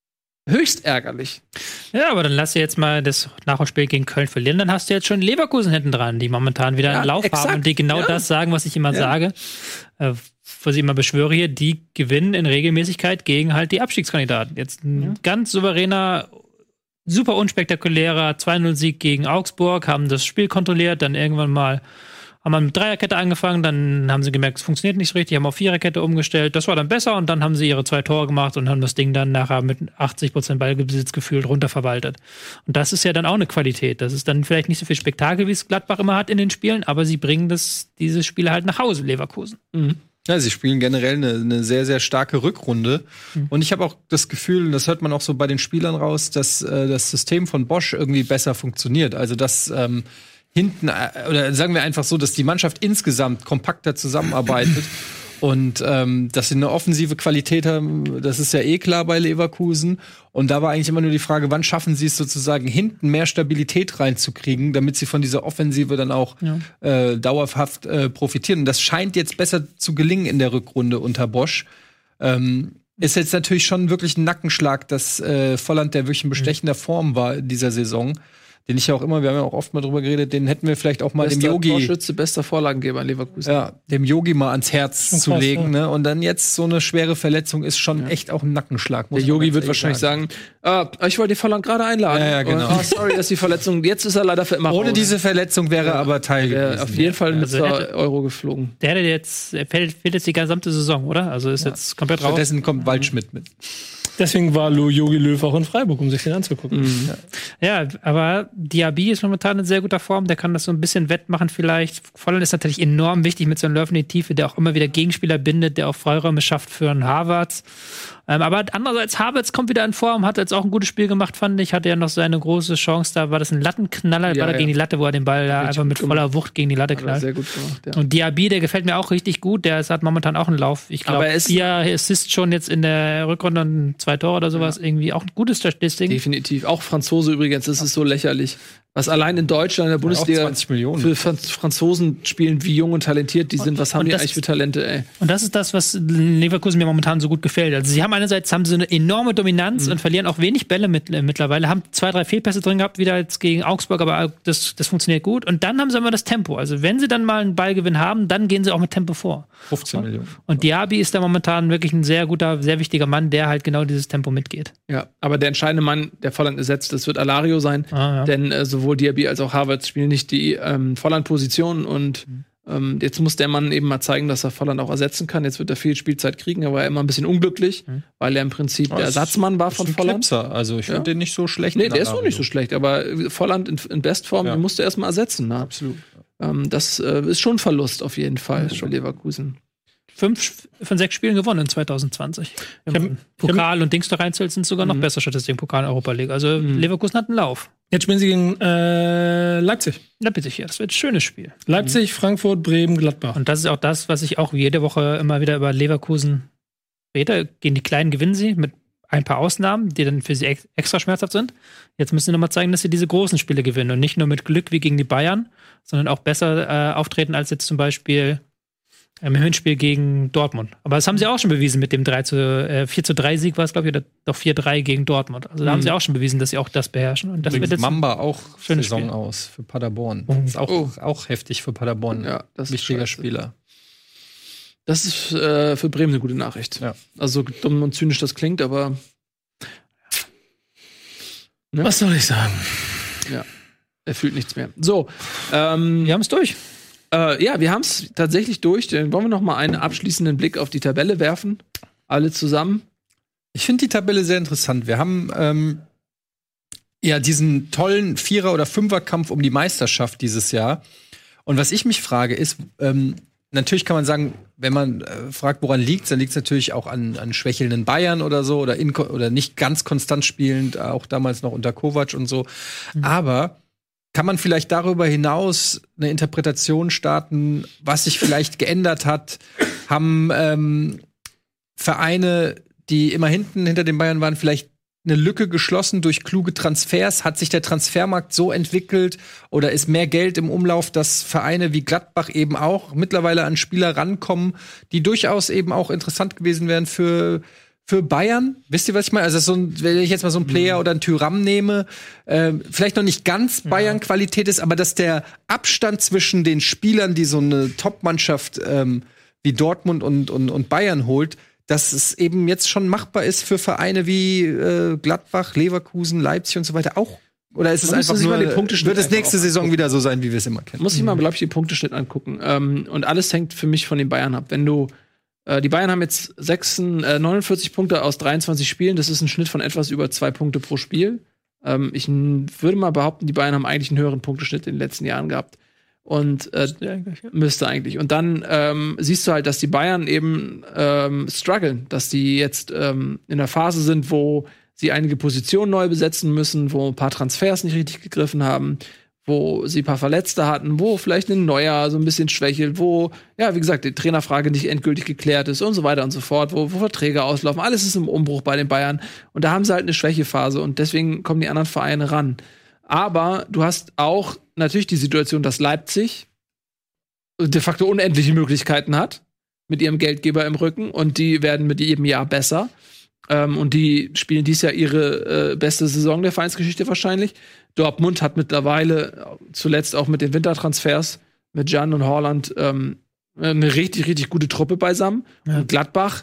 höchst ärgerlich. Ja, aber dann lass dir jetzt mal das Nachholspiel gegen Köln verlieren, dann hast du jetzt schon Leverkusen hinten dran, die momentan wieder ja, einen Lauf exakt. haben und die genau ja. das sagen, was ich immer ja. sage. Äh, was ich immer beschwöre hier, die gewinnen in Regelmäßigkeit gegen halt die Abstiegskandidaten. Jetzt ein ja. ganz souveräner, super unspektakulärer zwei null Sieg gegen Augsburg, haben das Spiel kontrolliert, dann irgendwann mal haben wir mit Dreierkette angefangen, dann haben sie gemerkt, es funktioniert nicht so richtig, haben auf Viererkette umgestellt, das war dann besser und dann haben sie ihre zwei Tore gemacht und haben das Ding dann nachher mit achtzig Prozent Ballbesitz gefühlt runterverwaltet. Und das ist ja dann auch eine Qualität. Das ist dann vielleicht nicht so viel Spektakel, wie es Gladbach immer hat in den Spielen, aber sie bringen das, diese Spiele halt nach Hause, Leverkusen. Mhm. Ja, sie spielen generell eine, eine sehr, sehr starke Rückrunde. Mhm. Und ich habe auch das Gefühl, und das hört man auch so bei den Spielern raus, dass äh, das System von Bosch irgendwie besser funktioniert. Also, dass ähm, hinten, äh, oder sagen wir einfach so, dass die Mannschaft insgesamt kompakter zusammenarbeitet. Und ähm, dass sie eine offensive Qualität haben, das ist ja eh klar bei Leverkusen. Und da war eigentlich immer nur die Frage, wann schaffen sie es sozusagen, hinten mehr Stabilität reinzukriegen, damit sie von dieser Offensive dann auch ja. äh, dauerhaft äh, profitieren. Und das scheint jetzt besser zu gelingen in der Rückrunde unter Bosch. Ähm, ist jetzt natürlich schon wirklich ein Nackenschlag, dass äh, Volland, der wirklich in bestechender Form war in dieser Saison, den ich ja auch immer, wir haben ja auch oft mal drüber geredet, den hätten wir vielleicht auch mal bester dem Yogi, Torschütze, bester Vorlagengeber in Leverkusen. Ja, dem Yogi mal ans Herz krass, zu legen, ja. ne? Und dann jetzt so eine schwere Verletzung ist schon ja. echt auch ein Nackenschlag. Der Yogi wird wahrscheinlich sagen, sagen ah, ich wollte den Volland gerade einladen. Ja, ja, genau. Oh, sorry, dass die Verletzung, jetzt ist er leider für immer Ohne raus. diese Verletzung wäre er ja. aber Teil ja, gewesen. Auf jeden Fall mit also hätte, Euro geflogen. Der hätte jetzt, er fehlt, fehlt jetzt die gesamte Saison, oder? Also ist ja. jetzt komplett raus. Stattdessen kommt Waldschmidt mit. Deswegen war Jogi Löw auch in Freiburg, um sich den anzugucken. Mhm. Ja. ja, aber Diaby ist momentan in sehr guter Form. Der kann das so ein bisschen wettmachen vielleicht. Volland ist natürlich enorm wichtig mit so einem Löw in die Tiefe, der auch immer wieder Gegenspieler bindet, der auch Freiräume schafft für einen Havertz. Ähm, aber andererseits, Havertz kommt wieder in Form, hat jetzt auch ein gutes Spiel gemacht, fand ich. Hatte ja noch seine große Chance, da war das ein Lattenknaller, ja, war da ja. gegen die Latte, wo er den Ball da einfach mit voller Wucht gegen die Latte knallt. Sehr gut gemacht, ja. Und Diaby, der gefällt mir auch richtig gut, der ist, hat momentan auch einen Lauf. Ich glaube, vier Assists schon jetzt in der Rückrunde und zwei Tore oder sowas, ja. irgendwie auch ein gutes Statistik. Definitiv. Auch Franzose übrigens, das ist so lächerlich. Was allein in Deutschland in der Bundesliga zwanzig Millionen für Franzosen spielen, wie jung und talentiert die sind. Und, was haben die eigentlich für Talente, ey? Und das ist das, was Leverkusen mir momentan so gut gefällt. Also sie haben einerseits haben sie eine enorme Dominanz mhm. und verlieren auch wenig Bälle mit, äh, mittlerweile, haben zwei, drei Fehlpässe drin gehabt, wieder jetzt gegen Augsburg, aber das, das funktioniert gut. Und dann haben sie immer das Tempo. Also wenn sie dann mal einen Ballgewinn haben, dann gehen sie auch mit Tempo vor. fünfzehn Millionen. Und Diaby ist da momentan wirklich ein sehr guter, sehr wichtiger Mann, der halt genau dieses Tempo mitgeht. Ja, aber der entscheidende Mann, der Volland ersetzt, das wird Alario sein. Ah, ja. Denn äh, sowohl Diaby als auch Havertz spielen nicht die ähm, Volland-Position und mhm. ähm, jetzt muss der Mann eben mal zeigen, dass er Volland auch ersetzen kann. Jetzt wird er viel Spielzeit kriegen, aber er war immer ein bisschen unglücklich, mhm. weil er im Prinzip der Ersatzmann war von Volland. Klipser. Also ich finde ja. den nicht so schlecht. Nee, der ist auch nicht so schlecht, aber Volland in, in Bestform, ja. den musste er erstmal ersetzen. Ne? Absolut. Ähm, das äh, ist schon ein Verlust auf jeden Fall für Leverkusen. fünf von sechs Spielen gewonnen in zwanzig zwanzig. Ich hab, Pokal und Dings da reinzählt, sind sogar noch mhm. besser Statistiken, Pokal in Europa League. Also mhm. Leverkusen hat einen Lauf. Jetzt spielen sie gegen äh, Leipzig. Leipzig, ja, das wird ein schönes Spiel. Leipzig, mhm. Frankfurt, Bremen, Gladbach. Und das ist auch das, was ich auch jede Woche immer wieder über Leverkusen rede. Gegen die Kleinen gewinnen sie mit ein paar Ausnahmen, die dann für sie ex- extra schmerzhaft sind. Jetzt müssen sie nochmal zeigen, dass sie diese großen Spiele gewinnen und nicht nur mit Glück wie gegen die Bayern, sondern auch besser äh, auftreten als jetzt zum Beispiel im Hinspiel gegen Dortmund. Aber das haben sie auch schon bewiesen mit dem drei zu, äh, vier zu drei Sieg war es, glaube ich, oder doch vier drei gegen Dortmund. Also da mhm. haben sie auch schon bewiesen, dass sie auch das beherrschen. Und das wird jetzt Mamba auch Saison Spiel. aus für Paderborn. Das ist auch, oh. auch heftig für Paderborn. Ja, das wichtiger ist Spieler. Das ist äh, für Bremen eine gute Nachricht. Ja. Also so dumm und zynisch das klingt, aber ne? Was soll ich sagen? Ja, er fühlt nichts mehr. So, ähm, wir haben es durch. Äh, ja, wir haben es tatsächlich durch. Dann wollen wir noch mal einen abschließenden Blick auf die Tabelle werfen. Alle zusammen. Ich finde die Tabelle sehr interessant. Wir haben ähm, ja diesen tollen Vierer- oder Fünferkampf um die Meisterschaft dieses Jahr. Und was ich mich frage, ist, ähm, natürlich kann man sagen, wenn man äh, fragt, woran liegt's, dann liegt's natürlich auch an, an schwächelnden Bayern oder so oder, in, oder nicht ganz konstant spielend, auch damals noch unter Kovac und so. Mhm. Aber kann man vielleicht darüber hinaus eine Interpretation starten, was sich vielleicht geändert hat? Haben ähm, Vereine, die immer hinten hinter den Bayern waren, vielleicht eine Lücke geschlossen durch kluge Transfers? Hat sich der Transfermarkt so entwickelt oder ist mehr Geld im Umlauf, dass Vereine wie Gladbach eben auch mittlerweile an Spieler rankommen, die durchaus eben auch interessant gewesen wären für Für Bayern, wisst ihr, was ich meine? Also, so ein, wenn ich jetzt mal so einen Player oder einen Thuram nehme, äh, vielleicht noch nicht ganz Bayern-Qualität ist, aber dass der Abstand zwischen den Spielern, die so eine Top-Mannschaft ähm, wie Dortmund und, und, und Bayern holt, dass es eben jetzt schon machbar ist für Vereine wie äh, Gladbach, Leverkusen, Leipzig und so weiter auch. Oder ist es Man einfach sich nur, mal den Punkteschnitt wird es einfach nächste Saison angucken. wieder so sein, wie wir es immer kennen? Muss ich mal, glaube ich, den Punkteschnitt angucken. Ähm, und alles hängt für mich von den Bayern ab. Wenn du Die Bayern haben jetzt sechs, äh, neunundvierzig Punkte aus dreiundzwanzig Spielen. Das ist ein Schnitt von etwas über zwei Punkte pro Spiel. Ähm, ich n- würde mal behaupten, die Bayern haben eigentlich einen höheren Punkteschnitt in den letzten Jahren gehabt. Und äh, müsste eigentlich. Und dann ähm, siehst du halt, dass die Bayern eben ähm, strugglen, dass die jetzt ähm, in der Phase sind, wo sie einige Positionen neu besetzen müssen, wo ein paar Transfers nicht richtig gegriffen haben, wo sie ein paar Verletzte hatten, wo vielleicht ein Neuer so ein bisschen schwächelt, wo, ja, wie gesagt, die Trainerfrage nicht endgültig geklärt ist und so weiter und so fort, wo, wo Verträge auslaufen. Alles ist im Umbruch bei den Bayern. Und da haben sie halt eine Schwächephase und deswegen kommen die anderen Vereine ran. Aber du hast auch natürlich die Situation, dass Leipzig de facto unendliche Möglichkeiten hat mit ihrem Geldgeber im Rücken und die werden mit jedem Jahr besser. Ähm, und die spielen dieses Jahr ihre äh, beste Saison der Vereinsgeschichte wahrscheinlich. Dortmund hat mittlerweile, zuletzt auch mit den Wintertransfers, mit Can und Haaland, ähm, eine richtig, richtig gute Truppe beisammen. Ja. Und Gladbach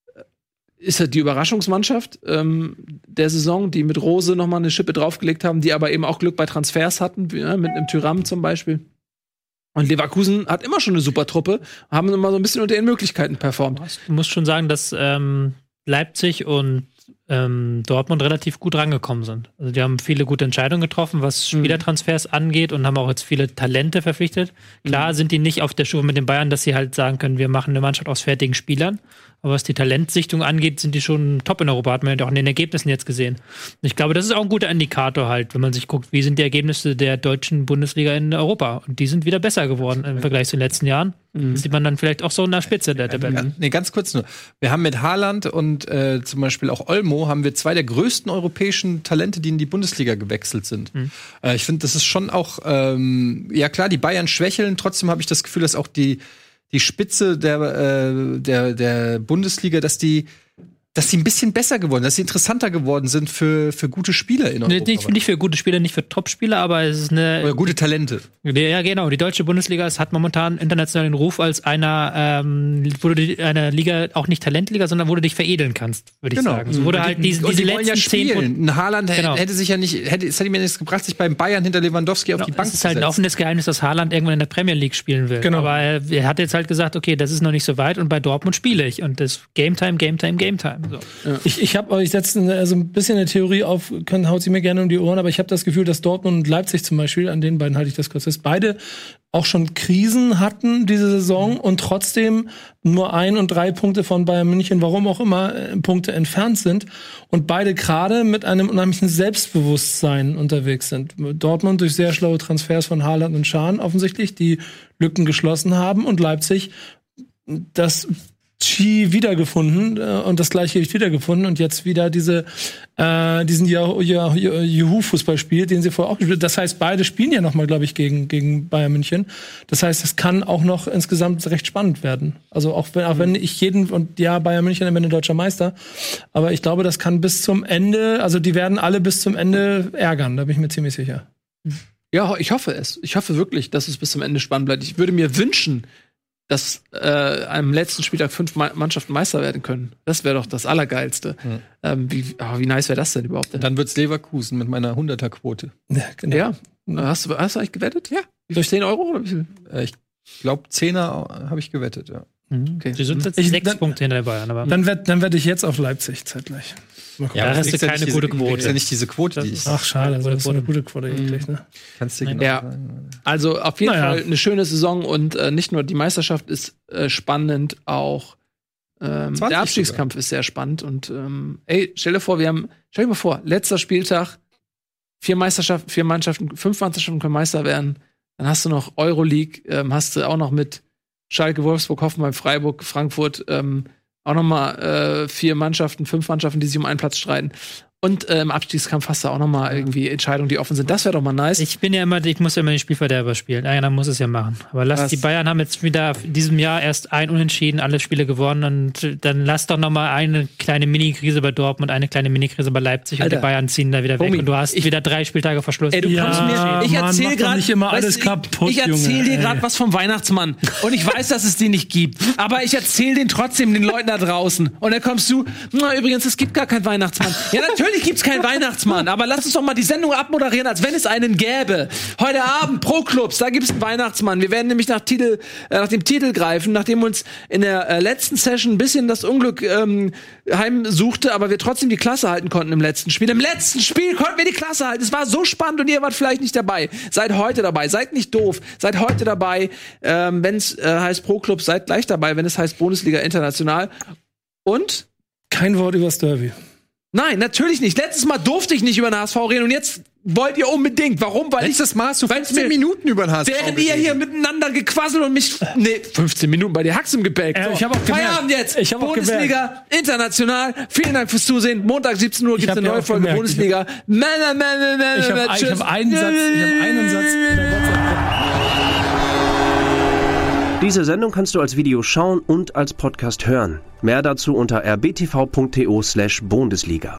ist halt die Überraschungsmannschaft ähm, der Saison, die mit Rose noch mal eine Schippe draufgelegt haben, die aber eben auch Glück bei Transfers hatten, wie, ja, mit einem Thuram zum Beispiel. Und Leverkusen hat immer schon eine super Truppe, haben immer so ein bisschen unter ihren Möglichkeiten performt. Du musst schon sagen, dass ähm, Leipzig und ähm, Dortmund relativ gut rangekommen sind. Also die haben viele gute Entscheidungen getroffen, was Spielertransfers mhm. angeht und haben auch jetzt viele Talente verpflichtet. Klar mhm. sind die nicht auf der Stufe mit den Bayern, dass sie halt sagen können, wir machen eine Mannschaft aus fertigen Spielern. Aber was die Talentsichtung angeht, sind die schon top in Europa, hat man ja auch in den Ergebnissen jetzt gesehen. Und ich glaube, das ist auch ein guter Indikator halt, wenn man sich guckt, wie sind die Ergebnisse der deutschen Bundesliga in Europa. Und die sind wieder besser geworden im Vergleich zu den letzten Jahren. Mhm. Das sieht man dann vielleicht auch so in der Spitze der Tabelle. Ja, nee, ganz kurz nur. Wir haben mit Haaland und äh, zum Beispiel auch Olmo haben wir zwei der größten europäischen Talente, die in die Bundesliga gewechselt sind. Mhm. Äh, ich finde, das ist schon auch, ähm, ja klar, die Bayern schwächeln, trotzdem habe ich das Gefühl, dass auch die die Spitze der, äh, der, der Bundesliga, dass die, dass die ein bisschen besser geworden, dass sie interessanter geworden sind für, für gute Spieler in Europa. Nicht, nicht für gute Spieler, nicht für Top-Spieler, aber es ist eine. Oder gute Talente. Ja, genau. Die deutsche Bundesliga ist, hat momentan international den Ruf als einer, ähm, wo du die, einer Liga, auch nicht Talentliga, sondern wo du dich veredeln kannst, würde ich genau. sagen. So, wo du halt diese, und diese die wollen letzten ja spielen. zehn Ein Haaland genau. hätte sich ja nicht, hätte, es hätte mir nichts gebracht, sich beim Bayern hinter Lewandowski genau. auf die Bank zu setzen. Es ist halt ein offenes Geheimnis, dass Haaland irgendwann in der Premier League spielen will. Genau. Aber er, er hat jetzt halt gesagt, okay, das ist noch nicht so weit und bei Dortmund spiele ich. Und das Game Time, Game Time, Game Time. So. Ja. Ich, ich habe ich setze also ein bisschen eine Theorie auf, können, haut sie mir gerne um die Ohren, aber ich habe das Gefühl, dass Dortmund und Leipzig zum Beispiel, an den beiden halte ich das kurz fest, beide auch schon Krisen hatten diese Saison und trotzdem nur ein und drei Punkte von Bayern München, warum auch immer, äh, Punkte entfernt sind und beide gerade mit einem unheimlichen Selbstbewusstsein unterwegs sind. Dortmund durch sehr schlaue Transfers von Haaland und Schahn offensichtlich, die Lücken geschlossen haben und Leipzig das Chi wiedergefunden äh, und das gleiche wiedergefunden und jetzt wieder diese äh, diesen Juhu-Fußball spielt, den sie vorher auch gespielt haben. Das heißt, beide spielen ja nochmal, glaube ich, gegen, gegen Bayern München. Das heißt, es kann auch noch insgesamt recht spannend werden. Also auch wenn, auch wenn ich jeden, und ja, Bayern München am Ende deutscher Meister, aber ich glaube, das kann bis zum Ende, also die werden alle bis zum Ende ärgern, da bin ich mir ziemlich sicher. Ja, ich hoffe es. Ich hoffe wirklich, dass es bis zum Ende spannend bleibt. Ich würde mir wünschen, dass äh, am letzten Spieltag fünf Ma- Mannschaften Meister werden können. Das wäre doch das Allergeilste. Mhm. Ähm, wie, oh, wie nice wäre das denn überhaupt? Denn? Dann wird's Leverkusen mit meiner hunderter-Quote. Ja, genau. Ja. Hast du, hast du eigentlich gewettet? Ja. Durch zehn Euro oder wie viel? Äh, ich glaube, Zehner habe ich gewettet, ja. Okay. Die sind jetzt Ich- sechs dann- Punkte hinter den Bayern. Aber Dann wette dann werd ich jetzt auf Leipzig zeitgleich. Mal gucken. Ja, da hast du kriegst ja keine nicht gute diese, Quote. kriegst ja nicht diese Quote, Das die ist- ist. Ach, schade, das ist so eine gute Quote eigentlich, ne? Kannst du dir genau Ja. sagen. Also auf jeden Naja. Fall eine schöne Saison und äh, nicht nur die Meisterschaft ist äh, spannend, auch ähm, zwanzig der Abstiegskampf ist sehr spannend. Und ähm, ey, stell dir vor, wir haben, stell dir mal vor, letzter Spieltag, vier Meisterschaften, vier Mannschaften, fünf Mannschaften können Meister werden. Dann hast du noch Euroleague, ähm, hast du auch noch mit Schalke, Wolfsburg, Hoffenheim, Freiburg, Frankfurt ähm, auch noch mal äh, vier Mannschaften, fünf Mannschaften, die sich um einen Platz streiten. Und äh, im Abstiegskampf hast du auch noch mal irgendwie Entscheidungen, die offen sind. Das wäre doch mal nice. Ich bin ja immer, ich muss ja immer den Spielverderber spielen. Ja, dann muss es ja machen. Aber lass Was? die Bayern haben jetzt wieder in diesem Jahr erst ein Unentschieden, alle Spiele gewonnen und dann lass doch noch mal eine kleine Mini-Krise bei Dortmund, eine kleine Mini-Krise bei Leipzig Alter. und die Bayern ziehen da wieder weg Homie, und du hast ich- wieder drei Spieltage Verschluss. Ey, du Ja, kommst mir, ich Mann, erzähl mach doch gerade nicht immer alles kaputt, Ich erzähl Junge, dir ey. gerade was vom Weihnachtsmann und ich weiß, dass es den nicht gibt, aber ich erzähl den trotzdem den Leuten da draußen und dann kommst du, na übrigens, es gibt gar keinen Weihnachtsmann. Ja, natürlich gibt's keinen Weihnachtsmann, aber lass uns doch mal die Sendung abmoderieren, als wenn es einen gäbe. Heute Abend Pro Clubs, da gibt's einen Weihnachtsmann. Wir werden nämlich nach Titel äh, nach dem Titel greifen, nachdem uns in der äh, letzten Session ein bisschen das Unglück ähm, heimsuchte, aber wir trotzdem die Klasse halten konnten im letzten Spiel. Im letzten Spiel konnten wir die Klasse halten. Es war so spannend und ihr wart vielleicht nicht dabei. Seid heute dabei. Seid nicht doof. Seid heute dabei. Ähm, wenn es äh, heißt Pro Club, seid gleich dabei. Wenn es heißt Bundesliga International. Und? Kein Wort übers Derby. Nein, natürlich nicht. Letztes Mal durfte ich nicht über den H S V reden und jetzt wollt ihr unbedingt. Warum? Weil ich Letztes Mal hast du Weil's fünfzehn mir- Minuten über den H S V Während ihr geredet. hier miteinander gequasselt und mich. Nee, fünfzehn Minuten bei dir Hacks im Gepäck. Äh, ich hab auch gemerkt. Feierabend jetzt. Ich hab auch Bundesliga international. Vielen Dank fürs Zusehen. Montag siebzehn Uhr Ich gibt's hab eine ja neue auch Folge gemerkt. Bundesliga. Mä, mä, mä, mä, mä, Ich mä, habe tschüss. hab einen Satz, ich habe einen Satz in der WhatsApp. Diese Sendung kannst du als Video schauen und als Podcast hören. Mehr dazu unter r b t v punkt t o slash Bundesliga.